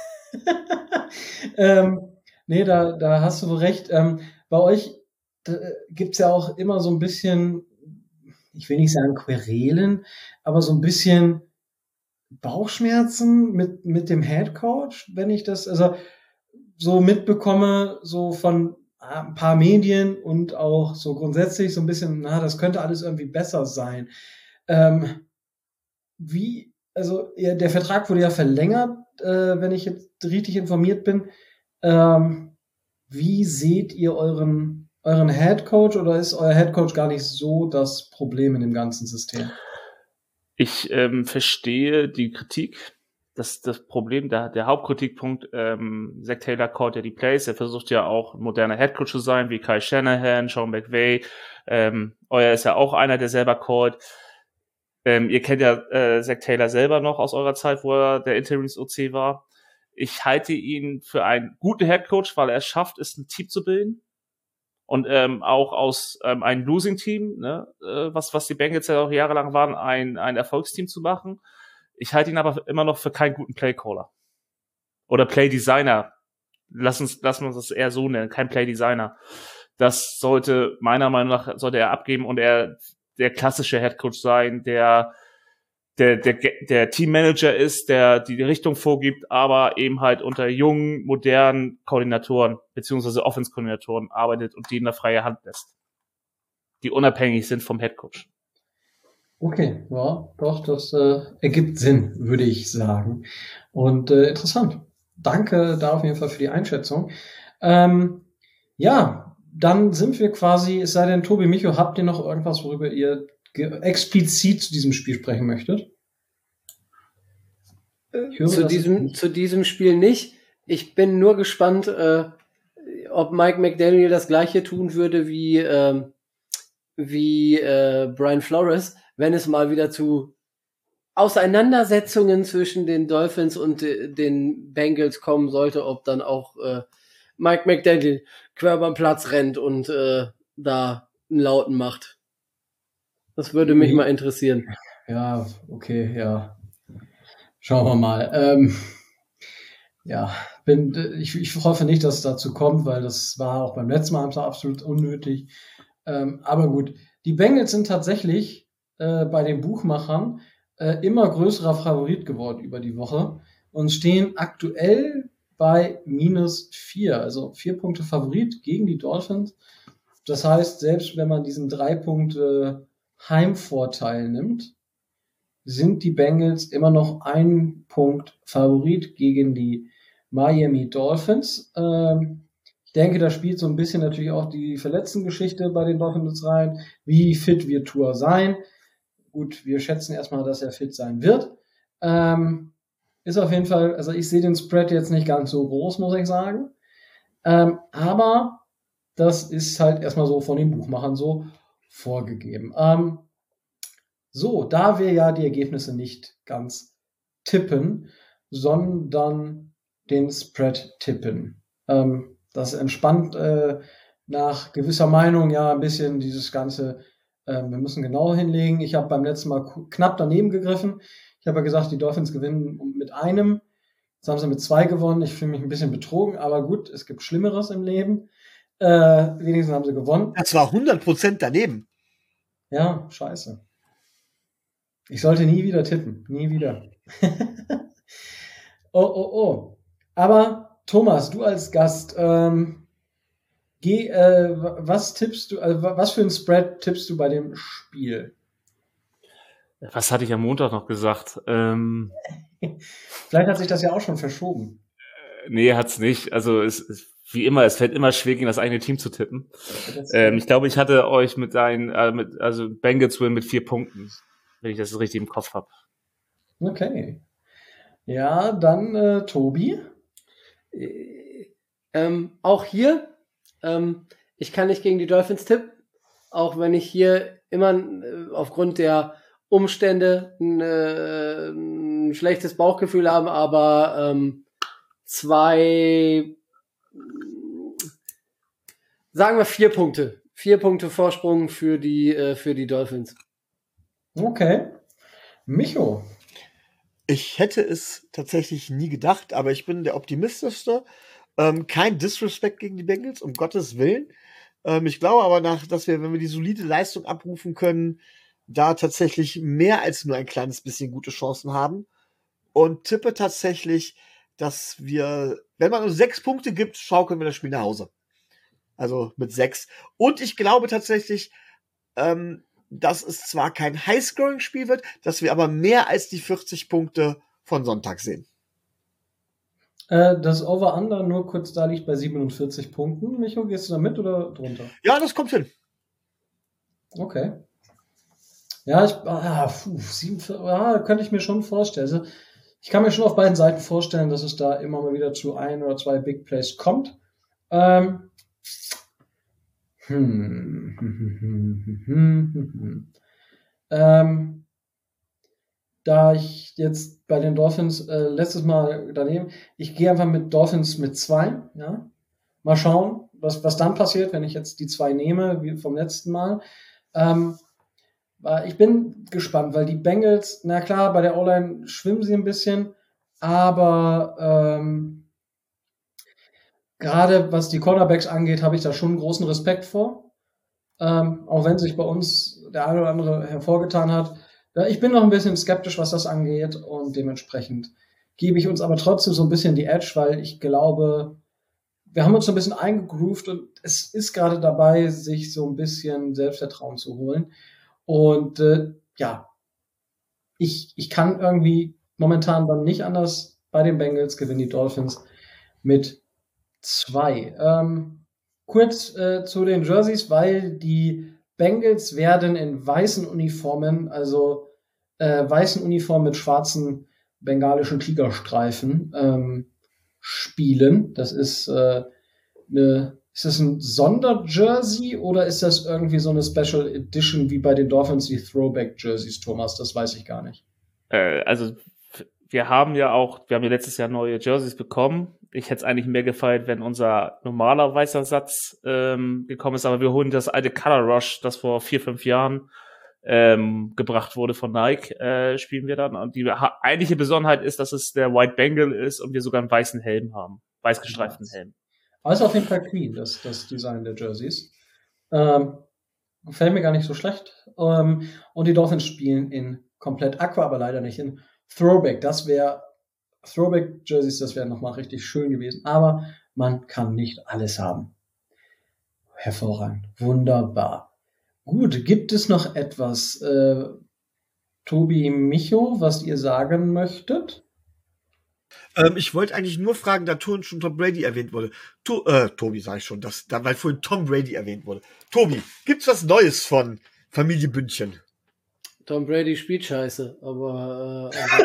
ähm, nee, da, da hast du wohl recht. Ähm, bei euch gibt es ja auch immer so ein bisschen, ich will nicht sagen Querelen, aber so ein bisschen Bauchschmerzen mit, mit dem Headcoach, wenn ich das also so mitbekomme, so von ein paar Medien und auch so grundsätzlich so ein bisschen, na, das könnte alles irgendwie besser sein. Ähm, wie, also ja, der Vertrag wurde ja verlängert, äh, wenn ich jetzt richtig informiert bin. Ähm, wie seht ihr euren, euren Headcoach oder ist euer Headcoach gar nicht so das Problem in dem ganzen System? Ich ähm, verstehe die Kritik. Das, das Problem, der, der Hauptkritikpunkt, ähm, Zac Taylor callt ja die Plays, er versucht ja auch ein moderner Headcoach zu sein, wie Kyle Shanahan, Sean McVay, ähm, euer ist ja auch einer, der selber callt. Ähm, ihr kennt ja äh, Zac Taylor selber noch aus eurer Zeit, wo er der Interims-O C war. Ich halte ihn für einen guten Headcoach, weil er es schafft, ist ein Team zu bilden. Und ähm, auch aus ähm, einem Losing-Team, ne, äh, was, was die Bengals ja auch jahrelang waren, ein, ein Erfolgsteam zu machen. Ich halte ihn aber immer noch für keinen guten Playcaller. Oder Playdesigner. Lass uns, lass uns das eher so nennen, kein Playdesigner. Das sollte, meiner Meinung nach, sollte er abgeben und er der klassische Headcoach sein, der der, der, der Teammanager ist, der die Richtung vorgibt, aber eben halt unter jungen, modernen Koordinatoren beziehungsweise Offense-Koordinatoren arbeitet und die in der freie Hand lässt. Die unabhängig sind vom Headcoach. Okay, ja, doch, das äh, ergibt Sinn, würde ich sagen. Und äh, interessant. Danke da auf jeden Fall für die Einschätzung. Ähm, ja, dann sind wir quasi, es sei denn, Tobi, Micho, habt ihr noch irgendwas, worüber ihr explizit zu diesem Spiel sprechen möchtet? Höre, zu diesem zu diesem Spiel nicht. Ich bin nur gespannt, äh, ob Mike McDaniel das gleiche tun würde wie äh, wie äh, Brian Flores, wenn es mal wieder zu Auseinandersetzungen zwischen den Dolphins und äh, den Bengals kommen sollte, ob dann auch äh, Mike McDaniel quer beim Platz rennt und äh, da einen Lauten macht. Das würde mich mal interessieren. Ja, okay, ja. Schauen wir mal. Ähm, ja, bin, ich, ich hoffe nicht, dass es dazu kommt, weil das war auch beim letzten Mal absolut unnötig. Ähm, aber gut, die Bengals sind tatsächlich äh, bei den Buchmachern äh, immer größerer Favorit geworden über die Woche und stehen aktuell bei minus vier, also vier Punkte Favorit gegen die Dolphins. Das heißt, selbst wenn man diesen drei Punkte Heimvorteil nimmt, sind die Bengals immer noch ein Punkt Favorit gegen die Miami Dolphins. Ähm, ich denke, da spielt so ein bisschen natürlich auch die Verletztengeschichte bei den Dolphins rein. Wie fit wird Tua sein? Gut, wir schätzen erstmal, dass er fit sein wird. Ähm, ist auf jeden Fall, also ich sehe den Spread jetzt nicht ganz so groß, muss ich sagen. Ähm, aber das ist halt erstmal so von den Buchmachern so vorgegeben. Ähm, so, da wir ja die Ergebnisse nicht ganz tippen, sondern den Spread tippen. Ähm, das entspannt äh, nach gewisser Meinung ja ein bisschen dieses Ganze, äh, wir müssen genau hinlegen. Ich habe beim letzten Mal knapp daneben gegriffen. Ich habe ja gesagt, die Dolphins gewinnen mit einem. Jetzt haben sie mit zwei gewonnen. Ich fühle mich ein bisschen betrogen, aber gut, es gibt Schlimmeres im Leben. Äh, wenigstens haben sie gewonnen. Das war hundert Prozent daneben. Ja, scheiße. Ich sollte nie wieder tippen. Nie wieder. oh, oh, oh. Aber Thomas, du als Gast, ähm, geh, äh, was tippst du, also was für ein Spread tippst du bei dem Spiel? Was hatte ich am Montag noch gesagt? Ähm, Vielleicht hat sich das ja auch schon verschoben. Nee, hat's nicht. Also es ist wie immer, es fällt immer schwer, gegen das eigene Team zu tippen. Ähm, ich glaube, ich hatte euch mit ein, äh, mit, also Bengals Win mit vier Punkten, wenn ich das richtig im Kopf habe. Okay. Ja, dann äh, Tobi. Äh, ähm, auch hier, ähm, ich kann nicht gegen die Dolphins tippen, auch wenn ich hier immer äh, aufgrund der Umstände ein, äh, ein schlechtes Bauchgefühl habe, aber ähm, zwei, sagen wir vier Punkte. Vier Punkte Vorsprung für die, äh, für die Dolphins. Okay. Micho. Ich hätte es tatsächlich nie gedacht, aber ich bin der optimistischste. Ähm, kein Disrespect gegen die Bengals, um Gottes Willen. Ähm, ich glaube aber, nach, dass wir, wenn wir die solide Leistung abrufen können, da tatsächlich mehr als nur ein kleines bisschen gute Chancen haben. Und tippe tatsächlich, dass wir, wenn man uns sechs Punkte gibt, schaukeln wir das Spiel nach Hause. Also mit sechs. Und ich glaube tatsächlich, ähm, dass es zwar kein High-Scoring-Spiel wird, dass wir aber mehr als die vierzig Punkte von Sonntag sehen. Äh, das Over-Under, nur kurz da, liegt bei siebenundvierzig Punkten. Micho, gehst du da mit oder drunter? Ja, das kommt hin. Okay. Ja, ich, ah, puh, siebenundvierzig, ah, könnte ich mir schon vorstellen. Also, ich kann mir schon auf beiden Seiten vorstellen, dass es da immer mal wieder zu ein oder zwei Big Plays kommt. Ähm, hm, hm, hm, hm, hm, hm, hm. Ähm, da ich jetzt bei den Dolphins äh, letztes Mal daneben, ich gehe einfach mit Dolphins mit zwei, ja. Mal schauen, was, was dann passiert, wenn ich jetzt die zwei nehme, wie vom letzten Mal. Ähm, ich bin gespannt, weil die Bengals, na klar, bei der O-Line schwimmen sie ein bisschen, aber ähm, gerade was die Cornerbacks angeht, habe ich da schon einen großen Respekt vor. Ähm, auch wenn sich bei uns der eine oder andere hervorgetan hat. Ich bin noch ein bisschen skeptisch, was das angeht, und dementsprechend gebe ich uns aber trotzdem so ein bisschen die Edge, weil ich glaube, wir haben uns so ein bisschen eingegroovt und es ist gerade dabei, sich so ein bisschen Selbstvertrauen zu holen. Und äh, ja, ich, ich kann irgendwie momentan dann nicht anders. Bei den Bengals gewinnen die Dolphins mit zwei. Ähm, kurz äh, zu den Jerseys, weil die Bengals werden in weißen Uniformen, also äh, weißen Uniformen mit schwarzen bengalischen Tigerstreifen ähm, spielen. Das ist äh, eine, ist das ein Sonderjersey oder ist das irgendwie so eine Special Edition wie bei den Dolphins, die Throwback Jerseys, Thomas? Das weiß ich gar nicht. Äh, also wir haben ja auch, wir haben ja letztes Jahr neue Jerseys bekommen. Ich hätte es eigentlich mehr gefeiert, wenn unser normaler weißer Satz ähm, gekommen ist, aber wir holen das alte Color Rush, das vor vier, fünf Jahren ähm, gebracht wurde von Nike, äh, spielen wir dann. Und die ha- eigentliche Besonderheit ist, dass es der White Bengal ist und wir sogar einen weißen Helm haben. Weiß gestreiften Ja. Helm. Aber ist auf jeden Fall clean, das, das Design der Jerseys. Ähm, gefällt mir gar nicht so schlecht. Ähm, und die Dolphins spielen in komplett Aqua, aber leider nicht in Throwback. Das wäre Throwback-Jerseys, das wäre nochmal richtig schön gewesen. Aber man kann nicht alles haben. Hervorragend. Wunderbar. Gut, gibt es noch etwas, äh, Tobi, Micho, was ihr sagen möchtet? Ähm, ich wollte eigentlich nur fragen, da Ton schon Tom Brady erwähnt wurde. To äh, Tobi sage ich schon, das, da, weil vorhin Tom Brady erwähnt wurde. Tobi, gibt's was Neues von Familie Bündchen? Tom Brady spielt scheiße, aber, äh, aber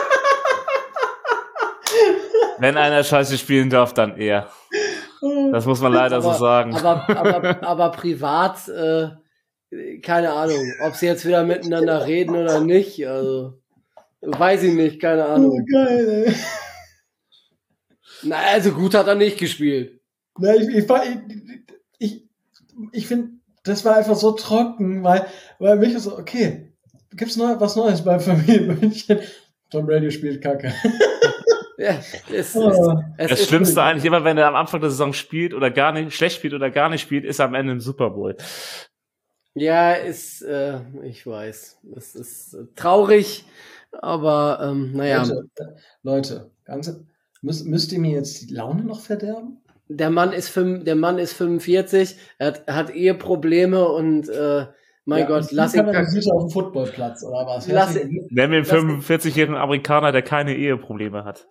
Wenn einer Scheiße spielen darf, dann er. Das muss man leider aber, so sagen. Aber, aber, aber privat, äh, keine Ahnung, ob sie jetzt wieder miteinander reden oder nicht, also weiß ich nicht, keine Ahnung. Oh, geil, ey. Na, also gut hat er nicht gespielt. Na, ich ich, ich, ich, ich finde, das war einfach so trocken, weil, weil mich so, okay, gibt's neu, was Neues beim Familienmünchen? Tom Brady spielt Kacke. Ja, es, Oh. es, es Das ist Schlimmste gut. eigentlich immer, wenn er am Anfang der Saison spielt oder gar nicht, schlecht spielt oder gar nicht spielt, ist er am Ende im Super Bowl. Ja, ist, äh, ich weiß, es ist äh, traurig, aber ähm, naja, Leute, Leute, ganze, müsst, müsst ihr mir jetzt die Laune noch verderben? der Mann ist fünf, der Mann ist fünfundvierzig, er hat, er hat Eheprobleme und äh, mein Ja, Gott, lass ihn kacken. Sicher auf dem Footballplatz oder was? Lass Herzlichen ihn- Nenn mir einen Das- fünfundvierzigjährigen Amerikaner, der keine Eheprobleme hat.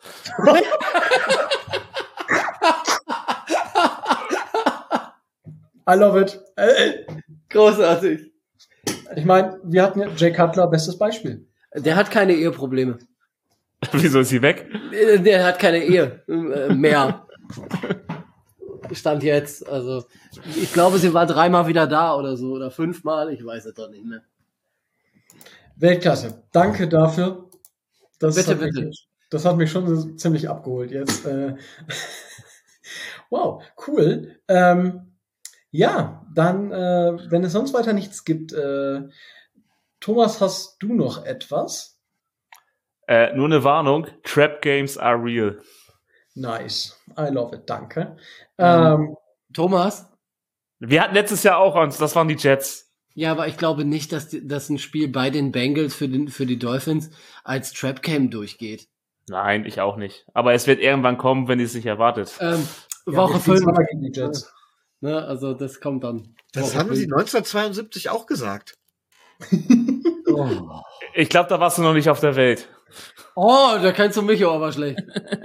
I love it. Äh, äh. Großartig. Ich meine, wir hatten ja Jay Cutler, bestes Beispiel. Der hat keine Eheprobleme. Wieso ist sie weg? Der der hat keine Ehe äh, mehr. Stand jetzt, also ich glaube, sie war dreimal wieder da oder so oder fünfmal, ich weiß es doch nicht mehr. Weltklasse. Danke dafür. Das Bitte, hat bitte. Mich, das hat mich schon so ziemlich abgeholt jetzt. Äh, wow, cool. Ähm, ja, dann, äh, wenn es sonst weiter nichts gibt, äh, Thomas, hast du noch etwas? Äh, nur eine Warnung, Trap Games are real. Nice. I love it. Danke. Mhm. Ähm, Thomas? Wir hatten letztes Jahr auch uns, das waren die Jets. Ja, aber ich glaube nicht, dass, die, dass ein Spiel bei den Bengals für, den, für die Dolphins als Trapcam durchgeht. Nein, ich auch nicht. Aber es wird irgendwann kommen, wenn ihr es nicht erwartet. Ähm, ja, Woche wir spielen fünf. zweimal gegen die Jets. Ne? Also das kommt dann. Das haben sie neunzehnhundertzweiundsiebzig auch gesagt. Oh, Ich glaube, da warst du noch nicht auf der Welt. oh da kennst du mich aber schlecht.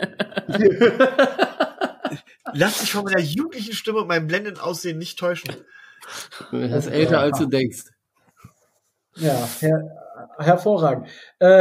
Lass dich von meiner jugendlichen Stimme und meinem blendenden Aussehen nicht täuschen. Das ist älter, als du denkst. Ja, her hervorragend. Äh,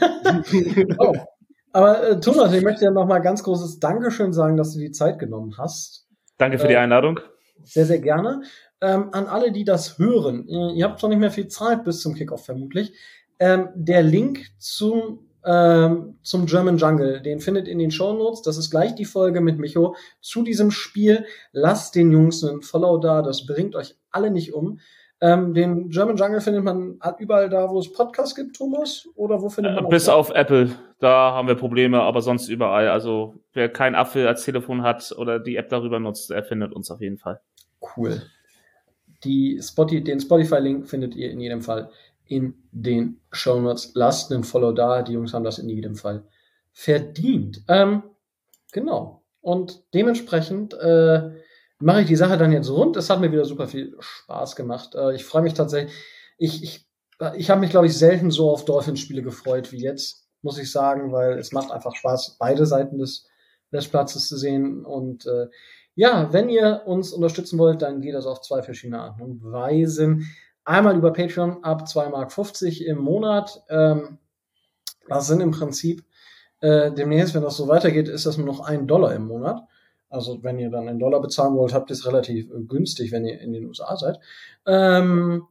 oh. Aber äh, Thomas, ich möchte ja noch mal ganz großes Dankeschön sagen, dass du die Zeit genommen hast. Danke für die Einladung. Sehr, sehr gerne. Ähm, an alle, die das hören, ihr, ihr habt schon nicht mehr viel Zeit bis zum Kickoff vermutlich. Ähm, der Link zum, ähm, zum German Jungle, den findet ihr in den Shownotes. Das ist gleich die Folge mit Micho zu diesem Spiel. Lasst den Jungs einen Follow da, das bringt euch alle nicht um. Ähm, den German Jungle findet man überall da, wo es Podcasts gibt, Thomas? Oder wo findet man äh, Bis das? auf Apple, da haben wir Probleme, aber sonst überall. Also wer kein Apfel als Telefon hat oder die App darüber nutzt, der findet uns auf jeden Fall. Cool. Die Spotify, den Spotify-Link findet ihr in jedem Fall in den Shownotes. Lasst einen Follow da, die Jungs haben das in jedem Fall verdient. Ähm, genau. Und dementsprechend äh, mache ich die Sache dann jetzt rund. Es hat mir wieder super viel Spaß gemacht. Äh, ich freue mich tatsächlich. Ich, ich, ich habe mich, glaube ich, selten so auf Dolphins-Spiele gefreut wie jetzt, muss ich sagen, weil es macht einfach Spaß, beide Seiten des, des Platzes zu sehen. Und äh, ja, wenn ihr uns unterstützen wollt, dann geht das auf zwei verschiedene Arten und Weisen. Einmal über Patreon ab zwei Mark fünfzig im Monat. Ähm, das sind im Prinzip äh, demnächst, wenn das so weitergeht, ist das nur noch ein Dollar im Monat. Also wenn ihr dann einen Dollar bezahlen wollt, habt ihr es relativ äh, günstig, wenn ihr in den U S A seid. Ähm,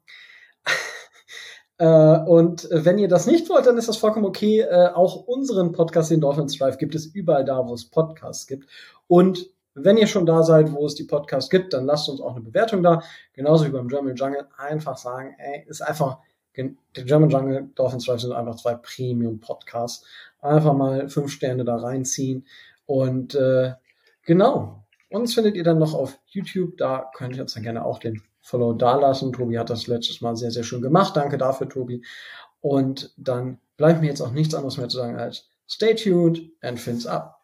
äh, und wenn ihr das nicht wollt, dann ist das vollkommen okay. Äh, auch unseren Podcast, den Dolphins Drive, gibt es überall da, wo es Podcasts gibt. Und wenn ihr schon da seid, wo es die Podcasts gibt, dann lasst uns auch eine Bewertung da. Genauso wie beim German Jungle. Einfach sagen, ey, ist einfach, der German Jungle, Dolphins Drive sind einfach zwei Premium-Podcasts. Einfach mal fünf Sterne da reinziehen. Und äh, genau. Uns findet ihr dann noch auf YouTube. Da könnt ihr uns dann gerne auch den Follow da lassen. Tobi hat das letztes Mal sehr, sehr schön gemacht. Danke dafür, Tobi. Und dann bleibt mir jetzt auch nichts anderes mehr zu sagen als stay tuned and fins up.